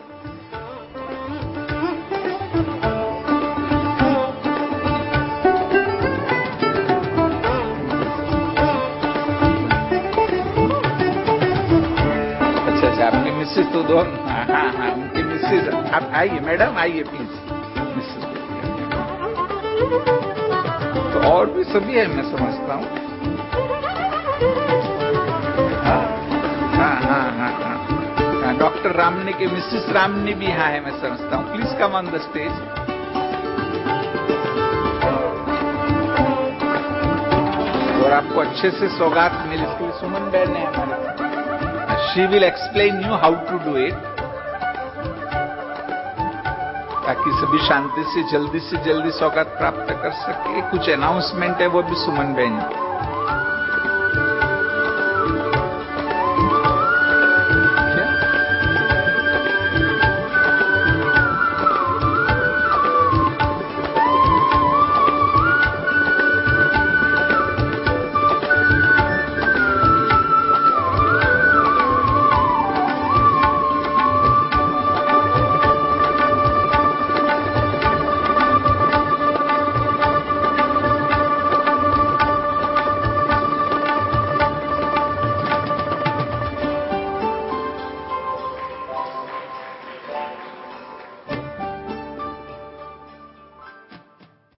S1: Mrs तो दो, हाँ हाँ हाँ, उनकी मिसेस मिसेज आप आइए, मैडम आइए प्लीज। मिसेज तो और भी सभी है, मैं समझता हूँ। हाँ हाँ हाँ हाँ हाँ डॉक्टर रामने के मिसेस रामने भी यहाँ है, मैं समझता हूँ। Please come on the stage. और आपको अच्छे से सौगात मिले इसके लिए सुमन बहन है हमारे। She will explain you how to do it, ताकि सभी शांति से जल्दी से जल्दी सौगात प्राप्त कर सके। कुछ अनाउंसमेंट है वो भी सुमन बहन।